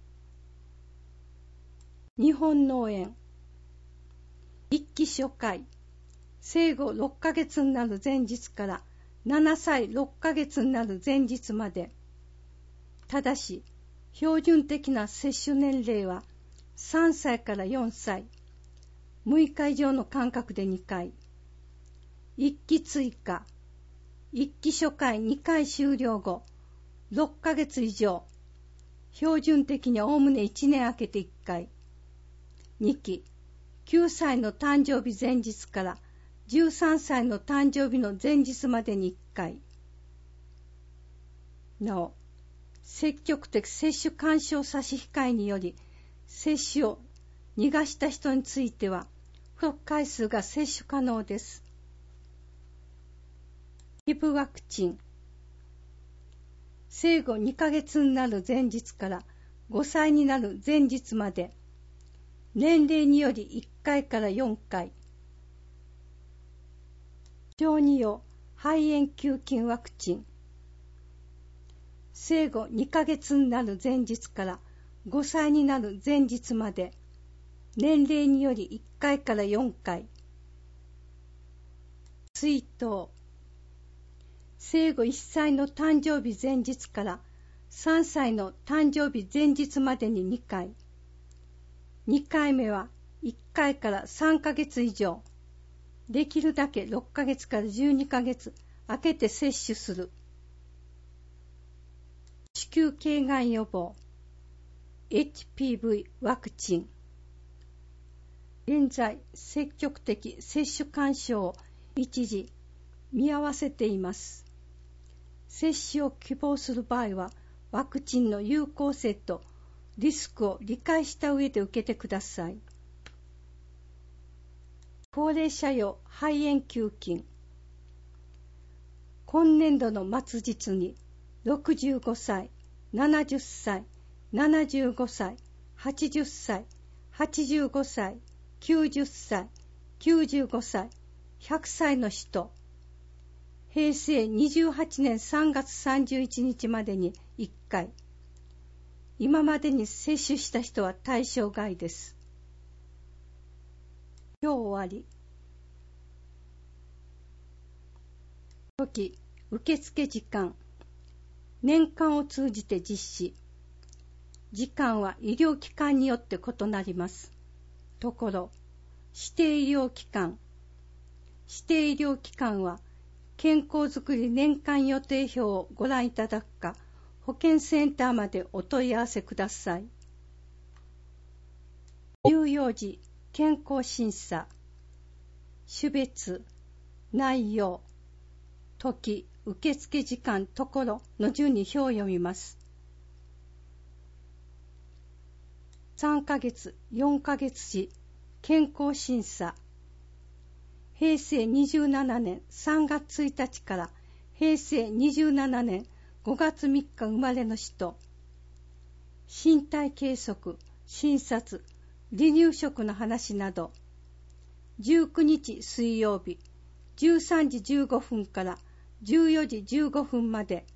日本脳炎。いっき初回、生後ろっかげつになる前日からななさいろっかげつになる前日まで。ただし、標準的な接種年齢はさんさいからよんさい、むいか以上の間隔でにかい、いっき追加、いっき初回にかい終了後ろっかげつ以上、標準的におおむねいちねん空けていっかい、にききゅうさいの誕生日前日からじゅうさんさいの誕生日の前日までにいっかい。なお、積極的接種勧奨差し控えにより接種を逃がした人については付録回数が接種可能です。ヒブワクチン。生後にかげつになる前日からごさいになる前日まで、年齢によりいっかいからよんかい。小児用肺炎球菌ワクチン。生後にかげつになる前日からごさいになる前日まで、年齢によりいっかいからよんかい。水筒。生後いっさいの誕生日前日からさんさいの誕生日前日までににかい。にかいめはいっかいからさんかげつ以上、できるだけろっかげつからじゅうにかげつ空けて接種する。子宮頸がん予防 エイチピーブイ ワクチン。現在積極的接種勧奨を一時見合わせています。接種を希望する場合はワクチンの有効性とリスクを理解した上で受けてください。高齢者用肺炎球菌。今年度の末日にろくじゅうごさい、ななじゅっさい、ななじゅうごさい、はちじゅっさい、はちじゅうごさい、きゅうじゅっさい、きゅうじゅうごさい、ひゃくさいの人、へいせいにじゅうはちねんさんがつさんじゅういちにちまでにいっかい。今までに接種した人は対象外です。今日終わり。時、受付時間。年間を通じて実施。時間は医療機関によって異なります。ところ、指定医療機関。指定医療機関は、健康づくり年間予定表をご覧いただくか、保健センターまでお問い合わせください。乳幼児健康審査。種別、内容、時、受付時間、ところの順に表を読みます。さんかげつ、よんかげつ時、健康審査。へいせいにじゅうななねんさんがつついたちからへいせいにじゅうななねんごがつみっか生まれの人。身体計測、診察、離乳食の話など。じゅうくにち水曜日、じゅうさんじじゅうごふんからじゅうよじじゅうごふんまで。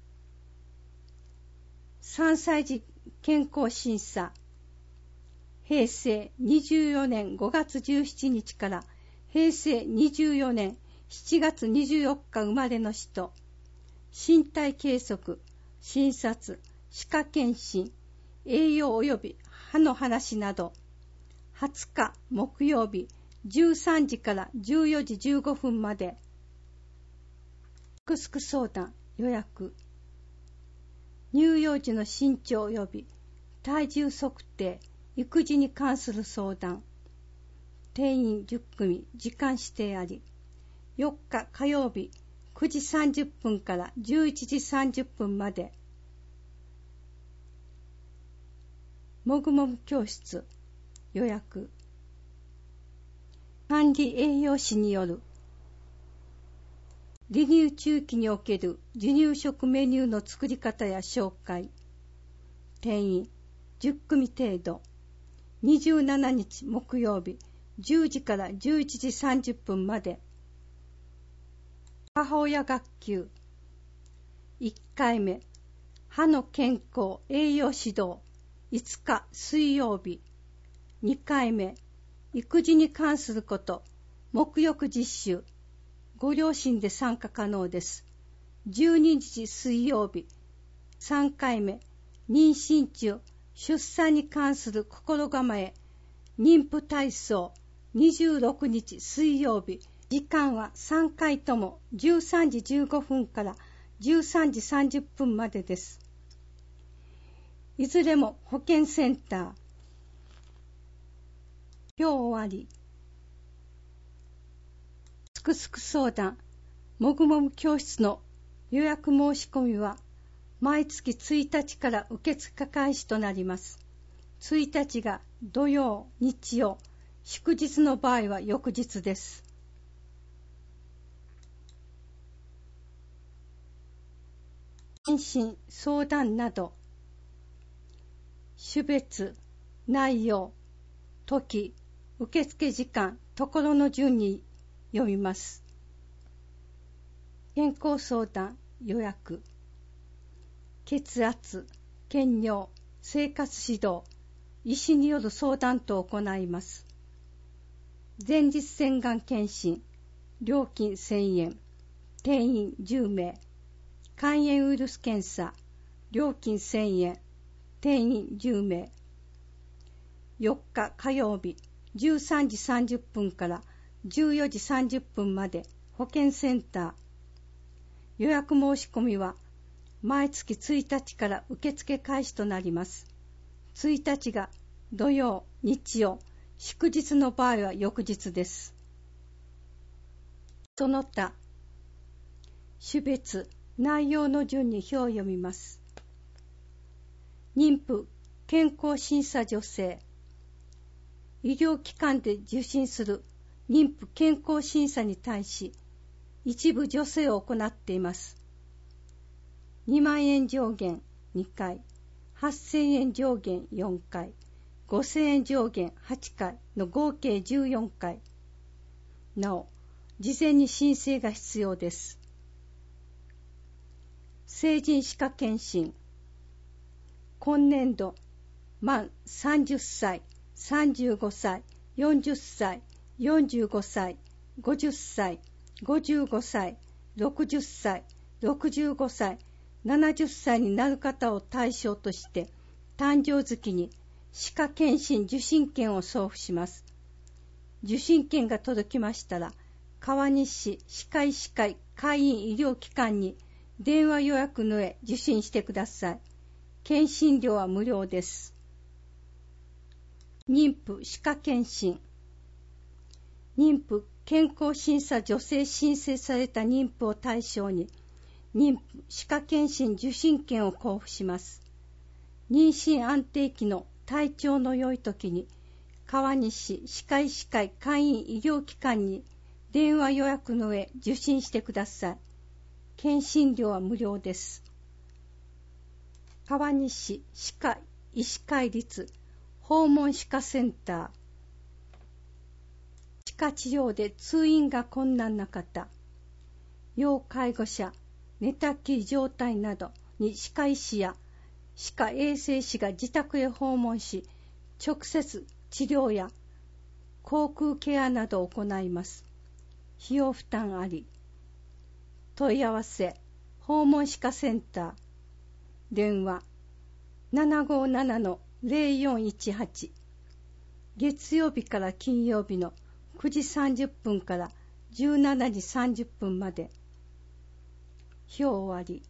さんさい児健康審査。へいせいにじゅうよねんごがつじゅうしちにちからへいせいにじゅうよねんしちがつにじゅうよっか生まれの人。身体計測、診察、歯科検診、栄養及び歯の話など。はつか木曜日、じゅうさんじからじゅうよじじゅうごふんまで。すくすく相談、予約。乳幼児の身長及び体重測定、育児に関する相談。定員じゅっくみ、時間指定あり。よっか火曜日、くじさんじゅっぷんからじゅういちじさんじゅっぷんまで。もぐもぐ教室、予約。管理栄養士による離乳中期における授乳食メニューの作り方や紹介。定員じゅっくみ程度。にじゅうしちにち木曜日、じゅうじからじゅういちじさんじゅっぷんまで。母親学級。いっかいめ、歯の健康栄養指導、いつか水曜日。にかいめ、育児に関すること、沐浴実習。ご両親で参加可能です。じゅうににち水曜日。さんかいめ、妊娠中、出産に関する心構え、妊婦体操。にじゅうろくにち水曜日。時間はさんかいともじゅうさんじじゅうごふんからじゅうさんじさんじゅっぷんまでです。いずれも保健センター。今日終わり。すくすく相談、もぐもぐ教室の予約申し込みは毎月ついたちから受付開始となります。いちにちが土曜、日曜、祝日の場合は翌日です。妊娠、相談など。種別、内容、時、受付時間、ところの順に読みます。健康相談、予約。血圧、検尿、生活指導、医師による相談と行います。前日洗顔検診、料金せんえん、定員じゅうめい。肝炎ウイルス検査、料金せんえん、定員じゅうめい。よっか火曜日、じゅうさんじさんじゅっぷんからじゅうよじさんじゅっぷんまで保健センター。予約申し込みは毎月ついたちから受付開始となります。いちにちが土曜、日曜、祝日の場合は翌日です。その他、種別、内容の順に表を読みます。妊婦、健康審査助成。医療機関で受診する妊婦健康審査に対し、一部助成を行っています。 にまんえん上限にかい、はっせんえん上限よんかい、ごせんえん上限はちかいの合計じゅうよんかい。なお、事前に申請が必要です。成人歯科検診。今年度、満さんじゅっさい、さんじゅうごさい、よんじゅっさい、よんじゅうごさい、ごじゅっさい、ごじゅうごさい、ろくじゅっさい、ろくじゅうごさい、ななじゅっさいになる方を対象として、誕生月に歯科検診受診券を送付します。受診券が届きましたら、川西市歯科医師会会員医療機関に電話予約の上受診してください。検診料は無料です。妊婦歯科検診。妊婦健康審査助成申請された妊婦を対象に、妊婦歯科検診受診券を交付します。妊娠安定期の体調の良い時に、川西歯科医師会会員医療機関に電話予約の上受診してください。検診料は無料です。川西歯科医師会立訪問歯科センター。歯科治療で通院が困難な方、要介護者、寝たきり状態などに歯科医師や歯科衛生士が自宅へ訪問し、直接治療や口腔ケアなどを行います。費用負担あり。問い合わせ、訪問歯科センター。電話 ななごななのゼロよんいちはち。月曜日から金曜日のくじさんじゅっぷんからじゅうしちじさんじゅっぷんまで。表終わり。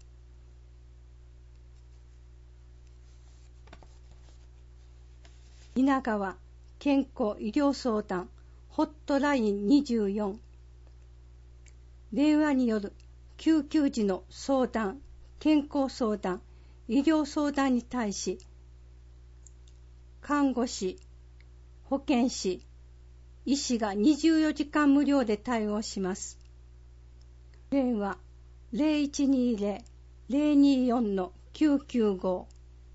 稲川健康医療相談ホットラインにじゅうよん。電話による救急時の相談、健康相談、医療相談に対し、看護師、保健師、医師がにじゅうよじかん無料で対応します。電話ゼロいちにゼロ ゼロによんのきゅうきゅうご。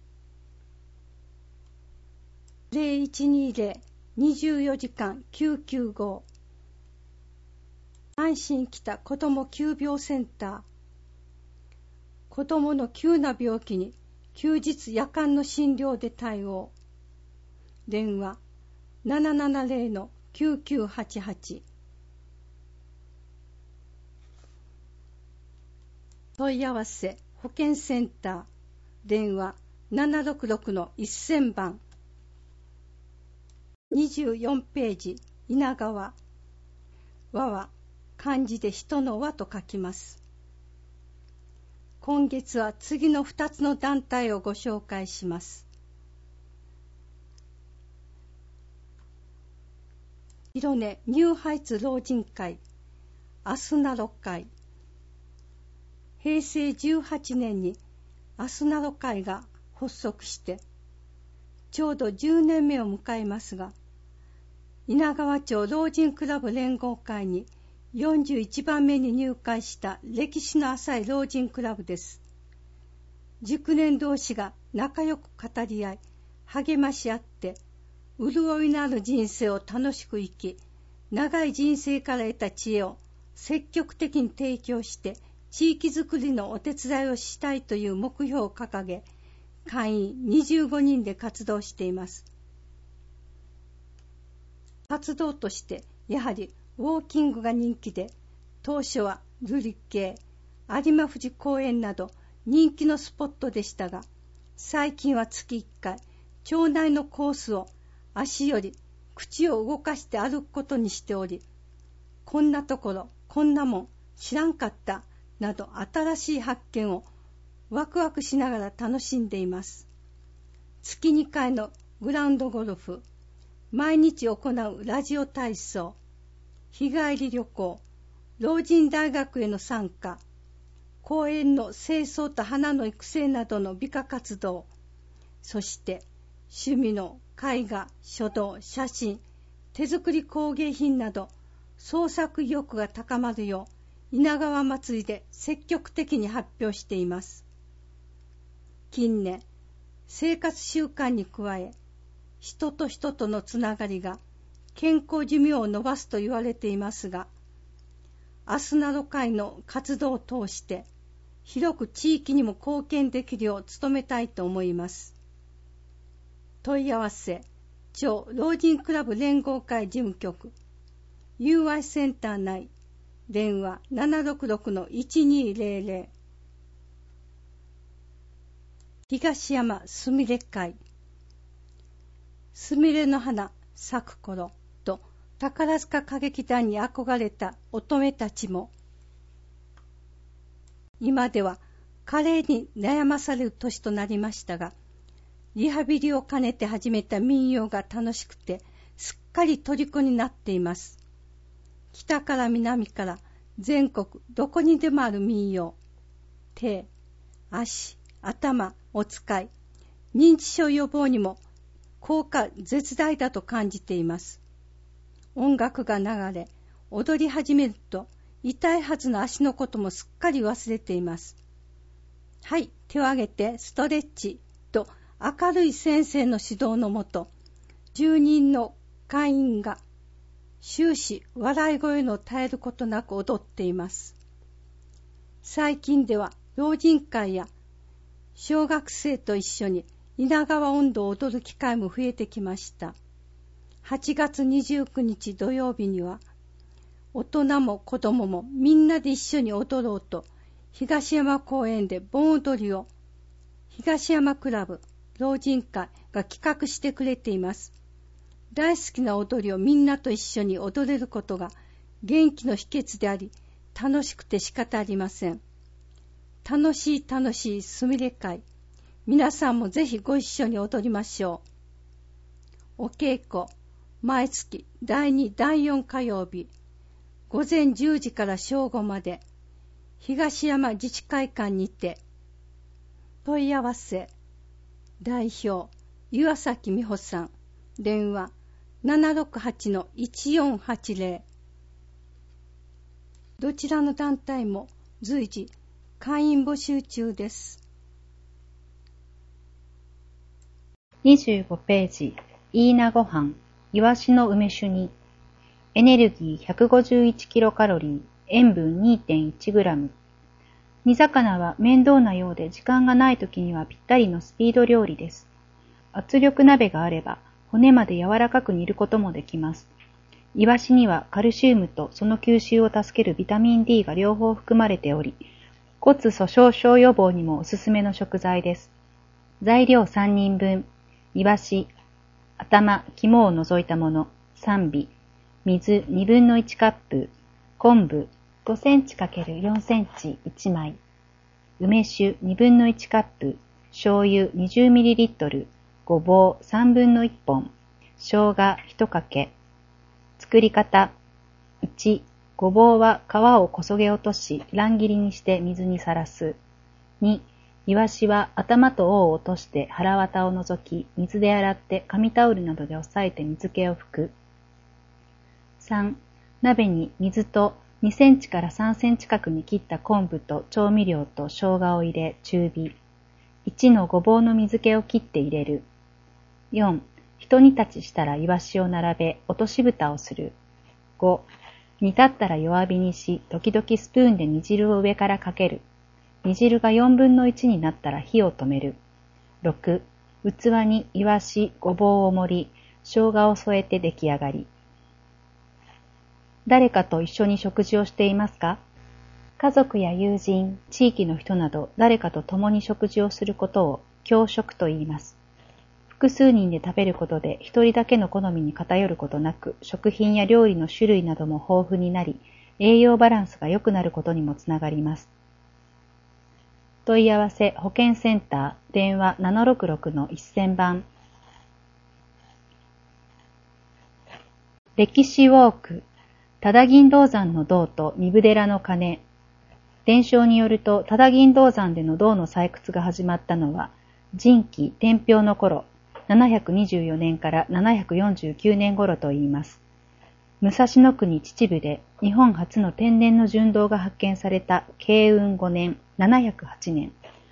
ゼロいちにゼロ にじゅうよじかんきゅうきゅうご。安心きた子ども急病センター。子どもの急な病気に休日夜間の診療で対応。電話 ななななゼロのきゅうきゅうはちはち。問い合わせ保健センター。電話 ななろくろくのせんばん。にじゅうよんページ、稲川。和は漢字で人の和と書きます。今月は次のふたつの団体をご紹介します。広根ニューハイツ老人会、アスナロ会。へいせいじゅうはちねんにアスナロ会が発足して、ちょうどじゅうねんめを迎えますが、稲川町老人クラブ連合会によんじゅういちばんめに入会した歴史の浅い老人クラブです。熟年同士が仲良く語り合い、励まし合って、潤いのある人生を楽しく生き、長い人生から得た知恵を積極的に提供して、地域づくりのお手伝いをしたいという目標を掲げ、会員にじゅうごにんで活動しています。活動として、やはりウォーキングが人気で、当初は瑠璃系、有馬富士公園など人気のスポットでしたが、最近は月いっかい、町内のコースを足より口を動かして歩くことにしており、こんなところ、こんなもん知らんかったなど新しい発見をワクワクしながら楽しんでいます。月にかいのグラウンドゴルフ、毎日行うラジオ体操、日帰り旅行、老人大学への参加、公園の清掃と花の育成などの美化活動、そして趣味の絵画、書道、写真、手作り工芸品など創作意欲が高まるよう稲川祭りで積極的に発表しています。 近年、生活習慣に加え、人と人とのつながりが健康寿命を延ばすと言われていますが、アスナロ会の活動を通して、広く地域にも貢献できるよう努めたいと思います。問い合わせ、超老人クラブ連合会事務局、ユーアイ センター内、電話 ななろくろくのいちにーぜろぜろ。東山すみれ会。すみれの花咲く頃と宝塚歌劇団に憧れた乙女たちも、今では加齢に悩まされる年となりましたが、リハビリを兼ねて始めた民謡が楽しくてすっかり虜になっています。北から南から全国どこにでもある民謡、手、足、頭を使い、認知症予防にも効果絶大だと感じています。音楽が流れ、踊り始めると痛いはずの足のこともすっかり忘れています。はい、手を挙げてストレッチと明るい先生の指導のもと、じゅうにんの会員が終始笑い声の絶えることなく踊っています。最近では老人会や小学生と一緒に稲川音頭を踊る機会も増えてきました。はちがつにじゅうくにち土曜日には、大人も子供もみんなで一緒に踊ろうと、東山公園で盆踊りを東山クラブ老人会が企画してくれています。大好きな踊りをみんなと一緒に踊れることが元気の秘訣であり、楽しくて仕方ありません。楽しい楽しいすみれ会。皆さんもぜひご一緒に踊りましょう。お稽古、毎月だいに、だいよん火曜日、午前じゅうじから正午まで、東山自治会館にて。問い合わせ、代表、岩崎美穂さん、電話 ななろくはちのいちよんはちぜろ。どちらの団体も随時会員募集中です。 にじゅうごページ、イーナご飯、イワシの梅酒煮。エネルギー ひゃくごじゅういちキロカロリー、塩分 にてんいちグラム。煮魚は面倒なようで時間がないときにはぴったりのスピード料理です。圧力鍋があれば骨まで柔らかく煮ることもできます。イワシにはカルシウムとその吸収を助けるビタミン ディー が両方含まれており、骨粗鬆症予防にもおすすめの食材です。材料さんにんぶん、イワシ、頭、肝を除いたものさんび、水にぶんのいちカップ、昆布ごセンチ×よんセンチいちまい、梅酒にぶんのいちカップ、醤油 にじゅうミリリットル、ごぼうさんぶんのいっぽん、生姜いちかけ。作り方。いち、ごぼうは皮をこそげ落とし乱切りにして水にさらす。に、イワシは頭と尾を落として腹綿を除き水で洗って紙タオルなどで押さえて水気を拭く。さん、鍋に水とにセンチからさんセンチ角に切った昆布と調味料と生姜を入れ中火。いちのごぼうの水気を切って入れる。よん、一煮立ちしたらイワシを並べ落とし蓋をする。ご、煮立ったら弱火にし時々スプーンで煮汁を上からかける。煮汁がよんぶんのいちになったら火を止める。ろく、器にイワシ、ごぼうを盛り、生姜を添えて出来上がり。誰かと一緒に食事をしていますか？家族や友人、地域の人など誰かと共に食事をすることを共食と言います。複数人で食べることで一人だけの好みに偏ることなく、食品や料理の種類なども豊富になり、栄養バランスが良くなることにもつながります。問い合わせ保健センター、電話 ななろくろくのせんばん。歴史ウォーク、多田銀道山の銅と壬生寺の鐘。伝承によると、多田銀道山での銅の採掘が始まったのは、仁紀天平の頃、ななひゃくにじゅうよねんからななひゃくよんじゅうきゅうねん頃といいます。武蔵野国秩父で日本初の天然の純銅が発見された慶運ごねん、ななひゃくはちねん。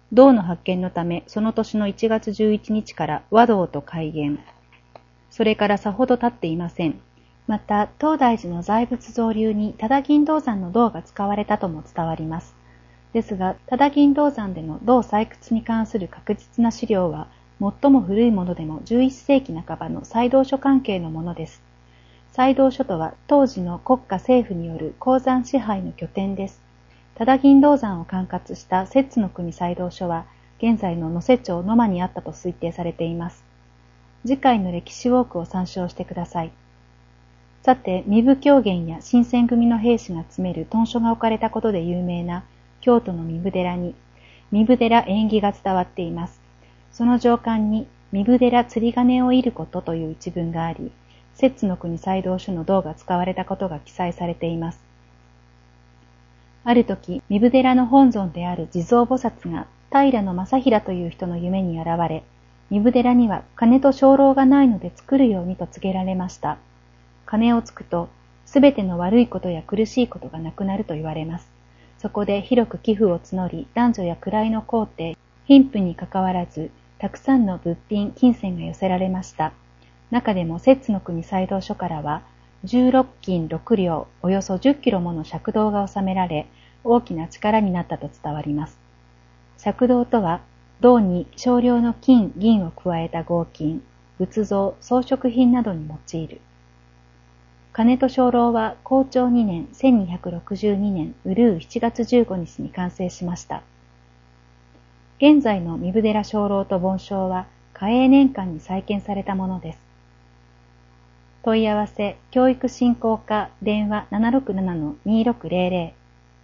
銅の発見のため、その年のいちがつじゅういちにちから和銅と改元。それからさほど経っていません。また、東大寺の財物造立に多田銀銅山の銅が使われたとも伝わります。ですが、多田銀銅山での銅採掘に関する確実な資料は、最も古いものでもじゅういっせいきなかばの斎道書関係のものです。斎道書とは当時の国家政府による鉱山支配の拠点です。多田銀銅山を管轄した摂津の国斎道書は、現在の能勢町野間にあったと推定されています。次回の歴史ウォークを参照してください。さて、壬生狂言や新選組の兵士が詰める屯所が置かれたことで有名な京都の壬生寺に、壬生寺縁起が伝わっています。その上巻に、壬生寺釣り鐘を射ることという一文があり、摂津の国斎道書の銅が使われたことが記載されています。ある時、壬生寺の本尊である地蔵菩薩が平正平という人の夢に現れ、壬生寺には金と鐘楼がないので作るようにと告げられました。鐘をつくと、すべての悪いことや苦しいことがなくなると言われます。そこで広く寄付を募り、男女や位の皇帝、貧富にかかわらず、たくさんの物品、金銭が寄せられました。中でも摂津の国斎道書からは、じゅうろくきんろくりょう、およそじゅっキロもの赤銅が納められ、大きな力になったと伝わります。赤銅とは、銅に少量の金、銀を加えた合金、仏像、装飾品などに用いる。鐘と鐘楼は弘長にねんせんにひゃくろくじゅうにねんうるうしちがつじゅうごにちに完成しました。現在の壬生寺鐘楼と梵鐘は嘉永年間に再建されたものです。問い合わせ、教育振興課、電話 ななろくななのにろくぜろぜろ。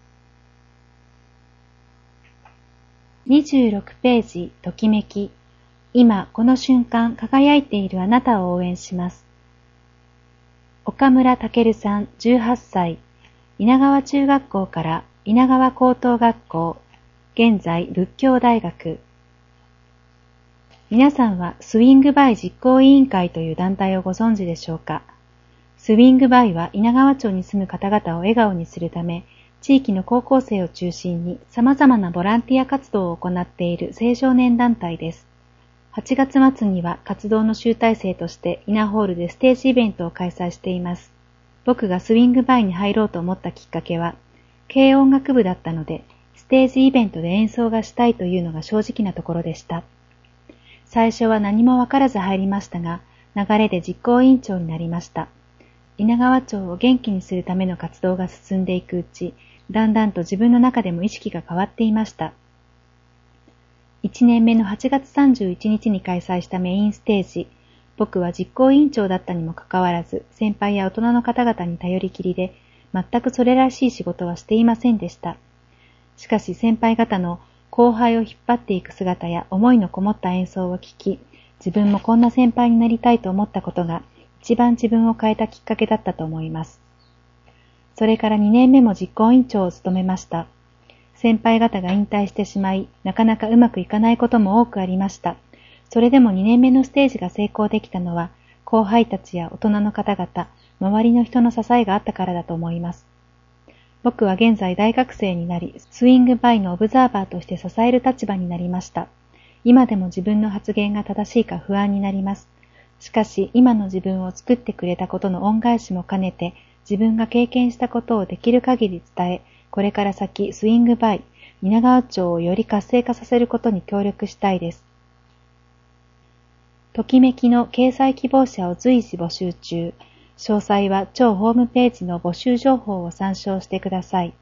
にじゅうろくページ、ときめき。今この瞬間輝いているあなたを応援します。岡村健さんじゅうはっさい、稲川中学校から稲川高等学校、現在仏教大学。皆さんはスウィングバイ実行委員会という団体をご存知でしょうか。スウィングバイは稲川町に住む方々を笑顔にするため、地域の高校生を中心に様々なボランティア活動を行っている青少年団体です。はちがつまつには活動の集大成として稲ホールでステージイベントを開催しています。僕がスウィングバイに入ろうと思ったきっかけは、軽音楽部だったので、ステージイベントで演奏がしたいというのが正直なところでした。最初は何もわからず入りましたが、流れで実行委員長になりました。稲川町を元気にするための活動が進んでいくうち、だんだんと自分の中でも意識が変わっていました。いちねんめのはちがつさんじゅういちにちに開催したメインステージ、僕は実行委員長だったにもかかわらず、先輩や大人の方々に頼りきりで、全くそれらしい仕事はしていませんでした。しかし先輩方の後輩を引っ張っていく姿や思いのこもった演奏を聞き、自分もこんな先輩になりたいと思ったことが、一番自分を変えたきっかけだったと思います。それからにねんめも実行委員長を務めました。先輩方が引退してしまい、なかなかうまくいかないことも多くありました。それでもにねんめのステージが成功できたのは、後輩たちや大人の方々、周りの人の支えがあったからだと思います。僕は現在大学生になり、スウィングバイのオブザーバーとして支える立場になりました。今でも自分の発言が正しいか不安になります。しかし、今の自分を作ってくれたことの恩返しも兼ねて、自分が経験したことをできる限り伝え、これから先スイングバイ、稲川町をより活性化させることに協力したいです。ときめきの掲載希望者を随時募集中。詳細は町ホームページの募集情報を参照してください。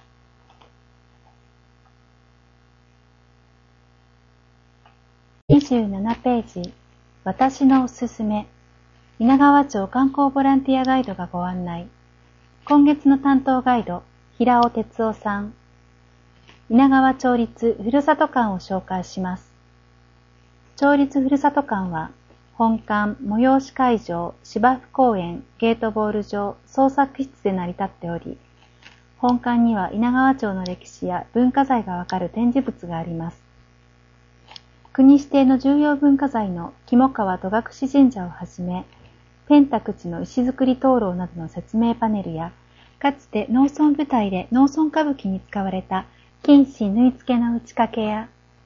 にじゅうななページ、私のおすすめ。稲川町観光ボランティアガイドがご案内。今月の担当ガイド、平尾哲夫さん。稲川町立ふるさと館を紹介します。町立ふるさと館は、本館、催し会場、芝生公園、ゲートボール場、創作室で成り立っており、本館には稲川町の歴史や文化財がわかる展示物があります。国指定の重要文化財の肝川戸隠神社をはじめ、ペンタ口の石造り灯籠などの説明パネルや、かつて農村舞台で農村歌舞伎に使われた金糸縫い付けの打ち掛けや、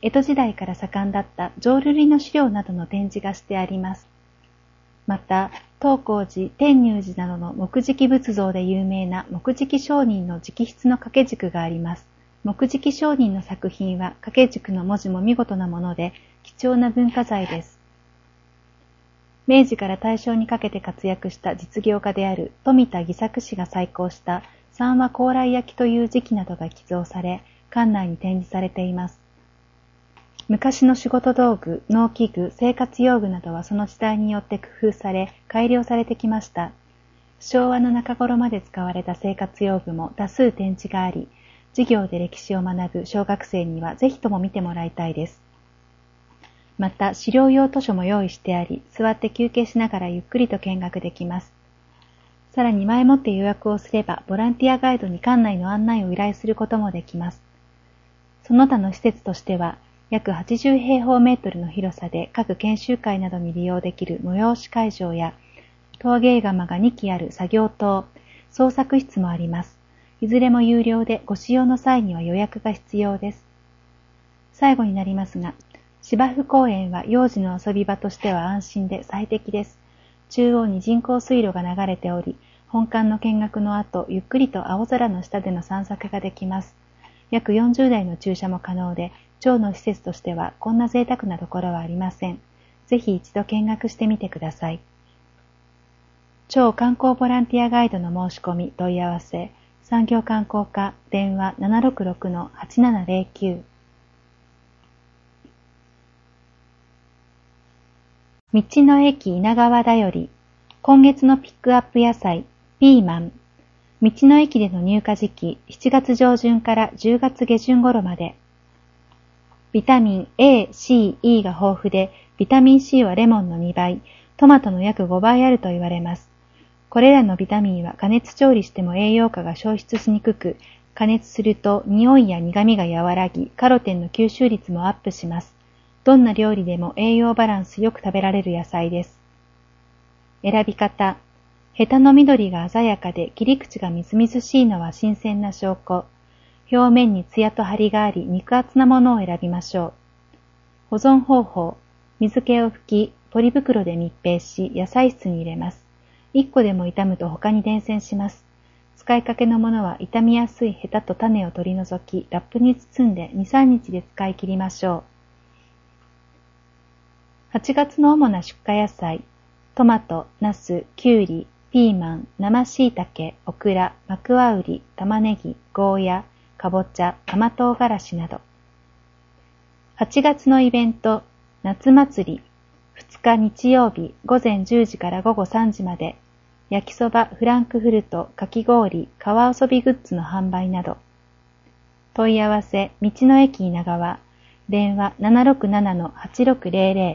江戸時代から盛んだった浄瑠璃の資料などの展示がしてあります。また、東光寺、天入寺などの木喰仏像で有名な木喰上人の直筆の掛け軸があります。木喰上人の作品は掛け軸の文字も見事なもので貴重な文化財です。明治から大正にかけて活躍した実業家である富田義作氏が再興した三和高麗焼という磁器などが寄贈され、館内に展示されています。昔の仕事道具、農機具、生活用具などはその時代によって工夫され、改良されてきました。昭和の中頃まで使われた生活用具も多数展示があり、授業で歴史を学ぶ小学生にはぜひとも見てもらいたいです。また、資料用図書も用意してあり、座って休憩しながらゆっくりと見学できます。さらに前もって予約をすれば、ボランティアガイドに館内の案内を依頼することもできます。その他の施設としては、約はちじゅうへいほうメートルの広さで各研修会などに利用できる催し会場や、陶芸窯がにきある作業棟、創作室もあります。いずれも有料でご使用の際には予約が必要です。最後になりますが、芝生公園は幼児の遊び場としては安心で最適です。中央に人工水路が流れており、本館の見学の後、ゆっくりと青空の下での散策ができます。約よんじゅうだいの駐車も可能で、町の施設としてはこんな贅沢なところはありません。ぜひ一度見学してみてください。町観光ボランティアガイドの申し込み問い合わせ、産業観光課電話 ななろくろくのはちななぜろきゅう。道の駅稲川だより、今月のピックアップ野菜、ピーマン。道の駅での入荷時期、しちがつじょうじゅんからじゅうがつげじゅん頃まで。ビタミン A、C、E が豊富で、ビタミン C はレモンのにばい、トマトの約ごばいあると言われます。これらのビタミンは加熱調理しても栄養価が消失しにくく、加熱すると匂いや苦味が和らぎ、カロテンの吸収率もアップします。どんな料理でも栄養バランスよく食べられる野菜です。選び方。ヘタの緑が鮮やかで切り口がみずみずしいのは新鮮な証拠。表面にツヤと張りがあり肉厚なものを選びましょう。保存方法。水気を拭き、ポリ袋で密閉し、野菜室に入れます。いっこでも傷むと他に伝染します。使いかけのものは傷みやすいヘタと種を取り除き、ラップに包んでに、さんにちで使い切りましょう。はちがつの主な出荷野菜。トマト、ナス、キュウリ、ピーマン、生椎茸、オクラ、マクワウリ、玉ねぎ、ゴーヤ、かぼちゃ、甘唐辛子など。はちがつのイベント、夏祭り、ふつか日曜日ごぜんじゅうじからごごさんじまで、焼きそば、フランクフルト、かき氷、川遊びグッズの販売など。問い合わせ、道の駅稲川、電話 ななろくななのはちろくぜろぜ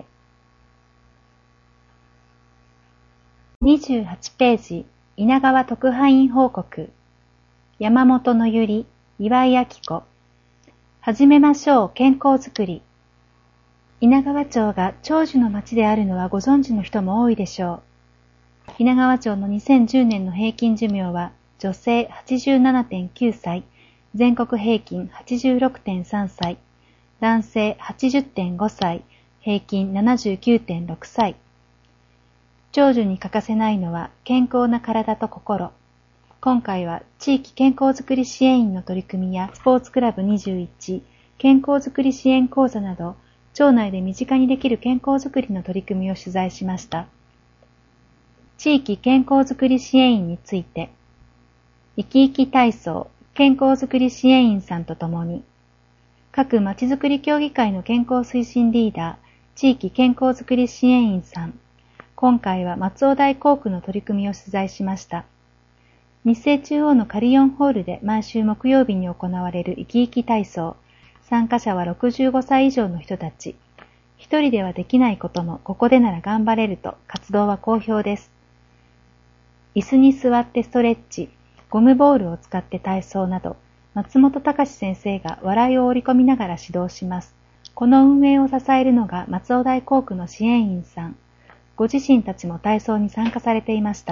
ろ。にじゅうはちページ、稲川特派員報告。山本のゆり、岩井明子。始めましょう、健康づくり。稲川町が長寿の町であるのはご存知の人も多いでしょう。稲川町のにせんじゅうねんの平均寿命は女性 はちじゅうななてんきゅうさい、全国平均 はちじゅうろくてんさんさい、男性 はちじゅってんごさい、平均 ななじゅうきゅうてんろくさい。長寿に欠かせないのは健康な体と心。今回は地域健康づくり支援員の取り組みやスポーツクラブにじゅういち、健康づくり支援講座など、町内で身近にできる健康づくりの取り組みを取材しました。地域健康づくり支援員について、生き生き体操、健康づくり支援員さんと共に、各まちづくり協議会の健康推進リーダー、地域健康づくり支援員さん、今回は松尾台校区の取り組みを取材しました。日生中央のカリオンホールで毎週木曜日に行われる生き生き体操。参加者はろくじゅうごさい以上の人たち。一人ではできないこともここでなら頑張れると活動は好評です。椅子に座ってストレッチ、ゴムボールを使って体操など、松本隆先生が笑いを織り込みながら指導します。この運営を支えるのが松尾台校区の支援員さん。ご自身たちも体操に参加されていました。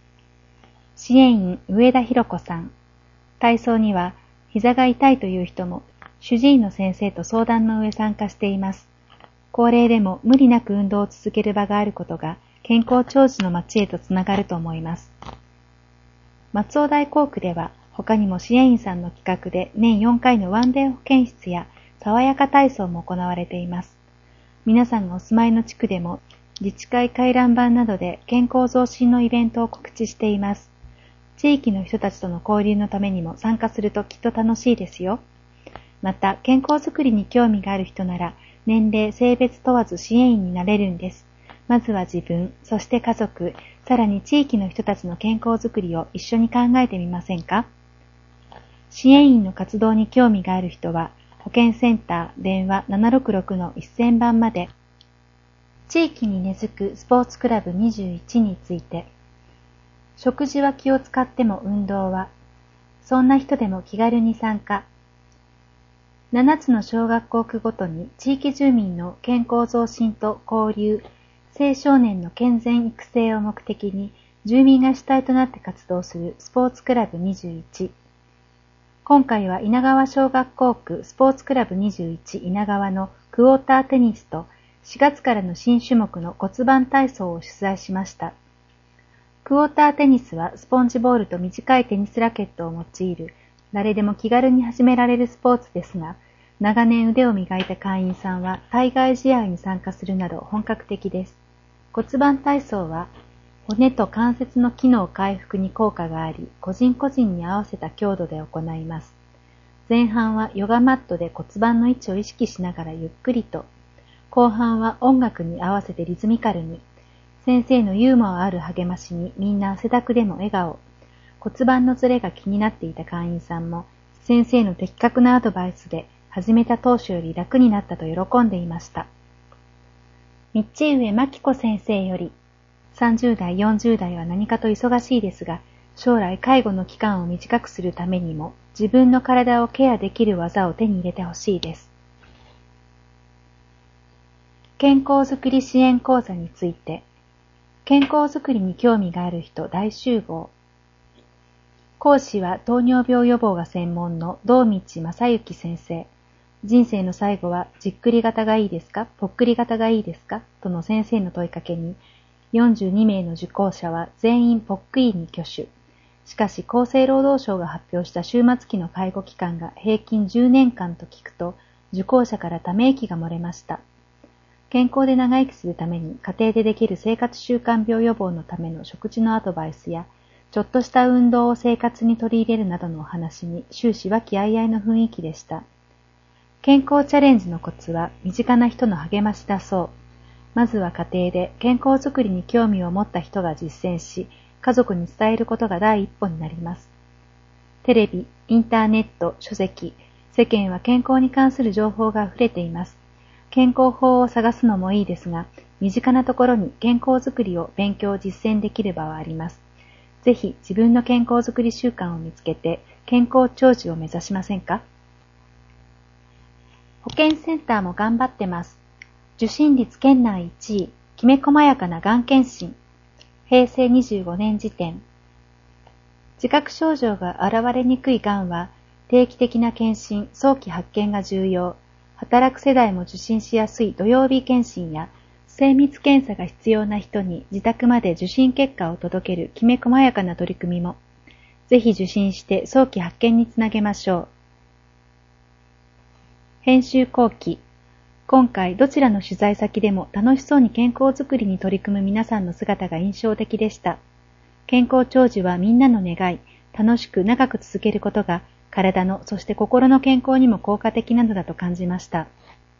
支援員上田博子さん。体操には膝が痛いという人も、 主治医の先生と相談の上参加しています。高齢でも無理なく運動を続ける場があることが健康長寿の町へとつながると思います。松尾台校区では他にも支援員さんの企画で年よんかいのワンデー保健室や爽やか体操も行われています。皆さんがお住まいの地区でも自治会回覧板などで健康増進のイベントを告知しています。地域の人たちとの交流のためにも参加するときっと楽しいですよ。また、健康づくりに興味がある人なら、年齢、性別問わず支援員になれるんです。まずは自分、そして家族、さらに地域の人たちの健康づくりを一緒に考えてみませんか？支援員の活動に興味がある人は、保健センター電話 ななろくろくのせんばんまで、地域に根付くスポーツクラブにじゅういちについて、食事は気を使っても運動は、そんな人でも気軽に参加。ななつの小学校区ごとに地域住民の健康増進と交流、青少年の健全育成を目的に住民が主体となって活動するスポーツクラブにじゅういち。今回は稲川小学校区スポーツクラブにじゅういち稲川のクォーターテニスとしがつからの新種目の骨盤体操を取材しました。クォーターテニスはスポンジボールと短いテニスラケットを用いる誰でも気軽に始められるスポーツですが、長年腕を磨いた会員さんは対外試合に参加するなど本格的です。骨盤体操は骨と関節の機能回復に効果があり、個人個人に合わせた強度で行います。前半はヨガマットで骨盤の位置を意識しながらゆっくりと、後半は音楽に合わせてリズミカルに、先生のユーモアある励ましにみんな汗だくでも笑顔。骨盤のズレが気になっていた会員さんも、先生の的確なアドバイスで始めた当初より楽になったと喜んでいました。道上真紀子先生より、さんじゅうだい、よんじゅうだいは何かと忙しいですが、将来介護の期間を短くするためにも、自分の体をケアできる技を手に入れてほしいです。健康づくり支援講座について、健康づくりに興味がある人大集合。講師は糖尿病予防が専門の道道正幸先生。人生の最後はじっくり型がいいですか、ぽっくり型がいいですかとの先生の問いかけに、よんじゅうにめいの受講者は全員ぽっくりに挙手。しかし厚生労働省が発表した終末期の介護期間が平均じゅうねんかんと聞くと、受講者からため息が漏れました。健康で長生きするために家庭でできる生活習慣病予防のための食事のアドバイスや、ちょっとした運動を生活に取り入れるなどのお話に終始和気あいあいの雰囲気でした。健康チャレンジのコツは身近な人の励ましだそう。まずは家庭で健康づくりに興味を持った人が実践し、家族に伝えることが第一歩になります。テレビ、インターネット、書籍、世間は健康に関する情報が溢れています。健康法を探すのもいいですが、身近なところに健康づくりを勉強実践できる場はあります。ぜひ自分の健康づくり習慣を見つけて健康長寿を目指しませんか？保健センターも頑張ってます。受診率県内いちい、きめ細やかながん検診。へいせいにじゅうごねん時点。自覚症状が現れにくいがんは、定期的な検診、早期発見が重要。働く世代も受診しやすい土曜日検診や、精密検査が必要な人に自宅まで受診結果を届けるきめ細やかな取り組みも、ぜひ受診して早期発見につなげましょう。編集後期。今回どちらの取材先でも楽しそうに健康づくりに取り組む皆さんの姿が印象的でした。健康長寿はみんなの願い、楽しく長く続けることが体のそして心の健康にも効果的なのだと感じました。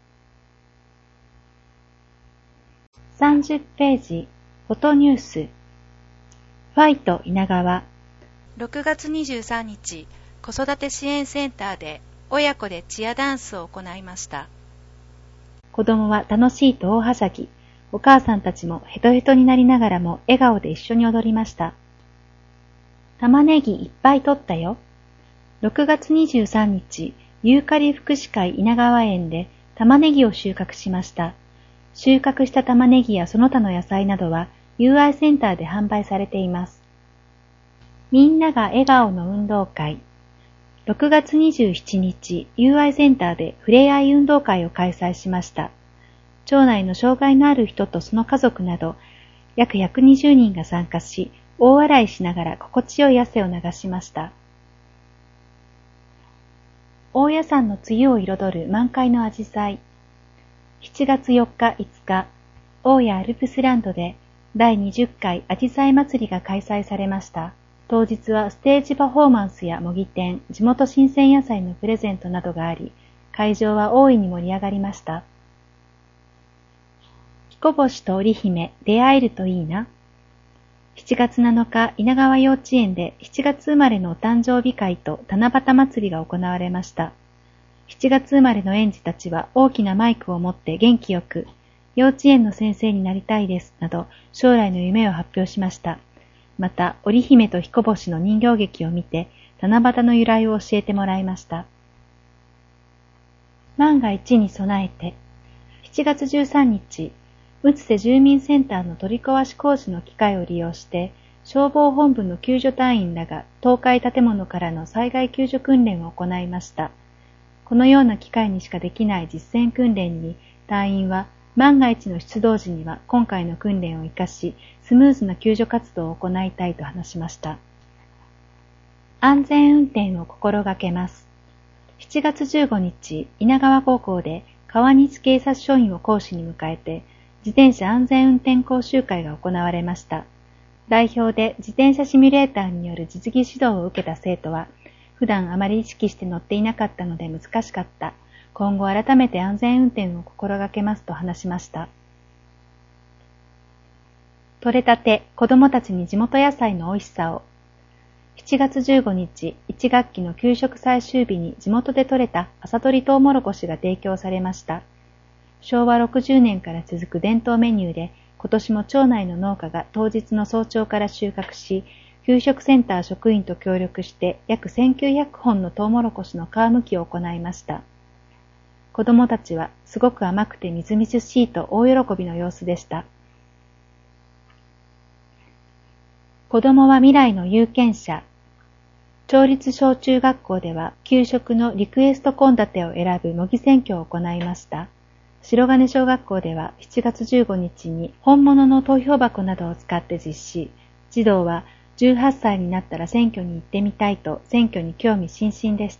さんじゅっページ、フォトニュース。ファイト稲川。 ろくがつにじゅうさんにち、子育て支援センターで親子でチアダンスを行いました。 子供は楽しいと大はしゃぎ、お母さんたちもヘトヘトになりながらも笑顔で一緒に踊りました。玉ねぎいっぱい取ったよ。ろくがつにじゅうさんにち、ユーカリ福祉会稲川園で玉ねぎを収穫しました。収穫した玉ねぎやその他の野菜などは ユーアイ センターで販売されています。みんなが笑顔の運動会。 ろくがつにじゅうしちにち、友愛センターでふれあい運動会を開催しました。町内の障害のある人とその家族など、約ひゃくにじゅうにんが参加し、大笑いしながら心地よい汗を流しました。大谷山の梅雨を彩る満開のアジサイ。しちがつよっか、いつか、大谷アルプスランドでだいにじゅっかいアジサイ祭りが開催されました。当日はステージパフォーマンスや模擬店、地元新鮮野菜のプレゼントなどがあり、会場は大いに盛り上がりました。彦星と織姫、出会えるといいな。しちがつなのか、稲川幼稚園でしちがつ生まれのお誕生日会と七夕祭りが行われました。しちがつ生まれの園児たちは大きなマイクを持って元気よく、幼稚園の先生になりたいですなど将来の夢を発表しました。また、織姫と彦星の人形劇を見て、七夕の由来を教えてもらいました。万が一に備えて、しちがつじゅうさんにち、むつせ住民センターの取り壊し工事の機会を利用して、消防本部の救助隊員らが倒壊建物からの災害救助訓練を行いました。このような機会にしかできない実践訓練に、隊員は万が一の出動時には今回の訓練を活かし、スムーズな救助活動を行いたいと話しました。安全運転を心がけます。しちがつじゅうごにち、稲川高校で川西警察署員を講師に迎えて、自転車安全運転講習会が行われました。代表で自転車シミュレーターによる実技指導を受けた生徒は、普段あまり意識して乗っていなかったので難しかった。今後改めて安全運転を心がけますと話しました。取れたて、子どもたちに地元野菜の美味しさを。しちがつじゅうごにち、いち学期の給食最終日に地元で採れた朝採りトウモロコシが提供されました。しょうわろくじゅうねんから続く伝統メニューで、今年も町内の農家が当日の早朝から収穫し、給食センター職員と協力して約せんきゅうひゃくほんのトウモロコシの皮むきを行いました。子どもたちはすごく甘くてみずみずしいと大喜びの様子でした。子どもは未来の有権者。町立小中学校では給食のリクエスト献立を選ぶ模擬選挙を行いました。白金小学校ではしちがつじゅうごにちに本物の投票箱などを使って実施。児童はじゅうはっさいになったら選挙に行ってみたいと選挙に興味津々でした。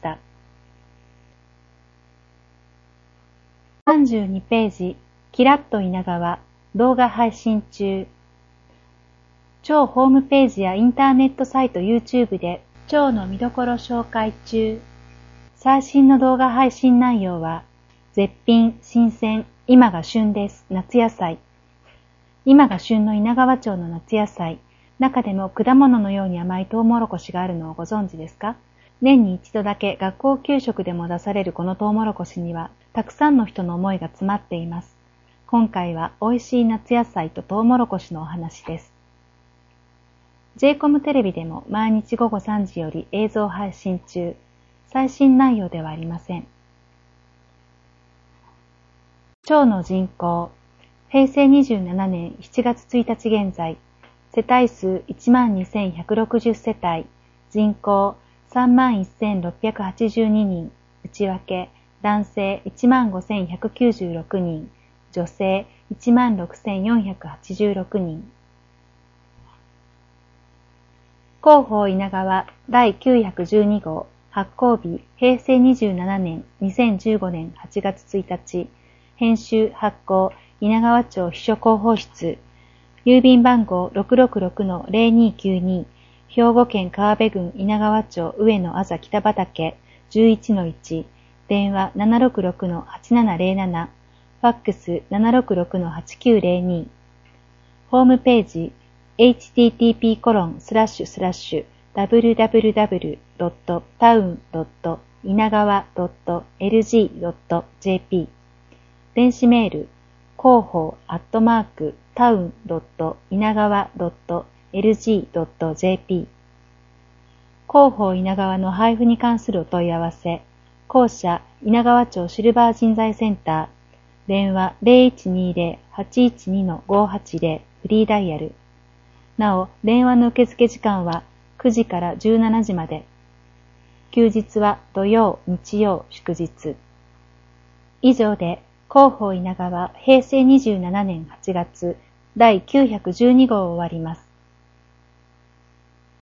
さんじゅうにページ、キラッと稲川、動画配信中。町ホームページやインターネットサイト YouTube で町の見どころ紹介中。最新の動画配信内容は、絶品、新鮮、今が旬です、夏野菜。今が旬の稲川町の夏野菜。中でも果物のように甘いトウモロコシがあるのをご存知ですか？年に一度だけ学校給食でも出されるこのトウモロコシには、たくさんの人の思いが詰まっています。今回は美味しい夏野菜とトウモロコシのお話です。ジェイコム テレビでも毎日ごごさんじより映像配信中。最新内容ではありません。町の人口。へいせいにじゅうななねんしちがつついたち現在。世帯数 いちまんにせんひゃくろくじゅう 世帯。人口 さんまんせんろっぴゃくはちじゅうににん。内訳。男性 いちまんごせんひゃくきゅうじゅうろくにん。女性 いちまんろくせんよんひゃくはちじゅうろくにん。広報稲川だいきゅうひゃくじゅうにごう発行日へいせいにじゅうななねんにせんじゅうごねんはちがつついたち編集発行稲川町秘書広報室郵便番号 ろくろくろくのぜろにきゅうに 兵庫県川辺郡稲川町上野あざ北畑 じゅういちのいち 電話 ななろくろくのはちななぜろなな ファックス ななろくろくのはちきゅうぜろに ホームページエイチティーティーピーコロンスラッシュスラッシュダブリューダブリューダブリュードットタウンドット稲川ドットエルジードットジェーピー 電子メール広報アットマークタウンドット稲川ドットエルジードットジェーピー 広報稲川の配布に関するお問い合わせ公社稲川町シルバー人材センター電話 ぜろいちにぜろ はちいちにのごはちぜろ フリーダイヤルなお、電話の受付時間はくじからじゅうしちじまで。 休日は土曜、日曜、祝日。以上で、広報稲川平成にじゅうななねんはちがつだいきゅうひゃくじゅうにごうを終わります。